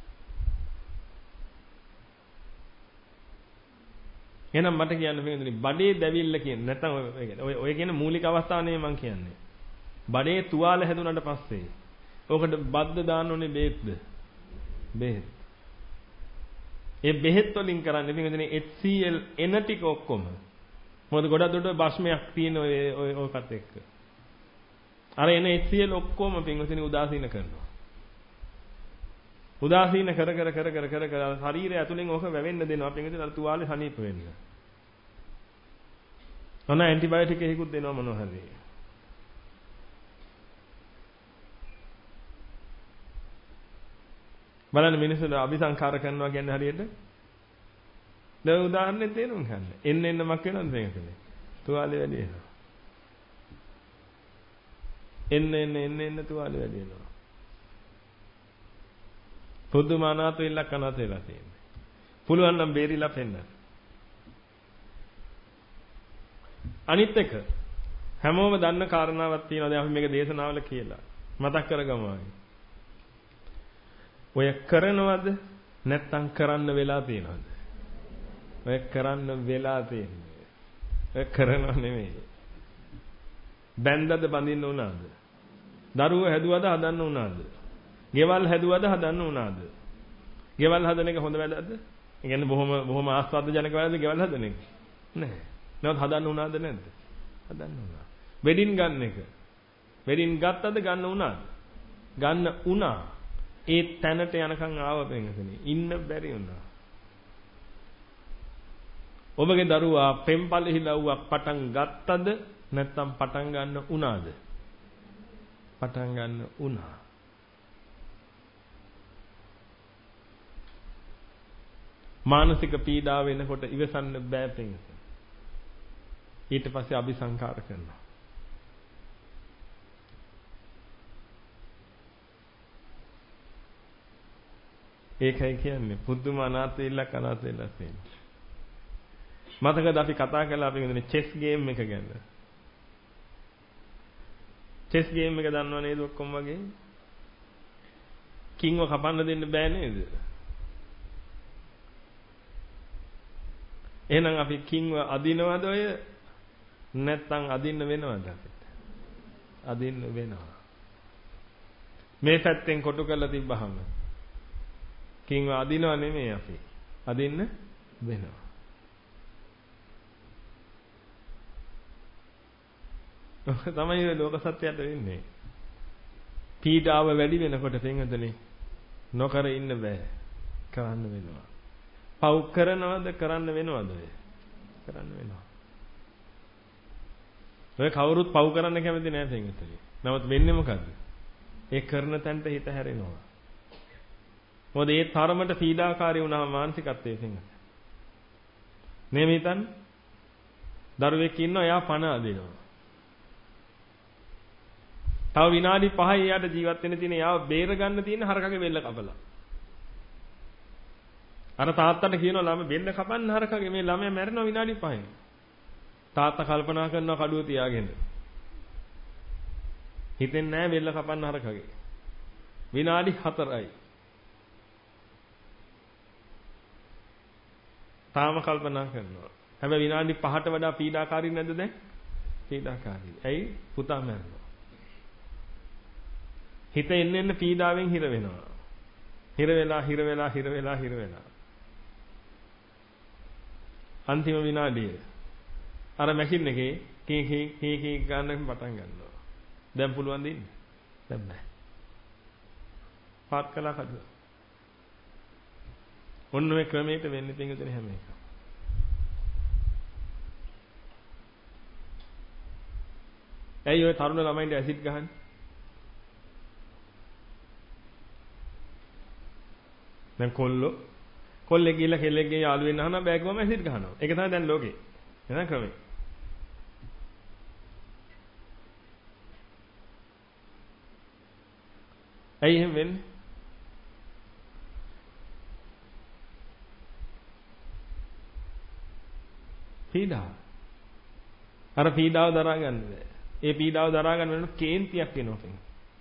එහෙනම් මට කියන්න බැහැ බඩේ දැවිල්ල කියන්නේ නැත්නම් ඔය කියන මූලික අවස්ථාව නෙමෙයි මම කියන්නේ. බඩේ තුවාල හැදුනට පස්සේ ඕකට බද්ද දාන්න ඕනේ බෙහෙත්ද? බෙහෙත්. ඒ බෙහෙත් වලින් කරන්නේ පිටින් HCl එන ටික ඔක්කොම. මොකද ගොඩක් දුරට භස්මයක් තියෙන ඔයකත් එක්ක. අර එන HCl ඔක්කොම පිටින් උදාසීන කරනවා. උදාසීන කර ශරීරය ඇතුලෙන් ඕක වැවෙන්න දෙනවා පිටින් අර තුවාලේ සනීප වෙන්න. ඔන්න ඇන්ටිබයොටික් එකකුත් දෙනවා මොනවා හරි. බලන්න මිනිස්සුන්ට අபிසංකාර කරනවා කියන්නේ හරියට දැන් උදාහරණයක් තේරුම් ගන්න. එන්න මක් වෙනවද මේකනේ? තුවාලේ වැඩි වෙනවා. එන්න තුවාලේ වැඩි වෙනවා. පුදුම අනාථ වෙලක් අනාථ වෙලා තියෙන්නේ. පුළුවන් නම් බේරිලා පෙන්නන්න. අනිත් එක හැමෝම දන්න කාරණාවක් තියෙනවා. දැන් අපි මේක දේශනාවල කියලා මතක් කරගමු. ඔය කරනවද නැත්තම් කරන්න වෙලා තියෙනවද? ඔය කරන්න වෙලා තියෙන්නේ. ඔය කරනව නෙමෙයි. බැන්දද බඳින්න උනාද? දරුවෝ හැදුවද හදන්න උනාද? ගෙවල් හැදුවද හදන්න උනාද? ගෙවල් හදන එක හොඳ වැඩක්ද? ඒ කියන්නේ බොහොම ආස්වාද ජනක වැඩද ගෙවල් හදන එක? නෑ. නමුත් හදන්න උනාද නැද්ද? හදන්න උනා. වෙඩින් ගන්න එක. වෙඩින් ගත්තද ගන්න උනාද? ගන්න උනා. ඒ තැනට යනකම් ආව පෙන්කනේ. ඉන්න බැරි වුණා. ඔබගේ දරුවා පෙම්පල හිලව්වක් පටන් ගත්තද නැත්නම් පටන් ගන්න උනාද? පටන් ගන්න උනා. මානසික පීඩාව වෙනකොට ඉවසන්න බෑ පෙන්ක. ඊට පස්සේ අபிසංකාර කරනවා. ඒකයි කියන්නේ පුදුම අනාථ වෙලක් අනාථ වෙලා තියෙනවා. මතකද අපි කතා කළා අපි කියන්නේ චෙස් ගේම් එක ගැන. චෙස් ගේම් එක දන්නව නේද ඔක්කොම වගේ? කිංව කපන්න දෙන්න බෑ නේද? එහෙනම් අපි කිංව අදිනවද ඔය? නැත්තම් අදින්න වෙනවද අපිට? අදින්න වෙනවා. මේ පැත්තෙන් කොටු කරලා තිබ්බහම කිං අදිනව නෙමෙයි අපි. අදින්න වෙනවා. තමයි ලෝක සත්‍යයට වෙන්නේ. පීඩාව වැඩි වෙනකොට පින්වතුනි නොකර ඉන්න බෑ. කරන්න වෙනවා. පව් කරනවද කරන්න වෙනවද ඔය? කරන්න වෙනවා. ඔය කවුරුත් පව් කරන්න කැමති නෑ පින්වතුනි. නමුත් වෙන්නේ මොකද්ද? ඒ කරන තැනට හිත හැරෙනවා. මොකද ඒ තරමට පීඩාකාරී වුණාම මානසිකත්වයේ පින්වතුනි. නේ මේ හිතන්නේ? දරුවෙක් ඉන්නවා එයා පණ අදිනවා. තව විනාඩි 5යි එයාට ජීවත් වෙන්න තියෙන එයාව බේර ගන්න තියෙන හරකගේ බෙල්ල කපලා. අර තාත්තට කියනවා ළමයා බෙල්ල කපන්න හරකගේ මේ ළමයා මැරෙනවා විනාඩි 5න්. තාත්තා කල්පනා කරනවා කඩුව තියාගෙන. හිතෙන්නේ නැහැ බෙල්ල කපන්න හරකගේ. විනාඩි 4යි. තාම කල්පනා කරනවා. හැබැයි විනාඩි 5ට වඩා පීඩාකාරී නැද්ද දැන්? පීඩාකාරී. ඇයි? පුතා මැරෙනවා. හිත එන්න පීඩාවෙන් හිර වෙනවා. හිර වෙලා. අන්තිම විනාඩියේ අර මැෂින් එකේ කී ගන්න පටන් ගන්නවා. දැන් පුළුවන් දෙන්න. දැන් බෑ. පාත් කළා කඩුව. ඔන්න ඔය ක්‍රමයට වෙන්නේ පිටුදෙන හැම එකම. ඇයි ඔය තරුණ ළමයින්ට ඇසිඩ් ගහන්නේ? දැන් කොල්ලෙක් ගිහලා කෙල්ලෙක්ගේ යාළු වෙන්න අහනවා බෑ කිව්වම ඇසිඩ් ගහනවා. ඒක තමයි දැන් ලෝකේ. එන ක්‍රමය. ඇයි එහෙම වෙන්නේ? පීඩාව. අර පීඩාව දරා ගන්න බෑ. ඒ පීඩාව දරා ගන්න වෙන කේන්තියක් එනවා.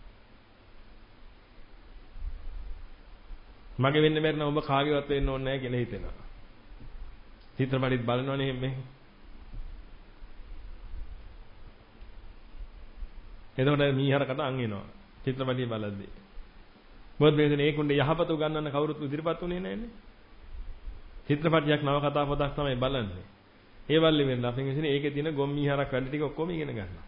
මගේ වෙන්න බැරි නම් ඔබ කාගේවත් වෙන්න ඕනේ නැහැ කියලා හිතෙනවා. චිත්‍රපටිත් බලනවනේ මේ. එතකොට මීහරකට අං එනවා. චිත්‍රපටිය බලද්දී. මොකද මේ දෙනේ ඒකුණ්ඩේ යහපත උගන්වන්න කවුරුත් ඉදිරිපත් උනේ නැන්නේ. චිත්‍රපටියක් නව කතා පොතක් තමයි බලන්නේ. ඒ වල්ලි වෙන්න අපෙන් ඉතින් ඒකේ තියෙන ගොම් මීහරක් වැඩ ටික ඔක්කොම ඉගෙන ගන්නවා.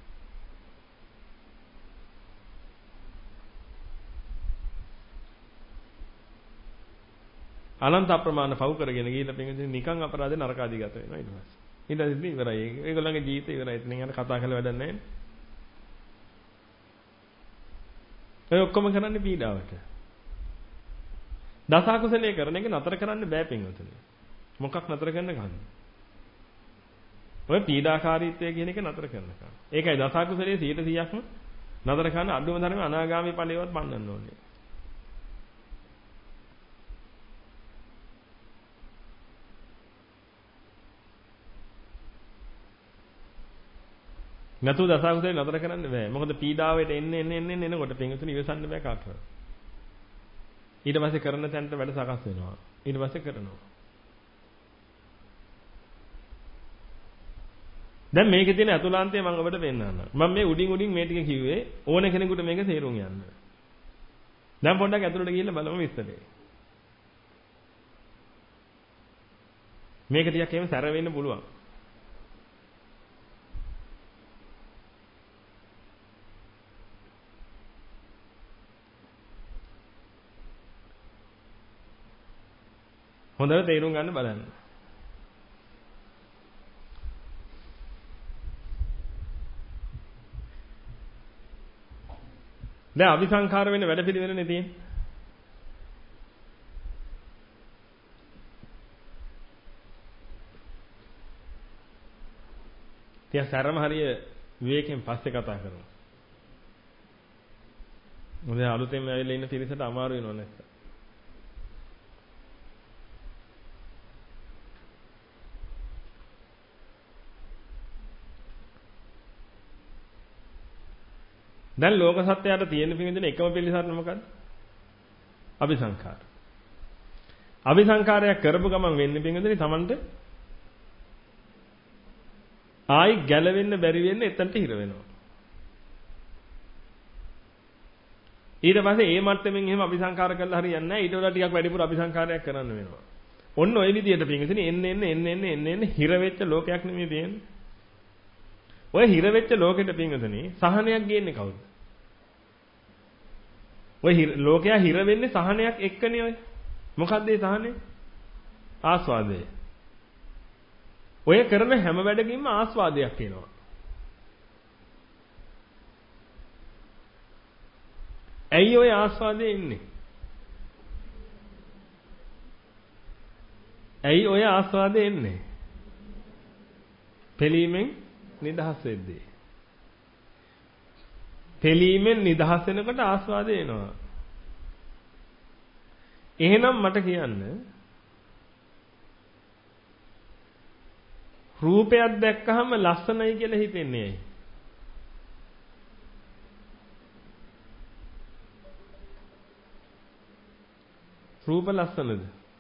අනන්ත අප්‍රමාණ පව් කරගෙන ගිහිල්ලා පිටින් නිකන් අපරාධේ නරකාදීගත වෙනවා ඊට පස්සේ. ඊට පස්සේ ඉවරයි. ඒගොල්ලන්ගේ ජීවිතේ ඉවරයි. ඉතින් යන කතා කරලා වැඩක් නැහැ. ඒ ඔක්කොම කරන්නේ පීඩාවට. දසකුසලයේ කරන එක නතර කරන්න බෑ පින්වතුනි. මොකක් නතර කරන්න ගන්න? ඔය පීඩාකාරීත්වය කියන එක නතර කරනකම්. ඒකයි දසකුසලයේ 100%ක්ම නතර කරන්න අඩුම තරමේ අනාගාමී ඵලයවත් පන්නන්න ඕනේ. නැතු දසකුසලේ නතර කරන්න බෑ. මොකද පීඩාවට එනකොට පින්වතුනි ඉවසන්න බෑ කාටවත්. ඊට පස්සේ කරන තැනට වැඩ සකස් වෙනවා. ඊට පස්සේ කරනවා. දැන් මේකේ තියෙන අතුලාන්තය මම ඔබට පෙන්නන්නම්. මම මේ උඩින් මේ ටික කිව්වේ ඕන කෙනෙකුට මේක තේරුම් යන්න. දැන් පොඩ්ඩක් ඇතුළට ගිහිල්ලා බලමු විස්තරේ. මේක ටිකක් එහෙම සැර වෙන්න පුළුවන්. හොඳට තේරුම් ගන්න බලන්න. දැන් අபிසංඛාර වෙන වැඩ පිළිවෙලනේ තියෙන්නේ. තියා සරම හරිය විවේකයෙන් පස්සේ කතා කරමු. මොකද අලුතෙන් ඇවිල්ලා ඉන්න පිරිසට අමාරු වෙනව නැත්නම්. දැන් ලෝක සත්‍යයට තියෙන පිළිඳින එකම පිළිසරණ මොකද්ද? අபிසංඛාර. අபிසංඛාරයක් කරපු ගමන් වෙන්නේ පිළිඳින තමන්ට ආයි ගැලවෙන්න බැරි වෙන්න එතනට හිර වෙනවා. ඊට පස්සේ ඒ මට්ටමින් එහෙම අபிසංකාර කරලා හරියන්නේ නැහැ. ඊට වඩා ටිකක් වැඩිපුර අபிසංකාරයක් කරන්න වෙනවා. ඔන්න ඔය විදියට පින්විතනි එන්න හිර වෙච්ච ලෝකයක් නෙමෙයි තියෙන්නේ. ඔය හිර වෙච්ච ලෝකෙට පින්විතනි සහනයක් ගේන්නේ කවුද? ඔය ලෝකයා හිර වෙන්නේ සහනයක් එක්කනේ ඔය. මොකද්ද ඒ සහනේ? ආස්වාදය. ඔය කරන හැම වැඩකින්ම ආස්වාදයක් එනවා. ඇයි ඔය ආස්වාදේ එන්නේ? ඇයි ඔය ආස්වාදේ එන්නේ? පෙලීමෙන් නිදහස් වෙද්දී. පෙලීමෙන් නිදහස් වෙනකොට ආස්වාදේ එනවා. එහෙනම් මට කියන්න රූපයක් දැක්කහම ලස්සනයි කියලා හිතෙන්නේ ඇයි? රූප ලස්සනද?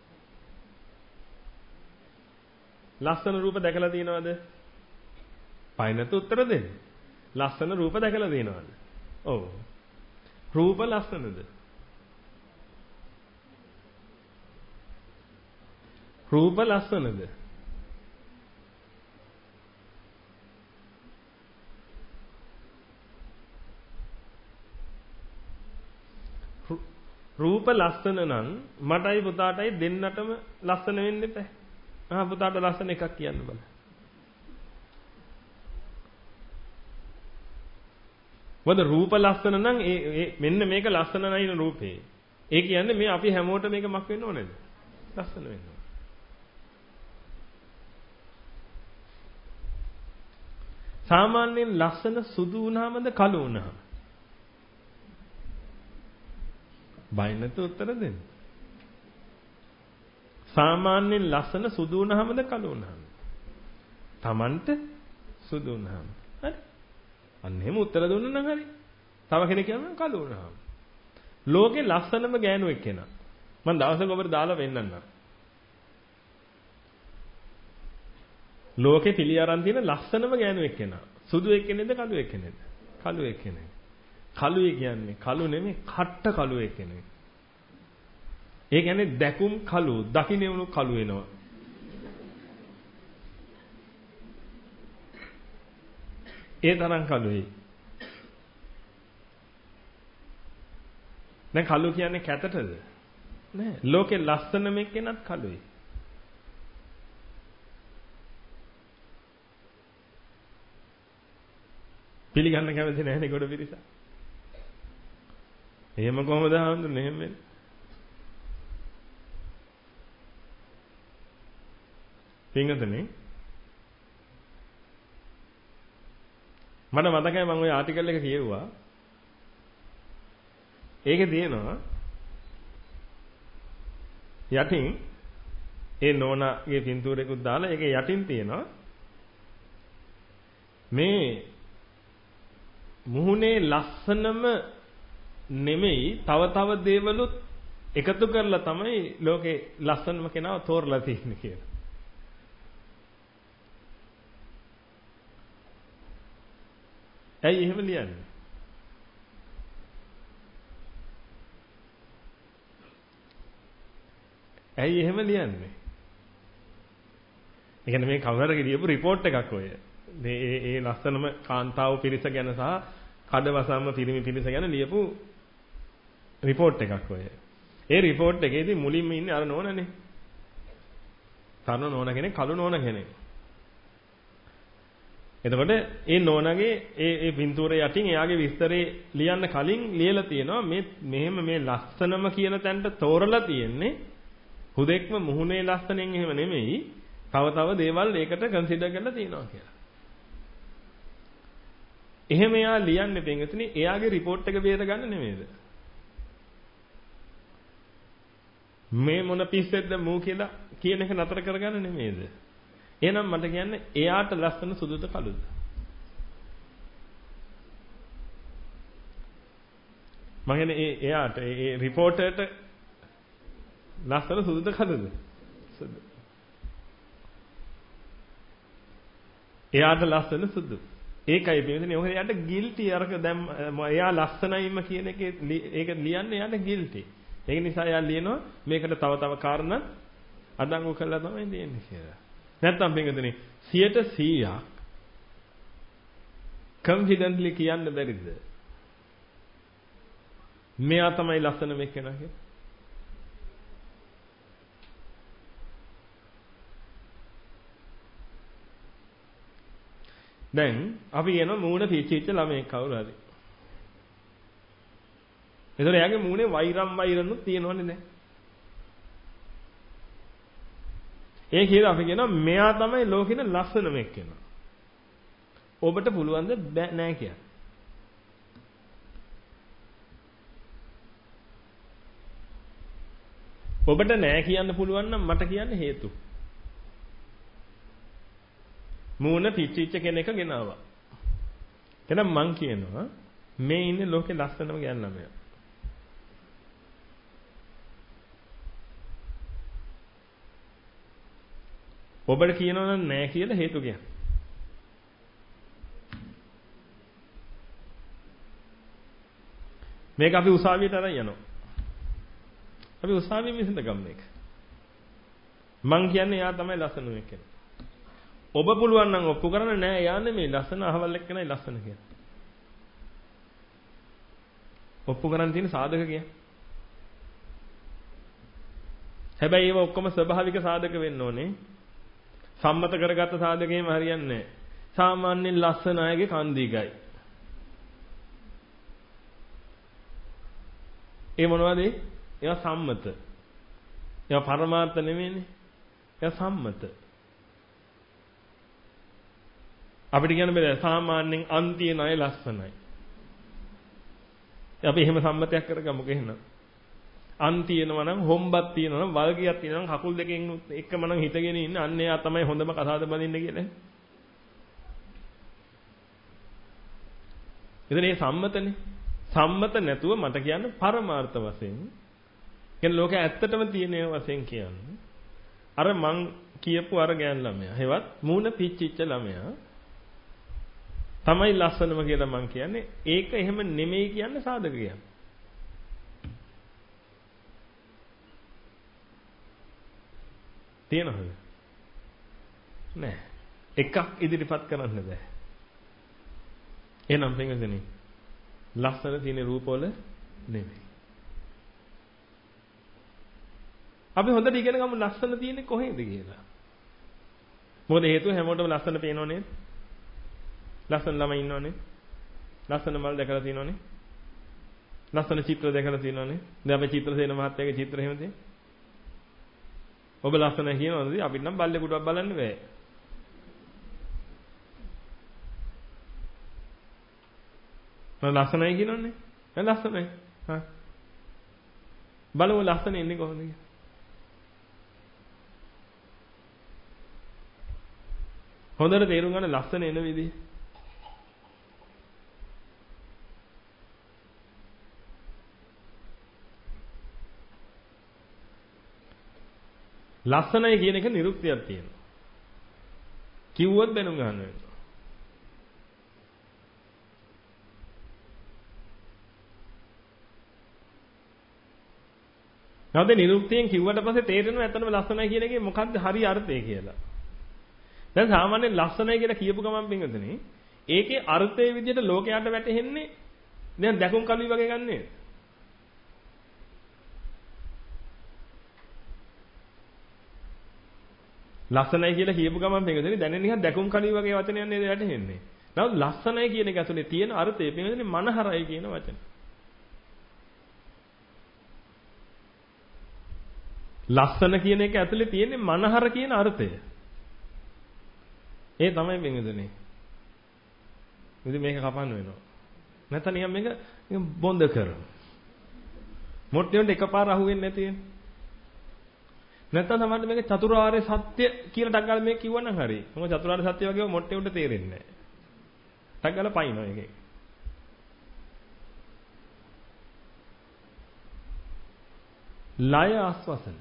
ලස්සන රූප දැකලා තියෙනවද? පයින්නත් උත්තර දෙන්න. ලස්සන රූප දැකලා තියෙනවද? ඔව්. රූප ලස්සනද? රූප ලස්සනද? රූප ලස්සන නම් මටයි පුතාටයි දෙන්නටම ලස්සන වෙන්න එපා. පුතාට ලස්සන එකක් කියන්න බල. මොකද රූප ලස්සන නම් මෙන්න මේක ලස්සන නැයින රූපේ. ඒ කියන්නේ මේ අපි හැමෝටම මේක මක් වෙන්න ඕනේද? ලස්සන වෙන්න ඕනේ. සාමාන්‍යයෙන් ලස්සන සුදු වුණාමද කළු වුණාම? බයින්නත් උත්තර දෙන්න. සාමාන්‍යයෙන් ලස්සන සුදු වුණාමද කළු වුණාම? Tamanට සුදු වුණාම. හරි. අන්න එහෙම උත්තර දුන්නා නම් හරි. තව කෙනෙක් කියනවා කළු වුණාම. ලෝකේ ලස්සනම ගෑනු එක්කෙනා. මම දවසක ඔබට දාලා වෙන්නන්නම්. ලෝකේ පිළි අරන් තියෙන ලස්සනම ගෑනු එක්කෙනා. සුදු එක්කෙනෙක්ද කළු එක්කෙනෙක්ද? කළු එක්කෙනෙක්. කළුයි කියන්නේ කළු නෙමෙයි කට්ට කළු එක්කෙනෙක්. ඒ කියන්නේ දැකුම් කළු, දකින්නෙවුණු කළු වෙනවා. ඒ තරම් කළුයි. දැන් කළු කියන්නේ කැතටද? නෑ. ලෝකේ ලස්සනම එක්කෙනත් කළුයි. පිළිගන්න කැමති නැහැනේ ගොඩ පිරිස. එහෙම කොහොමද හඳුන්නේ එහෙම වෙන්නේ? පින්වතුනි මට මතකයි මම ওই ආටිකල් එක කියෙව්වා. ඒකේ තියෙනවා යටින් ඒ නෝනාගේ පින්තූරයකුත් දාලා ඒකේ යටින් තියෙනවා මේ මුහුණේ ලස්සනම නෙමෙයි තව දේවලුත් එකතු කරලා තමයි ලෝකේ ලස්සනම කෙනාව තෝරලා තියෙන්නේ කියලා. ඇයි එහෙම ලියන්නේ? ඇයි එහෙම ලියන්නේ? ඒ කියන්නේ මේ කවුරුහරි ලියපු report එකක් ඔය. මේ ලස්සනම කාන්තාව පිරිස ගැන සහ කඩවසම්ම පිරිමි පිරිස ගැන ලියපු report එකක් ඔය. ඒ report එකේදී මුලින්ම ඉන්නේ අර නෝනනේ. තරුණ නෝන කෙනෙක්, කළු නෝන කෙනෙක්. එතකොට ඒ නෝනගේ ඒ පින්තූරය යටින් එයාගේ විස්තරේ ලියන්න කලින් ලියලා තියෙනවා මෙහෙම මේ ලස්සනම කියන තැනට තෝරලා තියෙන්නේ හුදෙක්ම මුහුණේ ලස්සනෙන් එහෙම නෙමෙයි තව දේවල් ඒකට කන්සිඩර් කරලා තියෙනවා කියලා. එහෙම එයා ලියන්නේ පින්වතුනි එයාගේ report එක බේර ගන්න නෙමෙයිද? මේ මොන පිස්සෙද්ද මූ කියලා කියන එක නතර කරගන්න නෙමෙයිද? එහෙනම් මට කියන්නේ එයාට ලස්සන සුදුද කළුද? මම කියන්නේ එයාට ඒ රිපෝටර්ට ලස්සන සුදුද කළුද? සුදු. එයාට ලස්සන සුදු. ඒකයි පින්වතුනි ඔහේ යට ගිල්ටි අරක දැන් එයා ලස්සනයිම කියන එකේ ඒක ලියන්නේ යට ගිල්ටි. ඒක නිසා එයා ලියනවා මේකට තව තව කාරණා අඩංගු කරලා තමයි දෙන්නේ කියලා. නැත්තම් පින්වතුනි 100% confidently කියන්න බැරිද? මෙයා තමයි ලස්සන මෙක්කෙනා කියලා. දැන් අපි කියනවා මූණ පිච්චිච්ච ළමයෙක් කවුරු හරි. ඒතර එයාගේ මූණේ වෛරනුත් තියෙනවනේ දැන්. ඒ කියලා අපි කියනවා මෙයා තමයි ලෝකෙන ලස්සනම එක්කෙනා. ඔබට පුළුවන් ද නෑ කියලා. ඔබට නෑ කියන්න පුළුවන් නම් මට කියන්න හේතු. මූණ පිච්චිච්ච කෙනෙක් ගෙනාවා. එහෙනම් මං කියනවා මේ ඉන්නේ ලෝකේ ලස්සනම ගෑන් ළමයා. ඔබට කියනවා නම් නෑ කියලා හේතු කියන්න. මේක අපි උසාවියට අරන් යනවා. අපි උසාවියෙන් විසඳ ගමු මේක. මං කියන්නේ එයා තමයි ලස්සනම එක්කෙනා. ඔබ පුළුවන් නම් ඔප්පු කරන්න නෑ එයා නෙමෙයි ලස්සන අහවල් එක්කෙනයි ලස්සන කියන්නේ. ඔප්පු කරන් තියෙන සාධක කියන්නේ. හැබැයි ඒව ඔක්කොම ස්වභාවික සාධක වෙන්න ඕනේ. සම්මත කරගත්ත සාධකෙම හරියන්නේ නෑ. සාමාන්‍යයෙන් ලස්සන අයගේ කන් දිගයි. ඒ මොනවද? ඒවා සම්මත. ඒවා පරමාර්ථ නෙමෙයිනේ. ඒවා සම්මත. අපිට කියන්න බෑ සාමාන්‍යයෙන් අන්තිම අය ලස්සනයි. අපි එහෙම සම්මතයක් කරගමුකෝ එහෙනම්. අන් තියෙනවා නම් හොම්බක් තියෙනවා නම් වල්ගියක් තියෙනවා නම් කකුල් දෙකෙන් එකම නම් හිටගෙන ඉන්න අන්න එයා තමයි හොඳම කසාද බඳින්න කියලා. ඉතින් මේ සම්මතනේ. සම්මත නැතුව මට කියන්න පරමාර්ථ වශයෙන්. කියන්නේ ලෝකයේ ඇත්තටම තියෙන වශයෙන් කියන්නේ. අර මං කියපු අර ගෑන් ළමයා. හෙවත් මූණ පිච්චිච්ච ළමයා තමයි ලස්සනම කියලා මං කියන්නේ. ඒක එහෙම නෙමෙයි කියන්නේ සාධක කියන්නේ. තියෙනවද? නෑ. එකක් ඉදිරිපත් කරන්න බෑ. එහෙනම් පින්වතුනි ලස්සන තියෙන රූපවල නෙමෙයි. අපි හොඳට ඉගෙන ගමු ලස්සන තියෙන්නේ කොහෙද කියලා. මොකද හේතුව හැමෝටම ලස්සන පේනව නේද? ලස්සන ළමයි ඉන්නවනේ. ලස්සන මල් දැකලා තියෙනවනේ. ලස්සන චිත්‍ර දැකලා තියෙනවනේ. දැන් අපි චිත්‍රසේන මහත්තයාගේ චිත්‍ර එහෙමද? ඔබ ලස්සනයි කියනවද? අපිට නම් බල්ලෙකුටවත් බලන්න බෑ. මම ලස්සනයි කියනවනේ. දැන් ලස්සනයි. හා. බලමු ලස්සන ඉන්නේ කොහොමද කියලා. හොඳට තේරුම් ගන්න ලස්සන එන විදිහ. ලස්සනයි කියන එක නිරුක්තියක් තියෙනවා. කිව්වොත් බැනුම් ගන්න වෙනවා. නැවත නිරුක්තියෙන් කිව්වට පස්සේ තේරෙනවා ඇත්තටම ලස්සනයි කියන එකේ මොකක්ද හරි අර්ථය කියලා. දැන් සාමාන්‍යයෙන් ලස්සනයි කියලා කියපු ගමන් පින්වතුනි ඒකේ අර්ථයේ විදිහට ලෝකයට වැටෙන්නේ දැන් දැකුම් කලුයි වගේ ගන්නනේ. ලස්සනයි කියලා කියපු ගමන් පින්වතුනි දැනෙන නිකන් දැකුම් කලුයි වගේ වචනයක් නේද වැටෙන්නේ. නමුත් ලස්සනයි කියන එක ඇතුලේ තියෙන අර්ථය පින්වතුනි මනහරයි කියන වචන. ලස්සන කියන එක ඇතුලේ තියෙන්නේ මනහර කියන අර්ථය. ඒ තමයි පින්වතුනි. ඉතින් මේක කපන්න වෙනවා. නැත්නම් නිකන් මේක බොඳ කරනවා. මොට්ටියට එකපාර අහුවෙන්නේ නැති වෙන. නැත්නම් තමයි මේක චතුරාර්ය සත්‍ය කියලා ඩග්ගල මේක කිව්වනම් හරි. මොකද චතුරාර්ය සත්‍ය වගේම මොට්ටියට තේරෙන්නේ නැහැ. ඩග්ගල පයින්නවා ඒකේ. ලය ආස්වාසන.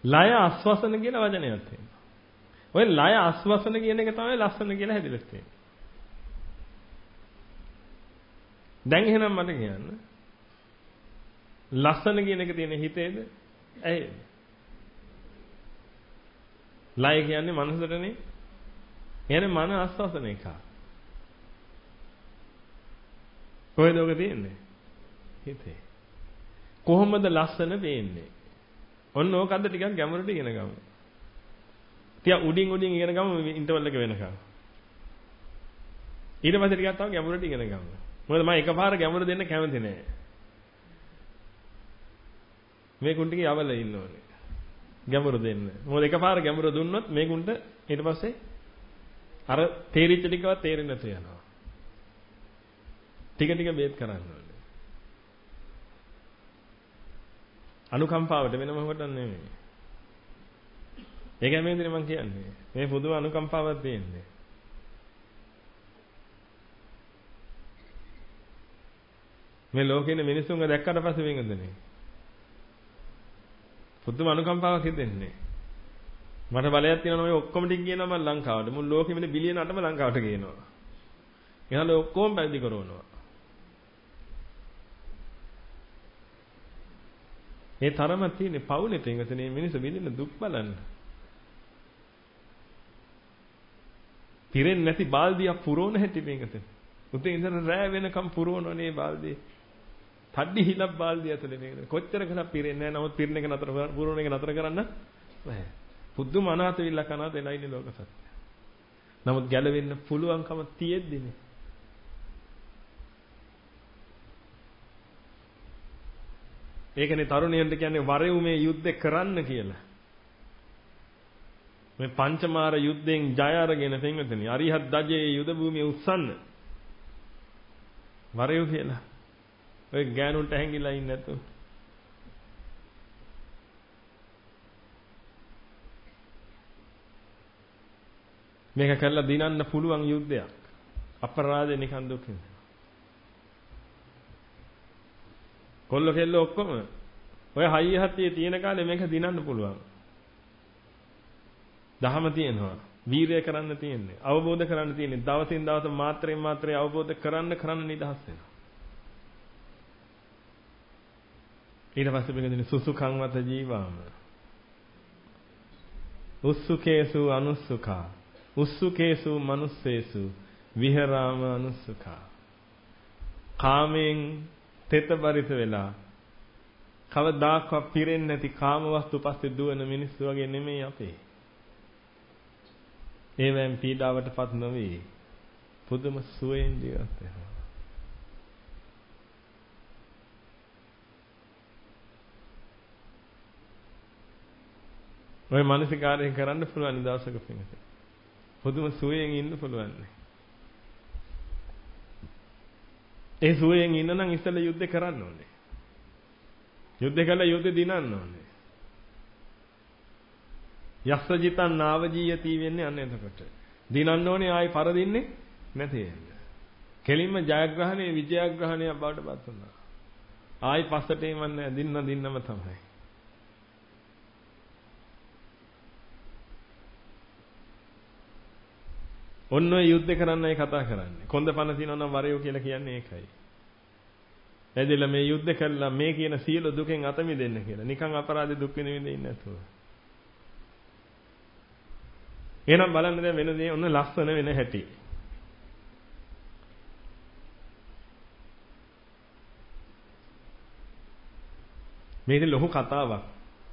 ලය ආස්වාසන කියන වචනයක් තියෙනවා. ඔය ලය ආස්වාසන කියන එක තමයි ලස්සන කියලා හැදිලා තියෙන්නේ. දැන් එහෙනම් මට කියන්න. ලස්සන කියන එක තියෙන හිතේද? ඇයි? ලය කියන්නේ මනසටනේ. එහෙනම් මන ආස්වාසන එක. කොහෙද ඔක තියෙන්නේ? හිතේ. කොහොමද ලස්සන පේන්නේ? ඔන්න ඕකද්ද ටිකක් ගැඹුරට ඉගෙන ගමු. ටිකක් උඩින් ඉගෙන ගමු ඉන්ටර්වල් එක වෙනකම්. ඊට පස්සේ ටිකක් තව ගැඹුරට ඉගෙන ගමු. මොකද මම එකපාර ගැඹුර දෙන්න කැමති නෑ. මේ කුන් ටිකේ යවල ඉන්න ඕනේ. ගැඹුර දෙන්න. මොකද එකපාර ගැඹුර දුන්නොත් මේ කුන්ට ඊට පස්සේ අර තේරිච්ච ටිකවත් තේරෙන්නේ නැතු යනවා. ටික ටික බේත් කරන්න ඕනේ. අනුකම්පාවට වෙන මොකටද නෙමෙයි. ඒකයි මේ දිනේ මම කියන්නේ. මේ පොදු අනුකම්පාවක් තියෙන්නේ. මේ ලෝකේ ඉන්න මිනිස්සුන්ව දැක්කට පස්සේ වෙනදනේ. පුදුම අනුකම්පාවක් හිතෙන්නේ. මට බලයක් තියෙනවා මේ ඔක්කොම ටික කියනවා මම ලංකාවට. මුළු ලෝකෙම ඉන්න බිලියන 8ම ලංකාවට කියනවා. එහාල ඔක්කොම පැවිදි කරවනවා. ඒ තරම තියෙන්නේ පවුලේ පින්වතුනි මිනිස්සු විඳින දුක් බලන්න. පිරෙන්නේ නැති බාල්දියක් පුරවන හැටි පින්වතුනි. උදේ ඉඳන් රෑ වෙනකම් පුරවනනේ බාල්දිය. තඩි හිලක් බාල්දිය ඇතුලේ මේක. කොච්චර කළා පිරෙන්නේ නැහැ. නමුත් පිරෙන එක නතර පුරවන එක නතර කරන්න බෑ. පුදුම අනාථ විල්ලක් අනාථ වෙලා ඉන්නේ ලෝක සත්‍ය. නමුත් ගැලවෙන්න පුළුවන්කම තියෙද්දිනේ. ඒකනේ තරුණයන්ට කියන්නේ වරෙව් මේ යුද්ධේ කරන්න කියලා. මේ පංචමාර යුද්ධෙන් ජය අරගෙන පින්වතුනි අරිහත් දජේ යුද භූමිය උස්සන්න. වරෙව් කියලා. ඔය ගෑනුන්ට හැංගිලා ඉන්නේ නැතු. මේක කරලා දිනන්න පුළුවන් යුද්ධයක්. අපරාධේ නිකන් දුකින්. කොල්ල කෙල්ල ඔක්කොම ඔය හයිය හතියේ තියෙන කාලේ මේක දිනන්න පුළුවන්. දහම තියෙනවා. වීරය කරන්න තියෙන්නේ. අවබෝධ කරන්න තියෙන්නේ. දවසින් දවස මාත්‍රයෙන් මාත්‍රේ අවබෝධ කරන්න නිදහස් වෙනවා. ඊට පස්සේ බෙගෙදින සුසුඛං වත ජීවාම. උස්සුකේසු අනුස්සුඛා. උස්සුකේසු මනුස්සේසු විහරාම අනුස්සුඛා. කාමෙන් තෙත බරිත වෙලා කවදාකවත් පිරෙන්නේ නැති කාම වස්තු පස්සේ දුවන මිනිස්සු වගේ නෙමෙයි අපේ. ඒවෙන් පීඩාවටපත් නොවි පුදුම සුවයෙන් ජීවත් වෙනවා. ඔය මානසිකාරයෙන් කරන්න පුළුවන් දවසක පිණිස. පුදුම සුවයෙන් ඉන්න පුළුවන්. ඒ සුවයෙන් ඉන්න නම් ඉස්සෙල්ලා යුද්ධ කරන්න ඕනේ. යුද්ධ කළා යුද්ධ දිනන්න ඕනේ. යස්සජිතං නාවජීයති වෙන්නේ අන්න එතකොට. දිනන්න ඕනේ ආයි පරදින්නේ නැති වෙන්න. කෙලින්ම ජයග්‍රහණය විජයග්‍රහණය බවට පත් වුණා. ආයි පස්සට එමන්නේ දින්නම තමයි. ඔන්න ඔය යුද්ධ කරන්නයි කතා කරන්නේ. කොන්ද පන තියනවා නම් වරයෝ කියලා කියන්නේ ඒකයි. එදිලා මේ යුද්ධ කළා මේ කියන සියලු දුකෙන් අත මිදෙන්න කියලා. නිකන් අපරාධ දුක් විඳින්න නැතුව. එහෙනම් බලන්න දැන් වෙන දේ ඔන්න ලස්සන වෙන හැටි. මේක ලොකු කතාවක්.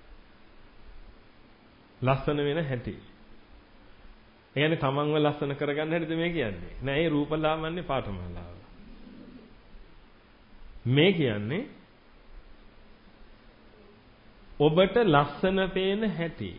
ලස්සන වෙන හැටි. ඒ කියන්නේ තමන්ව ලස්සන කරගන්න හැටිද මේ කියන්නේ. නෑ ඒ රූපලාවන්‍ය පාඨමාලාව. මේ කියන්නේ ඔබට ලස්සන පේන හැටි.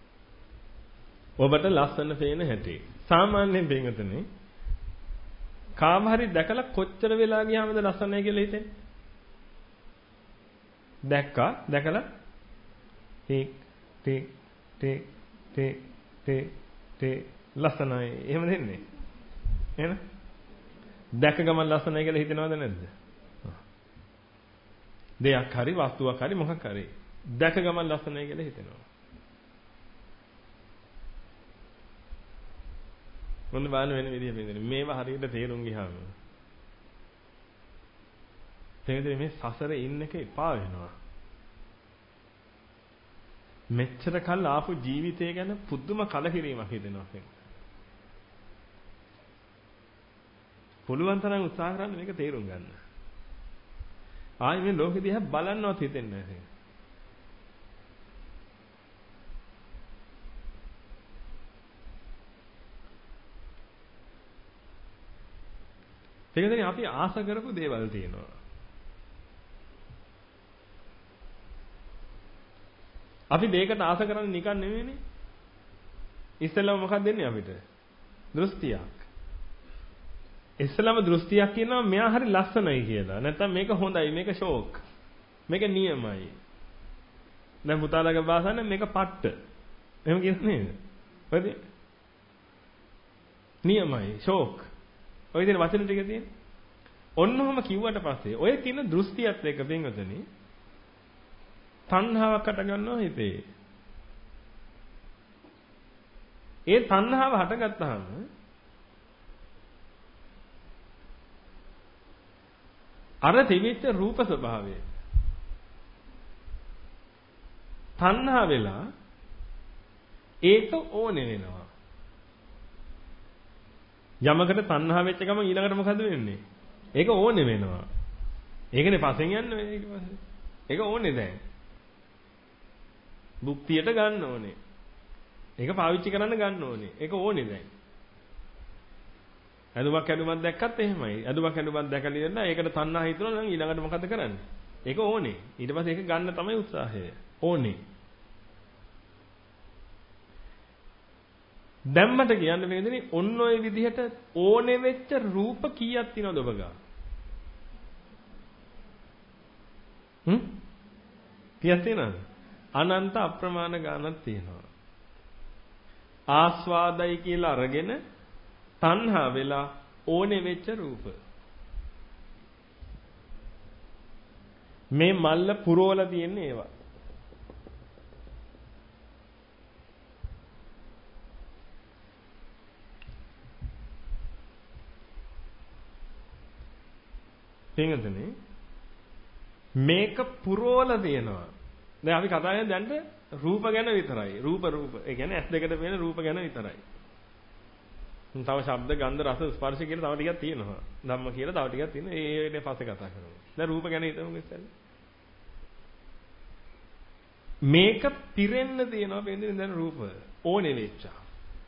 ඔබට ලස්සන පේන හැටි. සාමාන්‍යයෙන් බෙන්ගතනේ කාම හරි දැකලා කොච්චර වෙලා ගියාමද ලස්සනයි කියලා හිතෙන්නේ? දැකලා ටික් ටික් ටික් ටික් ටික් ටික් ලස්සනයි. එහෙම දෙන්නේ. එහෙනම් දැක ගමන් ලස්සනයි කියලා හිතනවද නැද්ද? දෙයක් හරි වස්තුවක් හරි මොකක් හරි දැක ගමන් ලස්සනයි කියලා හිතෙනවා. මොන බාන වෙන විදිය බෙදෙන මේවා හරියට තේරුම් ගියාම තේරෙන්නේ මේ සසරේ ඉන්න එක එපා වෙනවා. මෙච්චර කල් ආපු ජීවිතය ගැන පුදුම කලකිරීමක් හිතෙනවා දැන්. පුළුවන් තරම් උත්සාහ කරන්න මේක තේරුම් ගන්න. ආයි මේ ලෝකෙ දිහා බලන්නවත් හිතෙන්නේ නැහැ. ඒකෙන් අපි ආස කරපු දේවල් තියෙනවා. අපි දෙයකට ආස කරන්නේ නිකන් නෙවෙයිනේ. ඉස්සෙල්ලාම මොකක්ද දෙන්නේ අපිට? දෘෂ්ටියක්. ඉස්සෙල්ලාම දෘෂ්ටියක් කියනවා මෙයා හරි ලස්සනයි කියලා. නැත්නම් මේක හොඳයි, මේක ෂෝක්. මේක නියමයි. දැන් පුතාලගේ භාෂාවෙන් මේක පට්ට. එහෙම කියන්නේ නේද? හරිද? නියමයි, ෂෝක්. ඔය විදිහට වචන ටික තියෙන්නේ. ඔන්නෝම කිව්වට පස්සේ ඔය කියන දෘෂ්ටියත් එක්ක පින්වතුනි තණ්හාවක් හට ගන්නවා හිතේ. ඒ තණ්හාව හටගත්තාම අර තිබිච්ච රූප ස්වභාවය තණ්හා වෙලා ඒක ඕනේ වෙනවා. යමකට තණ්හා වෙච්ච ගමන් ඊළඟට මොකද වෙන්නේ? ඒක ඕනේ වෙනවා. ඒකනේ පස්සෙන් යන්නේ ඒක පස්සේ. ඒක ඕනේ දැන්. භුක්තියට ගන්න ඕනේ. ඒක පාවිච්චි කරන්න ගන්න ඕනේ. ඒක ඕනේ දැන්. ඇදුමක් ඇදුමක් දැක්කත් එහෙමයි. ඇදුමක් ඇදුමක් දැකලා ඉන්න ඒකට තණ්හා හිතුණා නම් ඊළඟට මොකද කරන්නේ? ඒක ඕනේ. ඊට පස්සේ ඒක ගන්න තමයි උත්සාහය. ඕනේ. දැම්මට කියන්න වෙන්නේ ඔන්න ඔය විදිහට ඕනේ වෙච්ච රූප කීයක් තියෙනවද ඔබ ගා? කීයක් තියෙනවද? අනන්ත අප්‍රමාණ ගානක් තියෙනවා. ආස්වාදයි කියලා අරගෙන තණ්හා වෙලා ඕනේ වෙච්ච රූප. මේ මල්ල පුරවලා තියෙන්නේ ඒවා. තේරෙන්නේ? මේක පුරවලා තියෙනවා. දැන් අපි කතා කරන්නේ දැන් රූප ගැන විතරයි. රූප. ඒ කියන්නේ ඇස් දෙකට පේන රූප ගැන විතරයි. තව ශබ්ද, ගන්ධ, රස, ස්පර්ශ කියලා තව ටිකක් තියෙනවා. ධම්ම කියලා තව ටිකක් තියෙනවා. ඒකේ පස්සේ කතා කරමු. දැන් රූප ගැන හිතමු ඉස්සෙල්ලා. මේක පිරෙන්න තියෙනවා වෙන්නේ දැන් රූප. ඕනේ වෙච්චා.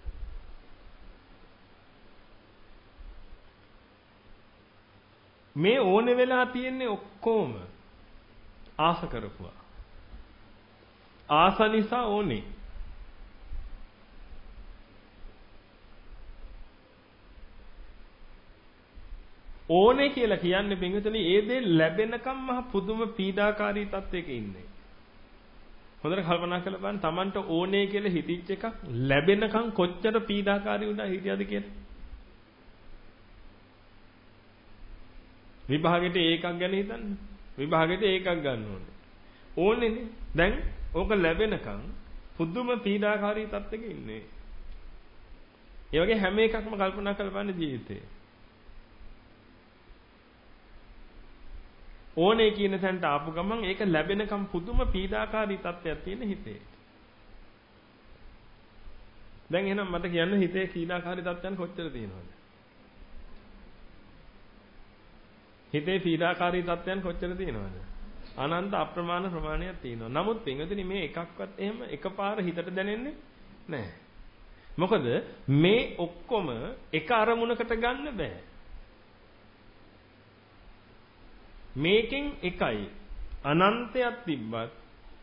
මේ ඕනේ වෙලා තියෙන්නේ ඔක්කොම ආස කරපුවා. ආස නිසා ඕනේ. ඕනේ කියලා කියන්නේ පින්විතනි ඒ දේ ලැබෙනකම් මහ පුදුම පීඩාකාරී තත්වයක ඉන්නේ. හොඳට කල්පනා කරලා බලන්න Tamanට ඕනේ කියලා හිතිච්ච එකක් ලැබෙනකම් කොච්චර පීඩාකාරී වුණා හිටියද කියලා. විභාගෙට ඒකක් ගැන හිතන්න. විභාගෙට ඒකක් ගන්න ඕනේ. ඕනේනේ. දැන් ඕක ලැබෙනකම් පුදුම පීඩාකාරී තත්ත්වෙක ඉන්නේ. ඒ වගේ හැම එකක්ම කල්පනා කරලා බලන්න ජීවිතේ. ඕනේ කියන තැනට ආපු ගමන් ඒක ලැබෙනකම් පුදුම පීඩාකාරී තත්ත්වයක් තියෙන හිතේ. දැන් එහෙනම් මට කියන්න හිතේ පීඩාකාරී තත්ත්වයන් කොච්චර තියෙනවද? හිතේ පීඩාකාරී තත්ත්වයන් කොච්චර තියෙනවද? අනන්ත අප්‍රමාණ ප්‍රමාණයක් තියෙනවා. නමුත් පින්වතුනි මේ එකක්වත් එහෙම එකපාර හිතට දැනෙන්නේ නැහැ. මොකද මේ ඔක්කොම එක අරමුණකට ගන්න බෑ. මේකෙන් එකයි අනන්තයක් තිබ්බත්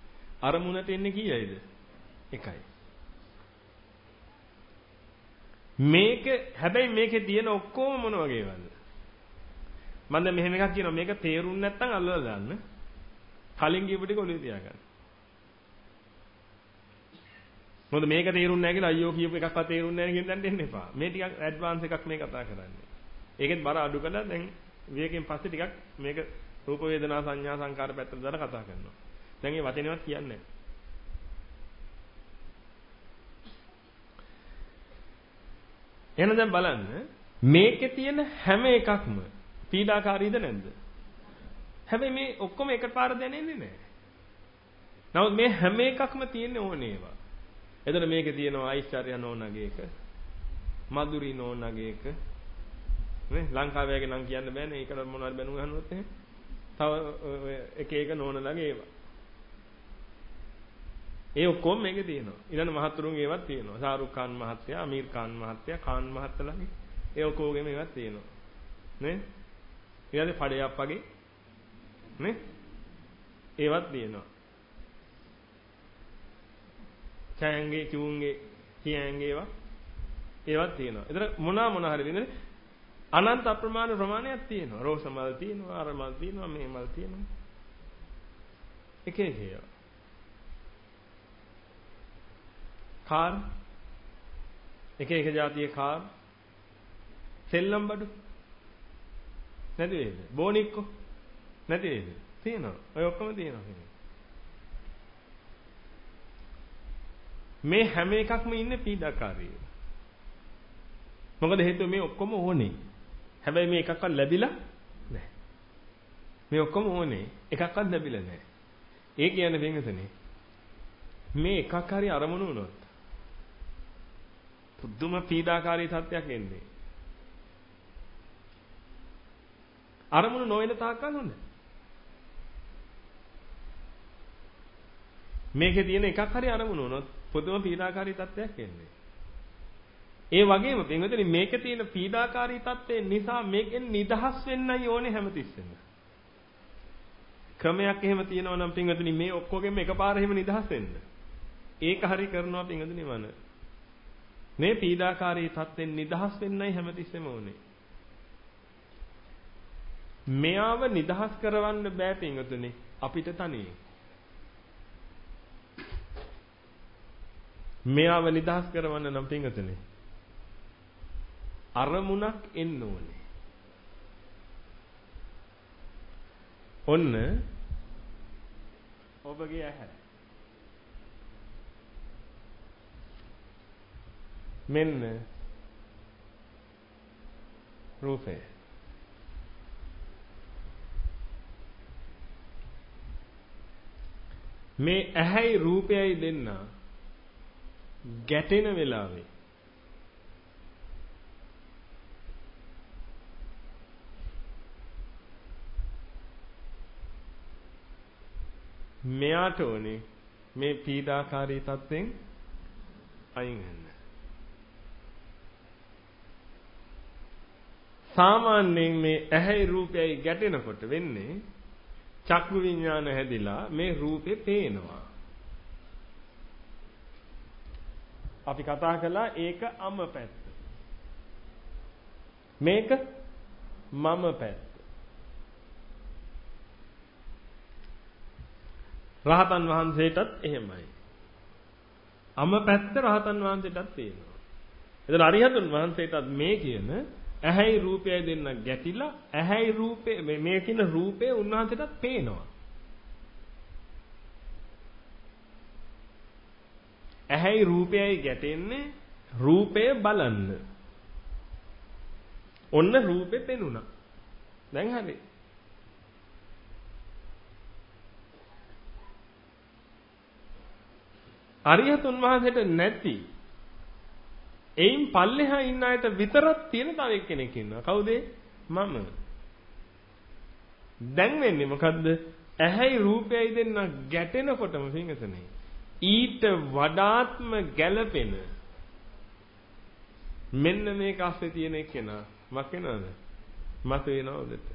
අරමුණට එන්නේ කීයයිද? එකයි. මේක හැබැයි මේකේ තියෙන ඔක්කොම මොන වගේවද? මම දැන් මෙහෙම එකක් කියනවා මේක තේරුම් නැත්නම් අල්ලලා දාන්න. කලින් කියපු ටික ඔළුවේ තියාගන්න. මොකද මේක තේරුම් නැහැ කියලා අයියෝ කියපු එකක්වත් තේරුම් නැහැ කියන දන්න දෙන්න එපා. මේ ටිකක් ඇඩ්වාන්ස් එකක් මේ කතා කරන්නේ. ඒකෙත් බර අඩු කරලා දැන් විවේකයෙන් පස්සේ ටිකක් මේක රූප වේදනා සංඥා සංකාර පැත්තට දාලා කතා කරනවා. දැන් මේ වචනේවත් කියන්නේ නැහැ. එහෙනම් දැන් බලන්න මේකේ තියෙන හැම එකක්ම පීඩාකාරීද නැද්ද? හැබැයි මේ ඔක්කොම එකපාර දැනෙන්නේ නැහැ. නමුත් මේ හැම එකක්ම තියෙන්නේ ඕනේ ඒවා. එතන මේකේ තියෙනවා ඓශ්චර්ය නෝනගේ එක, මధుරි නෝනගේ එක. නේ ලංකාවේගේ නම් කියන්න බෑනේ. ඒකට මොනවද බැනුම් අහනොත් එහෙම. තව එක එක නෝනලගේ ඒවා. ඒ ඔක්කොම මේකේ තියෙනවා. ඊළඟ මහතුරුන් ඒවත් තියෙනවා. ශාරුක් ખાන් මහත්තයා, අමීර් ખાන් මහත්තයා, ખાන් මහත්තලාගේ ඒ ඔක්කොගෙම ඒවත් තියෙනවා. නේ? ඊළඟ පඩයක් වගේ නේ? ඒවත් තියෙනවා. චයන්ගේ, චුන්ගේ, කියන්ගේ ඒවත් තියෙනවා. ඒතර මොන හරි විදිහට අනන්ත අප්‍රමාණ ප්‍රමාණයක් තියෙනවා. රෝස මල් තියෙනවා, අර මල් තියෙනවා, මේ මල් තියෙනවා. එක එක ඒවා. කාර් එක එක જાතියේ කාර් සෙල්ලම් බඩු නැති වේද? බෝනික්කෝ නැති වේද? තියෙනවා. ඔය ඔක්කොම තියෙනවා. මේ හැම එකක්ම ඉන්නේ පීඩාකාරීව. මොකද හේතුව මේ ඔක්කොම ඕනේ. හැබැයි මේ එකක්වත් ලැබිලා නැහැ. මේ ඔක්කොම ඕනේ. එකක්වත් ලැබිලා නැහැ. ඒ කියන්නේ වෙනසනේ. මේ එකක් හරි අරමුණු වුණොත් පුදුම පීඩාකාරී තත්ත්වයක් එන්නේ. අරමුණු නොවන තාක්කල් හොඳ. මේකේ තියෙන එකක් හරි අරමුණු වුණොත් පුදුම පීඩාකාරී තත්ත්වයක් එන්නේ. ඒ වගේම පින්වතුනි මේකේ තියෙන පීඩාකාරී තත්ත්වය නිසා මේකෙන් නිදහස් වෙන්නයි ඕනේ හැමතිස්සෙම. ක්‍රමයක් එහෙම තියෙනවා නම් පින්වතුනි මේ ඔක්කොගෙම එකපාර එහෙම නිදහස් වෙන්න. ඒක හරි කරනවා පින්වතුනි මන. මේ පීඩාකාරී තත්ත්වෙන් නිදහස් වෙන්නයි හැමතිස්සෙම ඕනේ. මෙයාව නිදහස් කරවන්න බෑ පින්වතුනි අපිට තනියෙන්. මෙයාව නිදහස් කරවන්න නම් පින්වතුනි අරමුණක් එන්න ඕනේ. ඔන්න ඔබගේ ඇහැ. මෙන්න රූපය. මේ ඇහැයි රූපයයි දෙන්න ගැටෙන වෙලාවේ මෙයාට ඕනේ මේ පීඩාකාරී තත්ත්වෙන් අයින් වෙන්න. සාමාන්‍යයෙන් මේ ඇහැයි රූපයයි ගැටෙනකොට වෙන්නේ චක්කු විඥාන හැදිලා මේ රූපේ පේනවා. අපි කතා කළා ඒක අම පැත්ත. මේක මම පැත්ත. රහතන් වහන්සේටත් එහෙමයි. අම පැත්ත රහතන් වහන්සේටත් තියෙනවා. එතන අරිහතුන් වහන්සේටත් මේ කියන ඇහැයි රූපයයි දෙන්න ගැටිලා ඇහැයි රූපේ මේ කියන රූපේ උන්වහන්සේටත් පේනවා. ඇහැයි රූපයයි ගැටෙන්නේ රූපය බලන්න. ඔන්න රූපේ පෙනුණා. දැන් හරි. අරිහතුන් වහන්සේට නැති එයින් පල්ලෙහා ඉන්න අයට විතරක් තියෙන තව එක්කෙනෙක් ඉන්නවා. කවුද? මම. දැන් වෙන්නේ මොකද්ද? ඇහැයි රූපයයි දෙන්න ගැටෙනකොටම පිංගසනේ. ඊට වඩාත්ම ගැළපෙන මෙන්න මේක අස්සේ තියෙන එක්කෙනා මක් වෙනවද? මත වෙනවද?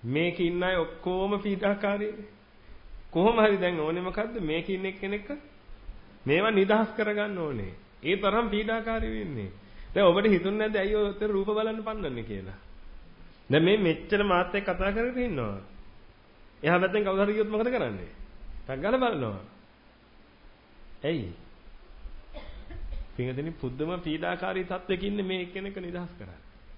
මේකේ ඉන්න අය ඔක්කොම පීඩාකාරීනේ. කොහොම හරි දැන් ඕනේ මොකද්ද මේකේ ඉන්න එක්කෙනෙක් මේවා නිදහස් කරගන්න ඕනේ. ඒ තරම් පීඩාකාරී වෙන්නේ. දැන් ඔබට හිතුන්නේ නැද්ද ඇයි ඔය උතර රූප බලන්න පන්නන්නේ කියලා? දැන් මේ මෙච්චර මාත් එක්ක කතා කරගෙන ඉන්නවා. එහා පැත්තෙන් කවුරු හරි ගියොත් මොකද කරන්නේ? ටක් ගාලා බලනවා. ඇයි? පින්වතුනි පුදුම පීඩාකාරී තත්වයක ඉන්නේ මේ එක්කෙනෙක් නිදහස් කරන්නේ.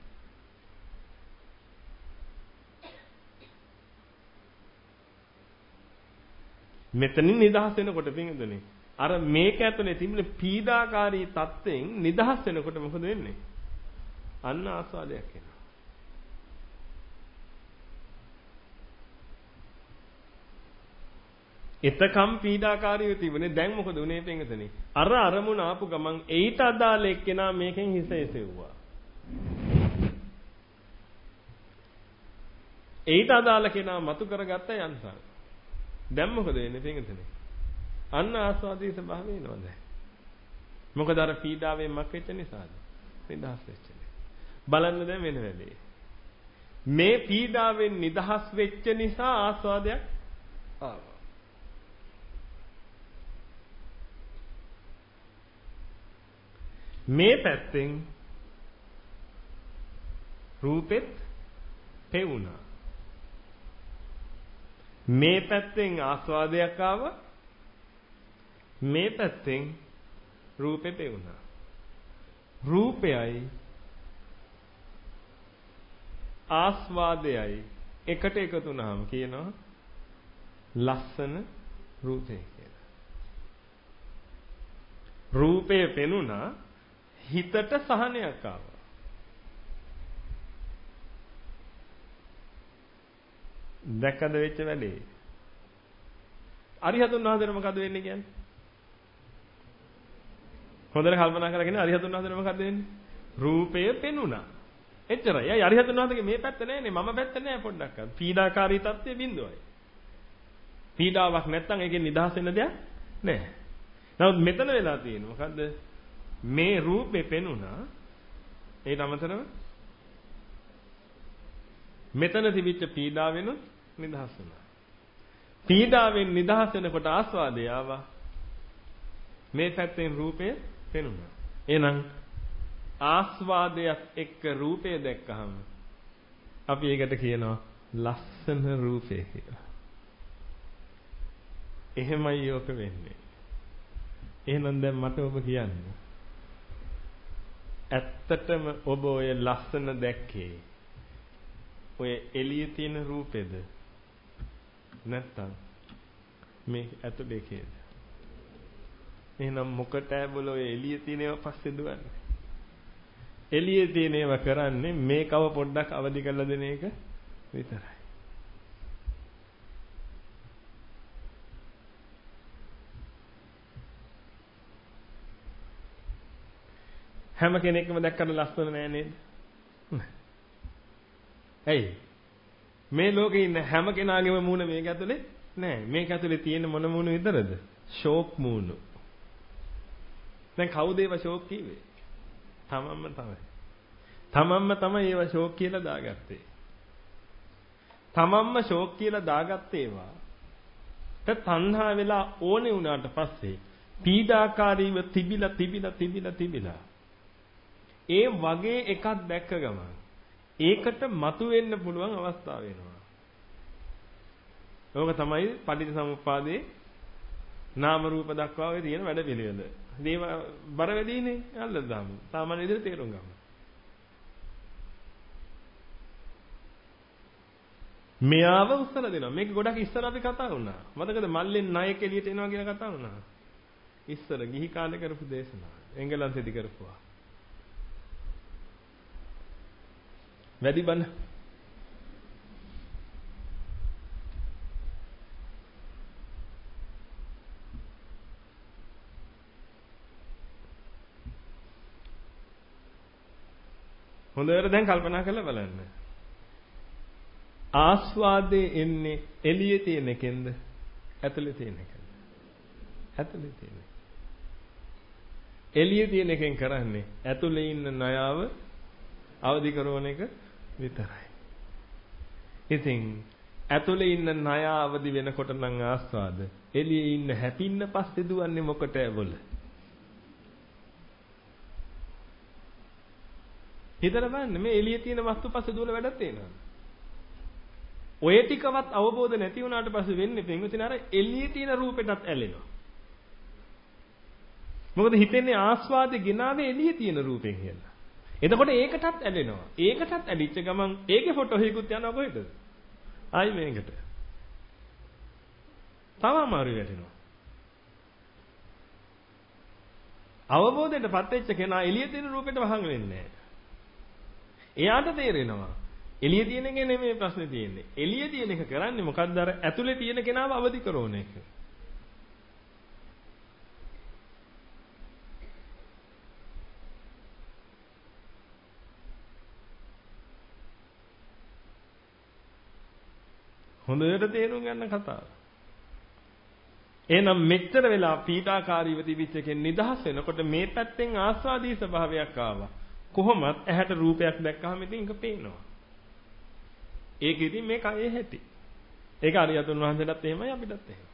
මෙතනින් නිදහස් වෙනකොට පින්වතුනි අර මේක ඇතුලේ තිබුණ පීඩාකාරී තත්ත්වෙන් නිදහස් වෙනකොට මොකද වෙන්නේ? අන්න ආස්වාදයක් එනවා. එතකම් පීඩාකාරීව තිබුණේ දැන් මොකද උනේ පින්වතුනි? අර අරමුණ ආපු ගමන් ඒට අදාළ එක්කෙනා මේකෙන් හිස එසෙව්වා. ඒට අදාළ කෙනා මතු කරගත්ත යන්සන්. දැන් මොකද වෙන්නේ පින්වතුනි? අන්න ආස්වාදයේ ස්වභාවය එනවා දැන්. මොකද අර පීඩාවෙන් මක් වෙච්ච නිසාද? නිදහස් වෙච්ච නිසා. බලන්න දැන් වෙන වෙලේ. මේ පීඩාවෙන් නිදහස් වෙච්ච නිසා ආස්වාදයක් ආවා. මේ පැත්තෙන් රූපෙත් පෙවුණා. මේ පැත්තෙන් ආස්වාදයක් ආවා. මේ පැත්තෙන් රූපේ පෙවුණා. රූපයයි ආස්වාදයයි එකට එකතු වුණාම කියනවා ලස්සන රූපේ කියලා. රූපේ පෙනුණා හිතට සහනයක් ආවා. දැක්කද වෙච්ච වැඩේ? අරිහතුන් වහන්සේට මොකද වෙන්නේ කියන්නේ? හොඳට කල්පනා කරගෙන අරිහතුන් වහන්සේට මොකද වෙන්නේ? රූපය පෙනුණා. එච්චරයි. අය අරිහතුන් වහන්සේගේ මේ පැත්ත නෑනේ මම පැත්ත නෑ පොඩ්ඩක්. පීඩාකාරී තත්ත්වයේ බිඳුවයි. පීඩාවක් නැත්තම් ඒකෙන් නිදහස් වෙන්න දෙයක් නෑ. නමුත් මෙතන වෙලා තියෙන්නේ මොකද්ද? මේ රූපේ පෙනුණා ඒට අමතරව මෙතන තිබිච්ච පීඩාවෙන් නිදහස් වුණා. පීඩාවෙන් නිදහස් වෙනකොට ආස්වාදය ආවා. මේ පැත්තෙන් රූපය පෙනුණා. එහෙනම් ආස්වාදයක් එක්ක රූපය දැක්කහම අපි ඒකට කියනවා ලස්සන රූපය කියලා. එහෙමයි ඔක වෙන්නේ. එහෙනම් දැන් මට ඔබ කියන්නේ ඇත්තටම ඔබ ඔය ලස්සන දැක්කේ ඔය එළියේ තියෙන රූපෙද නැත්තම් මේ ඇතුලේ කේද? එහෙනම් මොකටද බල ඔය එළියේ තියෙන ඒවා පස්සේ දුවන්නේ? එළියේ තියෙන ඒවා කරන්නේ මේකව පොඩ්ඩක් අවදි කරලා දෙන එක විතරයි. හැම කෙනෙක්ම දැක්කම ලස්සන නෑ නේද? ඇයි? මේ ලෝකේ ඉන්න හැම කෙනාගේම මූණ මේක ඇතුලේ නෑ. මේක ඇතුලේ තියෙන මොන මූණ විතරද? ෂෝක් මූණ. දැන් කවුද ඒව ෂෝක් කිව්වේ? තමන්ම තමයි. තමන්ම තමයි ඒව ෂෝක් කියලා දාගත්තේ. තමන්ම ෂෝක් කියලා දාගත්තේ ඒවා. තණ්හා වෙලා ඕනේ වුණාට පස්සේ පීඩාකාරීව තිබිලා ඒ වගේ එකක් දැක්ක ගමන් ඒකට මතුවෙන්න පුළුවන් අවස්ථාව වෙනවා. ඕක තමයි පටිච්චසමුප්පාදේ නාම රූප දක්වා ඔය තියෙන වැඩ පිළිවෙල. මේව බර වැඩිනේ අල්ලලා දාමු. සාමාන්‍ය විදිහට තේරුම් ගමු. මෙයාව උස්සලා දෙනවා. මේක ගොඩක් ඉස්සර අපි කතා වුණා. මතකද මල්ලෙන් ණයක් එළියට එනවා කියන කතාව වුණා. ඉස්සර ගිහි කාලේ කරපු දේශනාව. එංගලන්තෙදි කරපුවා. වැඩි බන හොඳට දැන් කල්පනා කරලා බලන්න. ආස්වාදේ එන්නේ එළියේ තියෙන එකෙන්ද ඇතුලේ තියෙන එකෙන්ද? ඇතුලේ තියෙන. එළියේ තියෙන එකෙන් කරන්නේ ඇතුලේ ඉන්න ණයාව අවදි කරන එක විතරයි. ඉතින් ඇතුලේ ඉන්න ණය අවදි වෙනකොට නම් ආස්වාද. එළියේ ඉන්න හැපින්න පස්සේ දුවන්නේ මොකටද බොල? හිතලා බලන්න මේ එළියේ තියෙන වස්තු පස්සේ දුවල වැඩක් තියෙනවා. ඔය ටිකවත් අවබෝධ නැති වුණාට පස්සේ වෙන්නේ පින්විතින අර එළියේ තියෙන රූපෙටත් ඇලෙනවා. මොකද හිතෙන්නේ ආස්වාදේ ගෙනාවේ එළියේ තියෙන රූපෙන් කියලා. එතකොට ඒකටත් ඇලෙනවා. ඒකටත් ඇලිච්ච ගමන් ඒකේ ෆොටෝ එකකුත් යනවා කොහෙද? ආයි මේකට. තව අමාරු වැටෙනවා. අවබෝධයටපත් වෙච්ච කෙනා එළියේ තියෙන රූපෙට වහන් වෙන්නේ නැහැ. එයාට තේරෙනවා එළියේ තියෙන එක නෙමෙයි ප්‍රශ්නේ තියෙන්නේ. එළියේ තියෙන එක කරන්නේ මොකද්ද? අර ඇතුලේ තියෙන කෙනාව අවදි කරන එක. හොඳට තේරුම් ගන්න කතාව. එහෙනම් මෙච්චර වෙලා පීඩාකාරීව තිබිච්ච එකෙන් නිදහස් වෙනකොට මේ පැත්තෙන් ආස්වාදී ස්වභාවයක් ආවා. කොහොමත් ඇහැට රූපයක් දැක්කහම ඉතින් ඒක පේනවා. ඒක ඉතින් මේ කයේ හැටි. ඒක අරියතුන් වහන්සේටත් එහෙමයි අපිටත් එහෙමයි.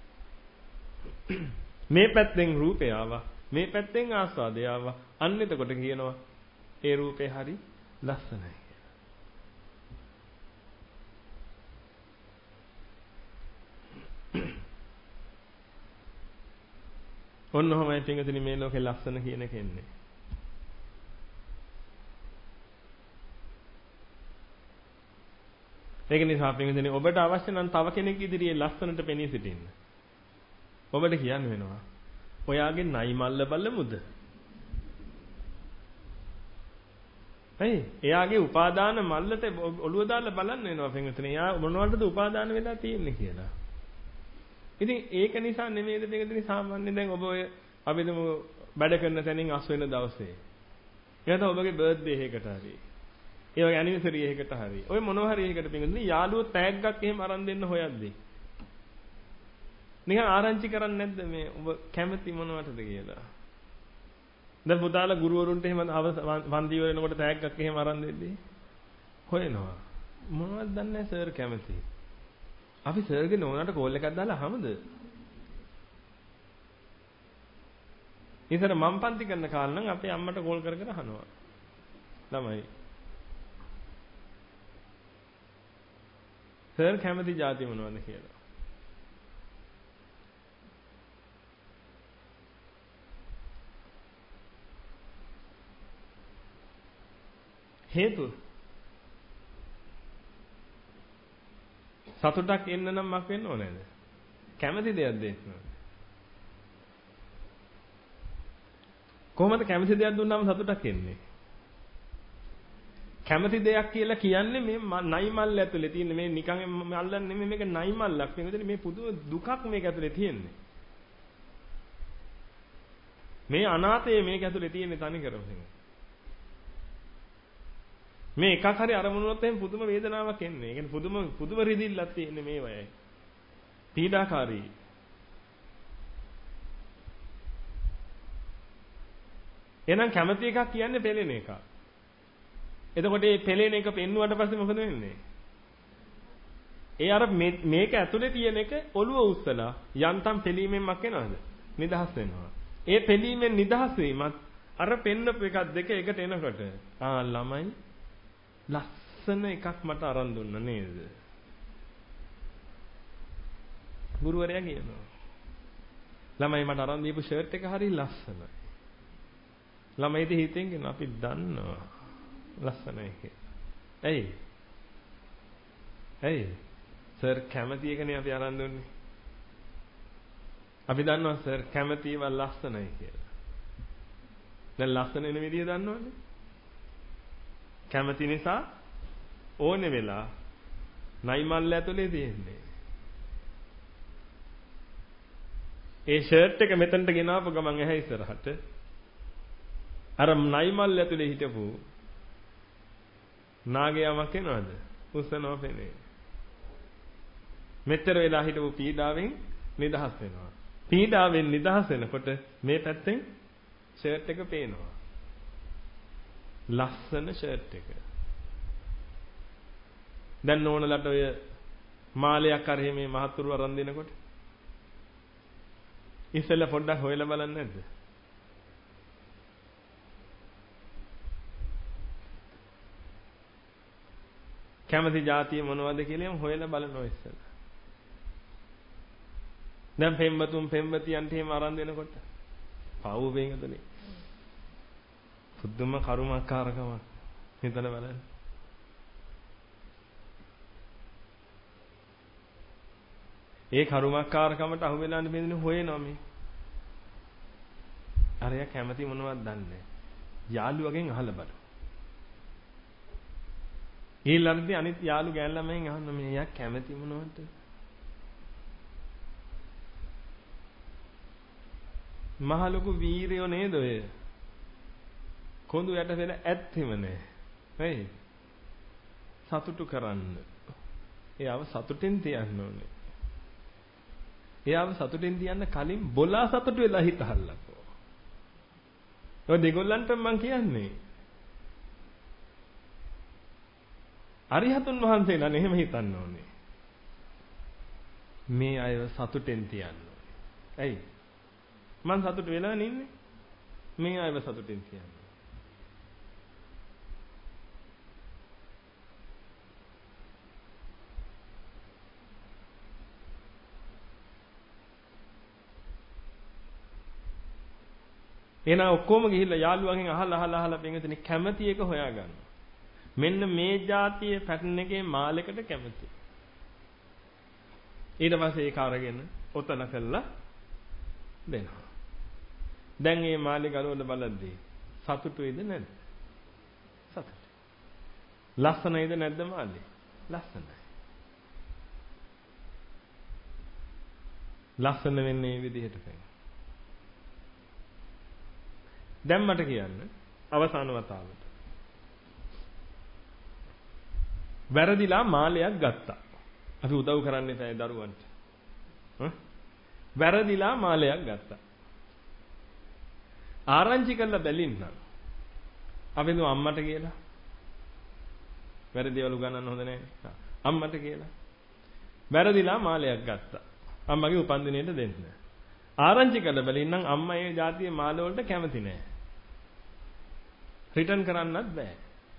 මේ පැත්තෙන් රූපය ආවා. මේ පැත්තෙන් ආස්වාදය ආවා. අන්න එතකොට කියනවා ඒ රූපේ හරි ලස්සනයි. ඔන්න ඔහමයි පින්වතුනි මේ ලෝකේ ලස්සන කියන එක එන්නේ. ඒක නිසා පින්වතුනි ඔබට අවශ්‍ය නම් තව කෙනෙක් ඉදිරියේ ලස්සනට පෙනී සිටින්න. ඔබට කියන්න වෙනවා. ඔයාගේ නයි මල්ල බලමුද? එයාගේ උපාදාන මල්ලට ඔළුව දාලා බලන්න වෙනවා පින්වතුනි. එයා මොනවටද උපාදාන වෙලා තියෙන්නේ කියලා. ඉතින් ඒක නිසා නෙමෙයිද පිටුදින සාමාන්‍යයෙන් දැන් ඔබ ඔය අපි දමු වැඩ කරන තැනින් අස් වෙන දවසේ. එහෙනම් ඔබගේ බර්ත්ඩේ එකකට හරි. ඒ වගේ ඇනිවර්සරි එකකට හරි. ඔය මොනවා හරි එකකට පිටුදින යාළුවෝ ටැග්ගක් එහෙම අරන් දෙන්න හොයද්දී. නිකන් ආරංචි කරන්නේ නැද්ද මේ ඔබ කැමති මොනවටද කියලා? දැන් පුතාලා ගුරුවරුන්ට එහෙම වන්දි වෙනකොට ටැග්ගක් එහෙම අරන් දෙද්දී හොයනවා. මොනවද දන්නේ සර් කැමති. අපි සර්ගේ නෝනාට කෝල් එකක් දාලා අහමුද? ඉතින් මම පන්ති කරන කාලේ නම් අපේ අම්මට කෝල් කර කර අහනවා. ළමයි. සර් කැමති જાති මොනවද කියලා. හේතුව සතුටක් එන්න නම් මක් වෙන්න ඕනේද? කැමති දෙයක් දෙන්න ඕනේ. කොහොමද කැමති දෙයක් දුන්නාම සතුටක් එන්නේ? කැමති දෙයක් කියලා කියන්නේ මේ නයි මල්ල ඇතුලේ තියෙන මේ නිකන් මල්ලක් නෙමෙයි මේක නයි මල්ලක්. මේ පුදුම දුකක් මේක ඇතුලේ තියෙන්නේ. මේ අනාතයේ මේක ඇතුලේ තියෙන තනි කරම. මේ එකක් හරි අරමුණුනොත් එහෙනම් පුදුම වේදනාවක් එන්නේ. ඒ කියන්නේ පුදුම රිදිල්ලක් තියෙන්නේ මේ වයයි. පීඩාකාරී. එහෙනම් කැමති එකක් කියන්නේ පෙළෙන එක. එතකොට මේ පෙළෙන එක පෙන්නුවට පස්සේ මොකද වෙන්නේ? ඒ අර මේක ඇතුලේ තියෙන එක ඔළුව උස්සලා යන්තම් පෙළීමෙන් මක් වෙනවද? නිදහස් වෙනවා. ඒ පෙළීමෙන් නිදහස් වීමත් අර පෙන්නපු එකක් දෙක එකට එනකොට ළමයි ලස්සන එකක් මට අරන් දුන්න නේද? ගුරුවරයා කියනවා. ළමයි මට අරන් දීපු ෂර්ට් එක හරි ලස්සනයි. ළමයිද හිතෙන් කියන අපි දන්නවා ලස්සනයි කියලා. ඇයි? සර් කැමති එකනේ අපි අරන් දුන්නේ. අපි දන්නවා සර් කැමතිව ලස්සනයි කියලා. දැන් ලස්සන වෙන විදිය දන්නවනේ. කැමති නිසා ඕනේ වෙලා නයි මල්ල ඇතුලේ තියෙන්නේ. ඒ ෂර්ට් එක මෙතනට ගෙනාපු ගමන් ඇහැ ඉස්සරහට අර නයි මල්ල ඇතුලේ හිටපු නාගයාමක් එනවද? උස්සනවා පෙනේ. මෙතර වෙලා හිටපු පීඩාවෙන් නිදහස් වෙනවා. පීඩාවෙන් නිදහස් වෙනකොට මේ පැත්තෙන් ෂර්ට් එක පේනවා. ලස්සන ෂර්ට් එක. දැන් ඕනලට ඔය මාලයක් අරගෙන මේ මහත්තුරු අරන් දෙනකොට ඉස්සෙල්ලා පොඩ්ඩක් හොයලා බලන්න නැද්ද? කැමති જાතිය මොනවද කියලා හොයලා බලනවා ඉස්සෙල්ලා. දැන් පෙම්වතුන් පෙම්වතියන්ට එහෙම අරන් දෙනකොට පව් වෙනදනේ. පුදුම කරුමකාරකමක් හිතලා බලන්න. ඒ කරුමකාරකමට අහු වෙලාන්න බෙදෙන හොයනවා මේ. අරයා කැමති මොනවද දන්නේ. යාළුවගෙන් අහලා බලන්න. ඊළඟට අනිත් යාළු ගෑන් ළමෙන් අහන්න මේ යා කැමති මොනවද? මහ ලොකු වීරයෝ නේද ඔය? කොඳු යට වෙන ඇත්තෙම නෑ. හරි? සතුටු කරන්න. එයාව සතුටෙන් තියන්න ඕනේ. එයාව සතුටෙන් තියන්න කලින් බොලා සතුටු වෙලා හිටහල්ලකෝ. ඔය දෙගොල්ලන්ට මම කියන්නේ. අරිහතුන් වහන්සේලා එහෙම හිතන්න ඕනේ. මේ අයව සතුටෙන් තියන්න ඕනේ. ඇයි? මං සතුට වෙලා නින්නේ. මේ අයව සතුටින් තියන්න. එහෙනම් ඔක්කොම ගිහිල්ලා යාළුවන්ගෙන් අහලා පින්විතනි කැමති එක හොයාගන්න. මෙන්න මේ જાතියේ පැටර්න් එකේ මාලයකට කැමති. ඊට පස්සේ ඒක අරගෙන ඔතන කළා දෙනවා. දැන් මේ මාලේ ගලවලා බලද්දී සතුටුයිද නැද්ද? සතුටුයි. ලස්සනයිද නැද්ද මාලේ? ලස්සනයි. ලස්සන වෙන්නේ මේ විදිහට තමයි. දැන් මට කියන්න අවසාන වතාවට. වැරදිලා මාලයක් ගත්තා. අපි උදව් කරන්න එපා දරුවන්ට. වැරදිලා මාලයක් ගත්තා. ආරංචි කරලා බැලින්න. අපි නෝ අම්මට කියලා. වැරදිවලු ගන්නන්න හොඳ නැහැ. අම්මට කියලා. වැරදිලා මාලයක් ගත්තා. අම්මගේ උපන්දිනේට දෙන්න. ආරංචි කරලා බැලින්නම් අම්මා ඒ જાතියේ මාල වලට කැමති නැහැ. රිටර්න් කරන්නත් බෑ.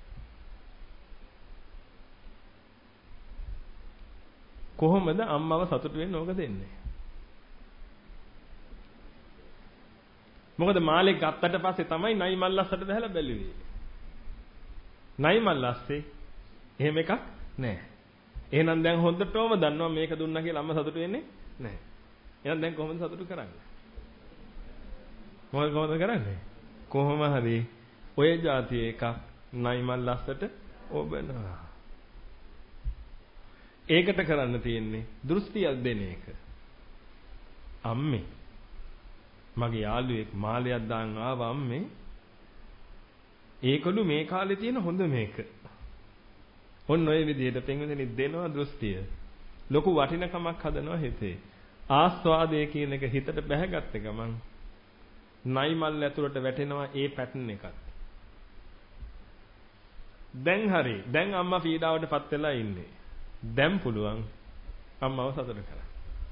කොහොමද අම්මව සතුටු වෙන්න ඕක දෙන්නේ? මොකද මාලේ ගත්තට පස්සේ තමයි නයි මල්ලස්සට බහලා බැලුවේ. නයි මල්ලස්සේ එහෙම එකක් නැහැ. එහෙනම් දැන් හොඳටම දන්නවා මේක දුන්නා කියලා අම්මා සතුටු වෙන්නේ නැහැ. එහෙනම් දැන් කොහොමද සතුටු කරන්නේ? කොහොමද කරන්නේ? කොහොම හරි ඔය જાතිය එකක් නයි මල්ලස්සට ඔබනවා. ඒකට කරන්න තියෙන්නේ දෘෂ්ටියක් දෙන එක. අම්මේ මගේ යාළුවෙක් මාලයක් දාන් ආවා අම්මේ. ඒකළු මේ කාලේ තියෙන හොඳ මේක. ඔන්න ඔය විදිහට පෙන්වෙන්නේ දෙනවා දෘෂ්ටිය. ලොකු වටිනකමක් හදනවා හිතේ. ආස්වාදයේ කියන එක හිතට බැහැගත්ත ගමන් නයි මල් ඇතුළට වැටෙනවා ඒ පැටර්න් එකත්. දැන් හරි. දැන් අම්මා පීඩාවටපත් වෙලා ඉන්නේ. දැන් පුළුවන් අම්මව සතුට කරන්න.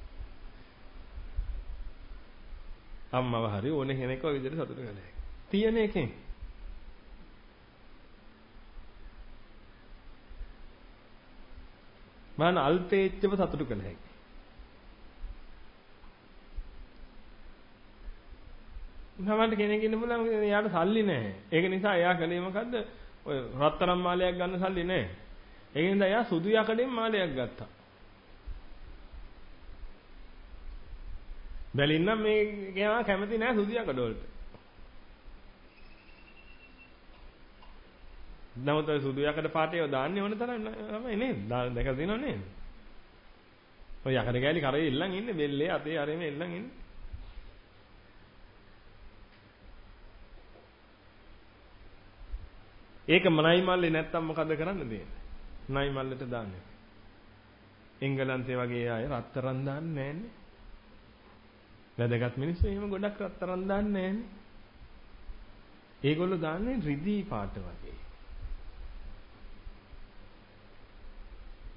අම්මව හරි ඕනේ කෙනෙක් ඔය විදිහට සතුට කරන්න. තියෙන එකෙන් මම අල්පේච්චව සතුට කළ හැකියි. සමහර කෙනෙක් ඉන්න පුළුවන් එයාට සල්ලි නැහැ. ඒක නිසා එයා කලේ මොකද්ද? ඔය රත්තරන් මාලයක් ගන්න සල්ලි නැහැ. ඒක නිසා එයා සුදු යකඩෙන් මාලයක් ගත්තා. බැලින්නම් මේ කෙනා කැමති නැහැ සුදු යකඩ වලට. නමුත් ඔය සුදු යකඩ පාටේ දාන්නේ ඕන තරම් තමයි නේද? දැකලා තියෙනව නේද? ඔය යකඩ කෑලි කරේ ඉල්ලන් ඉන්නේ බෙල්ලේ අතේ අරෙම ඉල්ලන් ඉන්නේ. ඒක නයි මල්ලේ නැත්තම් මොකද කරන්න දෙන්නේ? නයි මල්ලට දාන්නේ. එංගලන්තේ වගේ අය රත්තරන් දාන්නේ නැන්නේ. වැදගත් මිනිස්සු එහෙම ගොඩක් රත්තරන් දාන්නේ නැන්නේ. ඒගොල්ලෝ දාන්නේ රිදී පාට වගේ.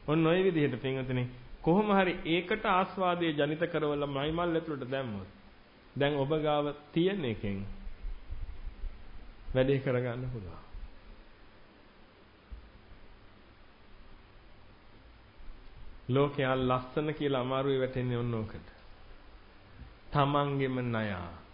ඔන්න ඔය විදිහට පින්වතුනි කොහොම හරි ඒකට ආස්වාදයේ ජනිත කරවලා මයිමල් ඇතුළට දැම්මොත් දැන් ඔබ ගාව තියෙන එකෙන් වැඩේ කරගන්න පුළුවන්. ලෝකයා ලස්සන කියලා අමාරුවේ වැටෙන්නේ ඔන්න ඕකට. තමන්ගෙම ණය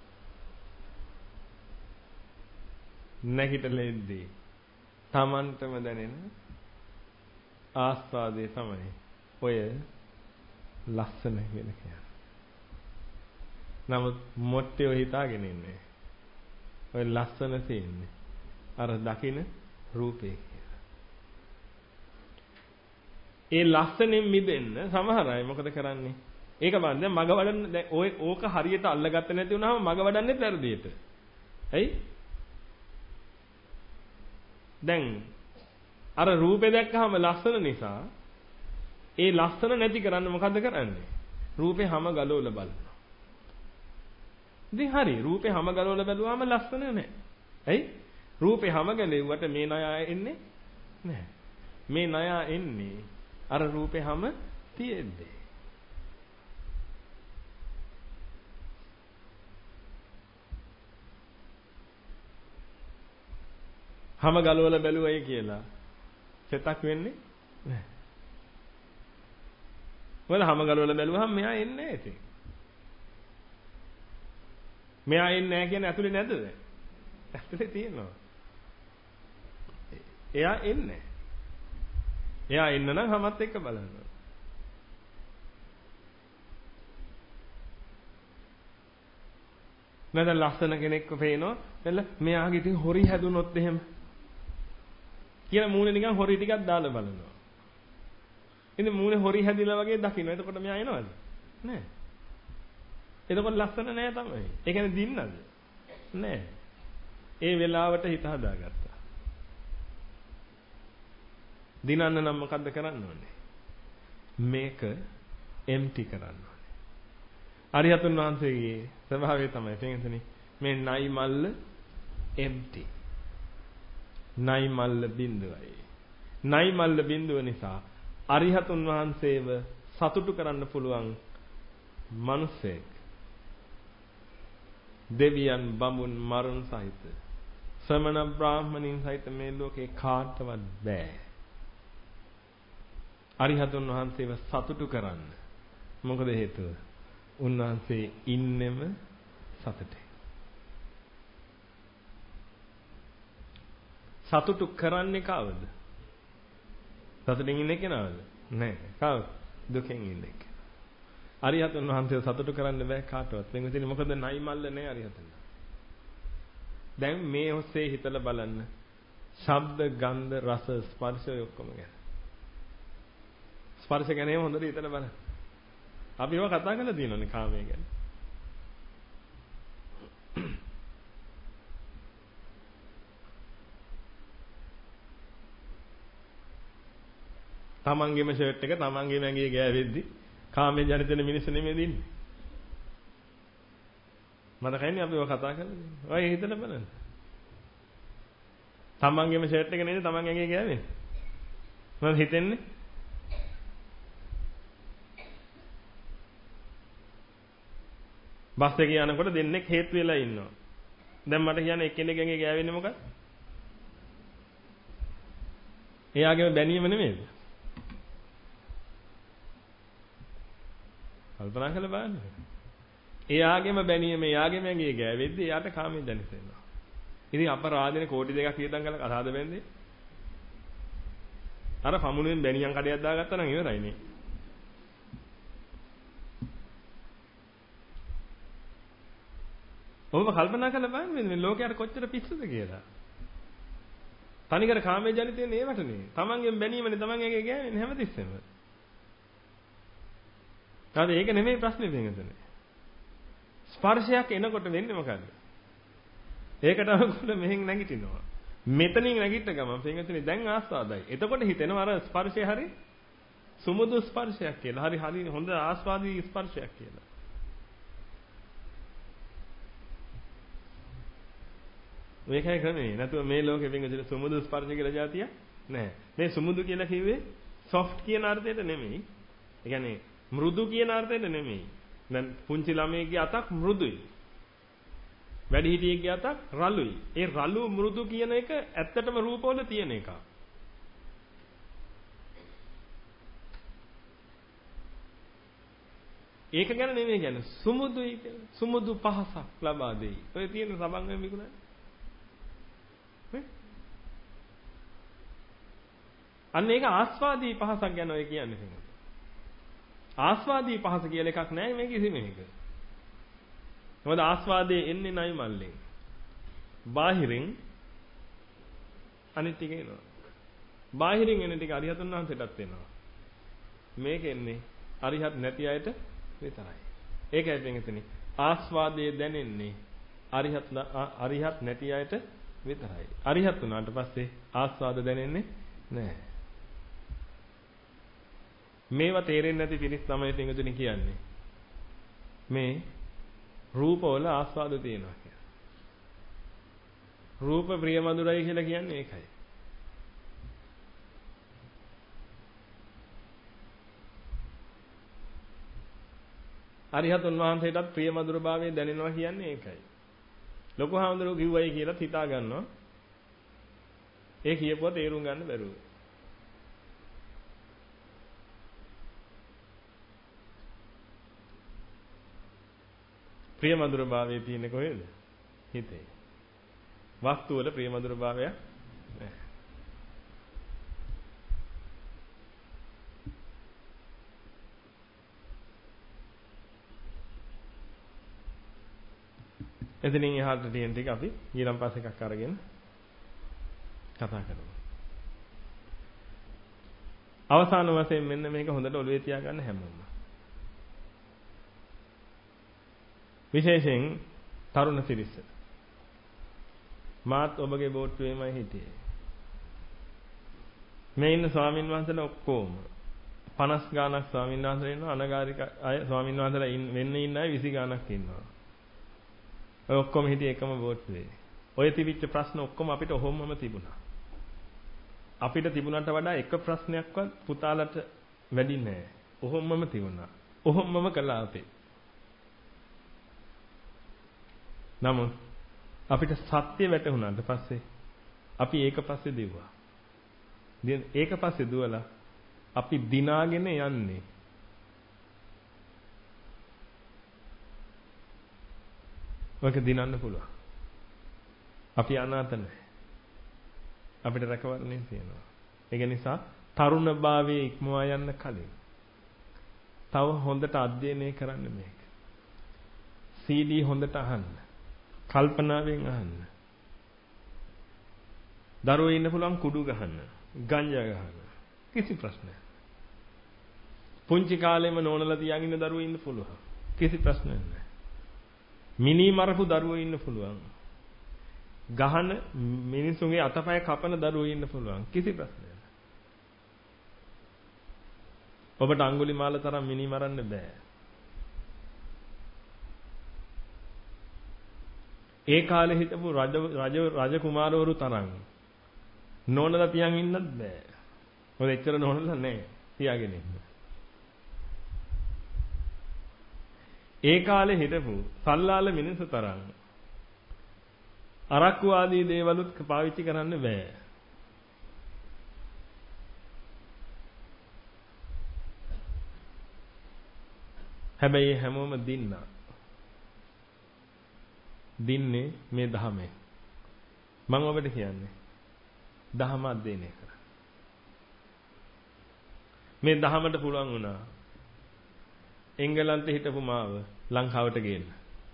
නැගිටලෙද්දී තමන්ටම දැනෙන ආස්වාදයේ තමයි ඔය ලස්සන කියන කියන්නේ. නමුත් මොට්ටේ හිතාගෙන ඉන්නේ ඔය ලස්සන තියෙන්නේ අර දකින රූපේ කියලා. ඒ ලස්සනෙන් මිදෙන්න සමහර අය මොකද කරන්නේ? ඒක බලන්න දැන් මග වඩන්න දැන් ඕක හරියට අල්ලගත්තේ නැති වුනහම මග වඩන්නේ වැරදියට. ඇයි? දැන් අර රූපේ දැක්කහම ලස්සන නිසා ඒ ලස්සන නැති කරන්න මොකද්ද කරන්නේ? රූපේ හැම ගලවලා බලනවා. ඉතින් හරි රූපේ හැම ගලවලා බැලුවාම ලස්සන නැහැ. ඇයි? රූපේ හැම ගලෙව්වට මේ ණය එන්නේ නැහැ. මේ ණය එන්නේ අර රූපේ හැම තියෙද්දී. හැම ගලවලා බැලුවයි කියලා සෙතක් වෙන්නේ නැහැ. මොකද හැම ගලවලා බැලුවහම මෙයා එන්නේ නැහැ ඉතින්. මෙයා එන්නේ නැහැ කියන්නේ ඇතුලේ නැද්ද? ඇතුලේ තියෙනවා. එයා එන්නේ. එයා එන්න නම් හැමත් එක්ක බලන්න. නැත්නම් ලස්සන කෙනෙක්ව පේනවා. එළ මෙයාගේ ඉතින් හොරි හැදුනොත් එහෙම කියලා මූණේ නිකන් හොරි ටිකක් දාලා බලනවා. ඉතින් මූණේ හොරි හැදිලා වගේ දකින්න. එතකොට මෙයා එනවද? නෑ. එතකොට ලස්සන නෑ තමයි. ඒ කියන්නේ දින්නද? නෑ. ඒ වෙලාවට හිත හදාගත්තා. දිනන්න නම් මොකද්ද කරන්න ඕනේ? මේක empty කරන්න ඕනේ. අරිහතුන් වහන්සේගේ ස්වභාවය තමයි තේරෙන්නේ. මේ නයි මල්ල empty. නයි මල්ල බිඳුවයි. නයි මල්ල බිඳුව නිසා අරිහතුන් වහන්සේව සතුටු කරන්න පුළුවන් මිනිසෙක් දෙවියන් බඹුන් මරුන් සහිත ශ්‍රමණ බ්‍රාහ්මණින් සහිත මේ ලෝකේ කාටවත් බෑ. අරිහතුන් වහන්සේව සතුටු කරන්න. මොකද හේතුව? උන්වහන්සේ ඉන්නෙම සතුටේ. සතුටු කරන්නේ කවද? සතුටින් ඉන්නේ කෙනාද? නෑ. කවද? දුකෙන් ඉන්නේ. අරිහතුන් වහන්සේව සතුටු කරන්න බෑ කාටවත්. මෙන්න මොකද නයි මල්ල නෑ අරිහතුන්. දැන් මේ ඔස්සේ හිතලා බලන්න. ශබ්ද, ගන්ධ, රස, ස්පර්ශ ඔක්කොම ගැන. ස්පර්ශ ගැන හොඳට හිතලා බලන්න. අපි ඒවා කතා කරලා තියෙනවානේ කාමයේ ගැන. තමන්ගේම ෂර්ට් එක තමන්ගේම ඇඟේ ගෑවෙද්දි කාමයේ ජනිත වෙන මිනිස්සු නෙමෙයි දින්නේ. මතකයිනේ අපි ඒවා කතා කරලා. ඔය හිතලා බලන්න. තමන්ගේම ෂර්ට් එක නේද තමන් ඇඟේ ගෑවෙන්නේ. මොනවද හිතෙන්නේ? බස් එකේ යනකොට දෙන්නෙක් හේතු වෙලා ඉන්නවා. දැන් මට කියන්නේ එක්කෙනෙක් ඇඟේ ගෑවෙන්නේ මොකක්ද? එයාගේම බැනීම නෙමෙයිද? කල්පනා කරලා බලන්න. එයාගේම බැනීම එයාගේම ඇඟේ ගෑවෙද්දි එයාට කාමයෙන් දැනිට වෙනවා. ඉතින් අපරාධනේ කෝටි දෙකක් වියදම් කරලා කතාද වෙන්නේ? අර පමුණුවෙන් බැනියන් කඩයක් දාගත්තා නම් ඉවරයිනේ. ඔබ කල්පනා කරලා බලන්න මේ ලෝකයට කොච්චර පිස්සුද කියලා. තනිකර කාමයේ ජනිත වෙන්නේ ඒවට නෙවෙයි. තමන්ගෙන් බැනීමනේ තමන්ගේ ගෑවෙන්නේ හැමතිස්සෙම. ඊට ඒක නෙමෙයි ප්‍රශ්නේ දෙන්නේ. ස්පර්ශයක් එනකොට වෙන්නේ මොකද්ද? ඒකට අනුකූල මෙහෙන් නැගිටිනවා. මෙතනින් නැගිට ගමන් පින්වතුනි දැන් ආස්වාදයි. එතකොට හිතෙනවා අර ස්පර්ශය හරි සුමුදු ස්පර්ශයක් කියලා. හරි හොඳ ආස්වාදී ස්පර්ශයක් කියලා. මේකයි ක්‍රමේ. නැතුව මේ ලෝකෙ පින්වතුනි සුමුදු ස්පර්ශ කියලා જાතිය නැහැ. මේ සුමුදු කියලා කිව්වේ soft කියන අර්ථයට නෙමෙයි. ඒ කියන්නේ මෘදු කියන අර්ථයට නෙමෙයි. දැන් පුංචි ළමයෙක්ගේ අතක් මෘදුයි. වැඩිහිටියෙක්ගේ අතක් රළුයි. ඒ රළු මෘදු කියන එක ඇත්තටම රූපවල තියෙන එකක්. ඒක ගැන නෙමෙයි කියන්නේ සුමුදුයි කියලා. සුමුදු පහසක් ලබා දෙයි. ඔය තියෙන සබංගෙ මිකුණා. අන්න ඒක ආස්වාදී පහසක් ගැන ඔය කියන්නේ කෙනෙක්. ආස්වාදී පහස කියලා එකක් නැහැ මේ කිසිම එක. මොකද ආස්වාදයේ එන්නේ නයි මල්ලෙන්. බාහිරින් අනිත් ටික එනවා. බාහිරින් එන ටික අරිහතුන් වහන්සේටත් එනවා. මේක එන්නේ අරිහත් නැති අයට විතරයි. ඒකයි පින්විතනි ආස්වාදයේ දැනෙන්නේ අරිහත් නැති අයට විතරයි. අරිහත් වුණාට පස්සේ ආස්වාද දැනෙන්නේ නැහැ. මේවා තේරෙන්නේ නැති පිරිස් තමයි පින්විතනි කියන්නේ. මේ රූපවල ආස්වාද තියෙනවා කියලා. රූප ප්‍රිය මధుරයි කියලා කියන්නේ ඒකයි. අරිහතුන් වහන්සේටත් ප්‍රිය මధుර භාවය දැනෙනවා කියන්නේ ඒකයි. ලොකු හාමුදුරුවෝ කිව්වයි කියලා හිතා ගන්නවා. ඒ කියපුවා තේරුම් ගන්න බැරුව. ප්‍රිය මధుර භාවයේ තියෙන්නේ කොහෙද? හිතේ. වස්තු වල ප්‍රිය මధుර භාවය නැහැ. එතනින් එහාට තියෙන ටික අපි ඊළඟ පාස් එකක් අරගෙන කතා කරමු. අවසාන වශයෙන් මෙන්න මේක හොඳට ඔළුවේ තියාගන්න හැමෝම. විශේෂයෙන් තරුණ සිරිස. මාත් ඔබගේ බෝට්ටුවේමයි හිටියේ. මේ ඉන්න ස්වාමින් වහන්සේලා ඔක්කොම 50 ගාණක් ස්වාමින් වහන්සේලා ඉන්නවා. අනගාരിക අය ස්වාමින් වහන්සේලා වෙන්නේ ඉන්න අය 20 ගාණක් ඉන්නවා. ඔය ඔක්කොම හිටියේ එකම බෝට්ටුවේ. ඔය තිබිච්ච ප්‍රශ්න ඔක්කොම අපිට ඔහොමම තිබුණා. අපිට තිබුණාට වඩා එක ප්‍රශ්නයක්වත් පුතාලට වැඩි නෑ. ඔහොමම තිබුණා. ඔහොමම කළා අපේ. නමුත් අපිට සත්‍ය වැටහුණාට පස්සේ අපි ඒක පස්සේ දෙවුවා. දැන් ඒක පස්සේ දුවලා අපි දිනාගෙන යන්නේ. ඔක දිනන්න පුළුවන්. අපි අනාථ නැහැ. අපිට රැකවරණය තියෙනවා. ඒක නිසා තරුණ භාවයේ ඉක්මවා යන්න කලින් තව හොඳට අධ්‍යයනය කරන්න මේක. CD හොඳට අහන්න. කල්පනාවෙන් අහන්න. දරුවෝ ඉන්න පුළුවන් කුඩු ගහන්න, ගංජා ගහන්න. කිසි ප්‍රශ්නයක්. පුංචි කාලෙම නෝනලා තියාගෙන ඉන්න දරුවෝ ඉන්න පුළුවන්. කිසි ප්‍රශ්නයක් නැහැ. මිනි මරපු දරුවෝ ඉන්න පුළුවන්. ගහන මිනිසුන්ගේ අතපය කපන දරුවෝ ඉන්න පුළුවන්. කිසි ප්‍රශ්නයක් නැහැ. ඔබට අඟුලිමාල තරම් මිනි මරන්න බෑ. ඒ කාලේ හිටපු රජ කුමාරවරු තරම් නෝනලා තියන් ඉන්නත් බෑ. මොකද එච්චර නෝනලා නැහැ තියාගෙන ඉන්න. ඒ කාලේ හිටපු සල්ලාල මිනිස්සු තරම් අරක්කු ආදී දේවලුත් පාවිච්චි කරන්න බෑ. හැබැයි හැමෝම දින්නා. දින්නේ මේ ධහමෙන්. මම ඔබට කියන්නේ ධහම අධ්‍යයනය කර. මේ ධහමට පුළුවන් වුණා එංගලන්තේ හිටපු මාව ලංකාවට ගේන්න.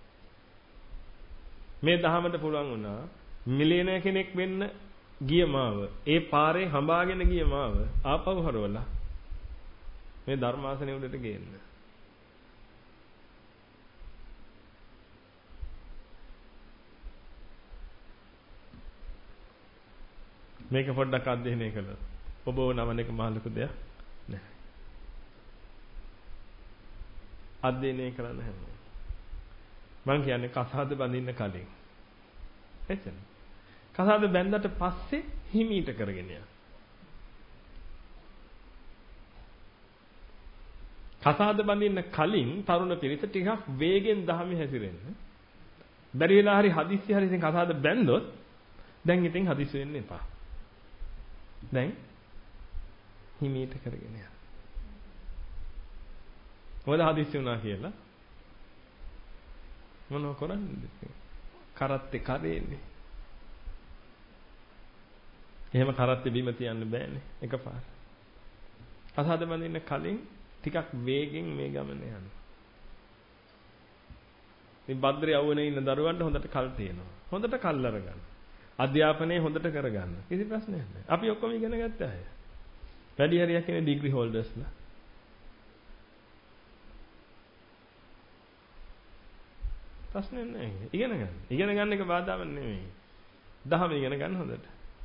මේ ධහමට පුළුවන් වුණා මිලියනර් කෙනෙක් වෙන්න ගිය මාව ඒ පාරේ හඹාගෙන ගිය මාව ආපහු හරවලා මේ ධර්මාසනෙ උඩට ගේන්න. මේක පොඩ්ඩක් අධ්‍යයනය කළා. ඔබව නමන එක මහ ලොකු දෙයක් නැහැ. අධ්‍යයනය කරන්න හැමෝම. මම කියන්නේ කසාද බඳින්න කලින්. එතන. කසාද බැඳලා පස්සේ හිමීට කරගෙන යන්න. කසාද බඳින්න කලින් තරුණ පිරිස ටිකක් වේගෙන් දහමේ හැසිරෙන්න. බැරි වෙලා හරි හදිස්සි හරි ඉතින් කසාද බැන්දොත් දැන් ඉතින් හදිස්සි වෙන්න එපා. දැන් හිමීට කරගෙන යන්න. මොකද හදිස්සි වුණා කියලා මොනව කරන්නේද? කරත්තේ කරේන්නේ. එහෙම කරත්තේ බිම තියන්න බෑනේ එකපාර. කසාද බඳින්න කලින් ටිකක් වේගෙන් මේ ගමන යන්න. ඉතින් භද්‍රේ යවුනේ ඉන්න දරුවන්ට හොඳට කල් තියෙනවා. හොඳට කල් අරගන්න. අධ්‍යාපනය හොඳට කරගන්න. කිසි ප්‍රශ්නයක් නැහැ. අපි ඔක්කොම ඉගෙන ගත්ත අය. වැඩි හරියක් ඉන්නේ ඩිග්‍රී හෝල්ඩර්ස්ලා. ප්‍රශ්නයක් නැහැ. ඉගෙන ගන්න. ඉගෙන ගන්න එක බාධාවක් නෙමෙයි. දහම ඉගෙන ගන්න හොඳට.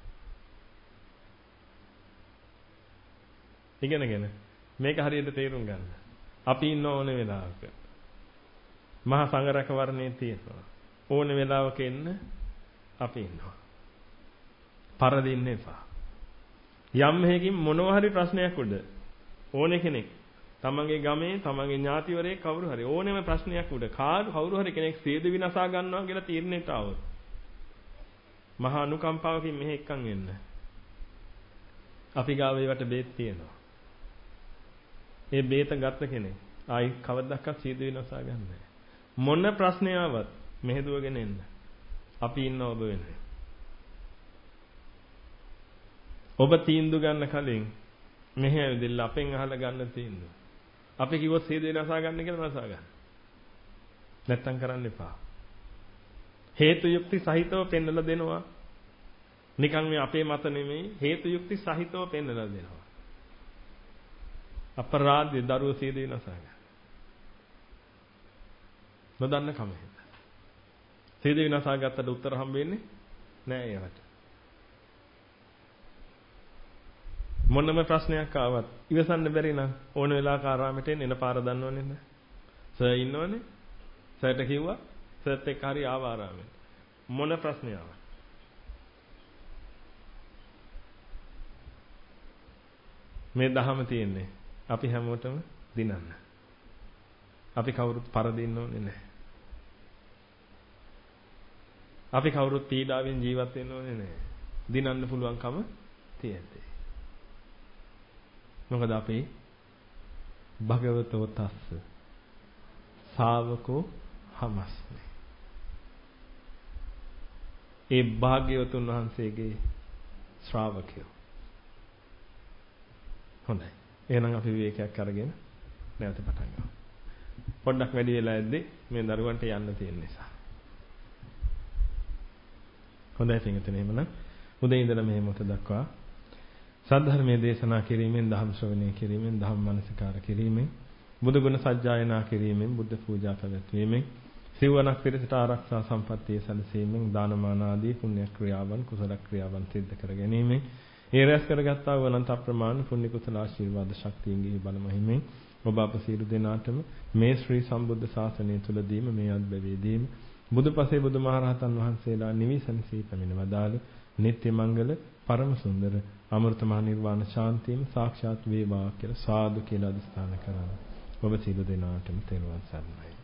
ඉගෙනගෙන මේක හරියට තේරුම් ගන්න. අපි ඉන්න ඕනේ වෙලාවක. මහා සංඝරක වර්ණයේ තියෙනවා. ඕනේ වෙලාවක එන්න අපි ඉන්නවා. පරදින්න එපා. යම් හේකින් මොනවා හරි ප්‍රශ්නයක් උඩ ඕනේ කෙනෙක් තමන්ගේ ගමේ තමන්ගේ ඥාතිවරේ කවුරු හරි ඕනෙම ප්‍රශ්නයක් උඩ කවුරු හරි කෙනෙක් සියද විනාසා ගන්නවා කියලා තීරණයට ආවොත් මහා අනුකම්පාවකින් මෙහෙ එක්කන් එන්න. අපි ගාව ඒවට බේත් තියෙනවා. ඒ බේත ගත්ත කෙනෙක් ආයි කවදාවත් සියද විනාසා ගන්නෑ නැහැ. මොන ප්‍රශ්නයවත් මෙහෙ දුවගෙන එන්න. අපි ඉන්න ඔබ වෙන්නේ. ඔබ තීන්දුව ගන්න කලින් මෙහෙ ඇවිදලා අපෙන් අහලා ගන්න තීන්දුව. අපි කිව්වොත් සියද විනාසා ගන්න කියලා නසා ගන්න. නැත්තම් කරන්න එපා. හේතු යුක්ති සහිතව පෙන්වලා දෙනවා. නිකන් මේ අපේ මත නෙමෙයි හේතු යුක්ති සහිතව පෙන්වලා දෙනවා. අපරාධය දරුවෝ සියද විනාසා ගන්න. නොදන්න කම හින්දා. සියද විනාසා ගත්තට උත්තර හම්බෙන්නේ නෑ ඒවට. මොනම ප්‍රශ්නයක් ආවත් ඉවසන්න බැරි නම් ඕන වෙලාවක ආරාමයට එන්න පාර දන්නවනේ නේද? සර් ඉන්නවනේ. සර්ට කිව්වා සර්ත් එක්ක හරි ආව ආරාමෙට. මොන ප්‍රශ්නයක් ආවත්. මේ දහම තියෙන්නේ අපි හැමෝටම දිනන්න. අපි කවුරුත් පරදින්න ඕනේ නැහැ. අපි කවුරුත් පීඩාවෙන් ජීවත් වෙන්න ඕනේ නැහැ. දිනන්න පුළුවන්කම තියෙන්නේ. මොකද අපි භගවතෝ තස්ස ශාවකෝ හමස්මි. ඒ භාග්‍යවතුන් වහන්සේගේ ශ්‍රාවකයෝ. හොඳයි. එහෙනම් අපි විවේකයක් අරගෙන නැවත පටන් ගමු. පොඩ්ඩක් වැඩි වෙලා ඇද්දි මේ දරුවන්ට යන්න තියෙන නිසා. හොඳයි පින්විතනේ එහෙමනම් උදේ ඉඳලා මේ මොහොත දක්වා සද්ධර්මයේ දේශනා කිරීමෙන් ධම්ම ශ්‍රවණය කිරීමෙන් ධම්ම මනසිකාර කිරීමෙන් බුදු ගුණ සජ්ජායනා කිරීමෙන් බුද්ධ පූජා පැවැත්වීමෙන් සිවණක් පිරිසට ආරක්ෂා සම්පත්තිය සැලසීමෙන් දානමාන ආදී පුණ්‍ය ක්‍රියාවන් කුසල ක්‍රියාවන් සිද්ධ කර ගැනීමෙන් ඒ රැස් කරගත්තා වූ අනන්ත අප්‍රමාණ පුණ්‍ය කුසල ආශිර්වාද ශක්තියන්ගේ බල මහිමෙන් ඔබ අප සියලු දෙනාටම මේ ශ්‍රී සම්බුද්ධ ශාසනය තුලදීම මේ අත්බැවීදීම බුදුපසේ බුදුමහරහතන් වහන්සේලා නිවිසනසී පැමිණ වදාළ නිත්‍ය මංගල පරම සුන්දර අමෘත මහ නිර්වාණ ශාන්තියම සාක්ෂාත් වේවා කියලා සාදු කියලා අදිස්ථාන කරනවා. ඔබ සියලු දෙනාටම තෙරුවන් සරණයි.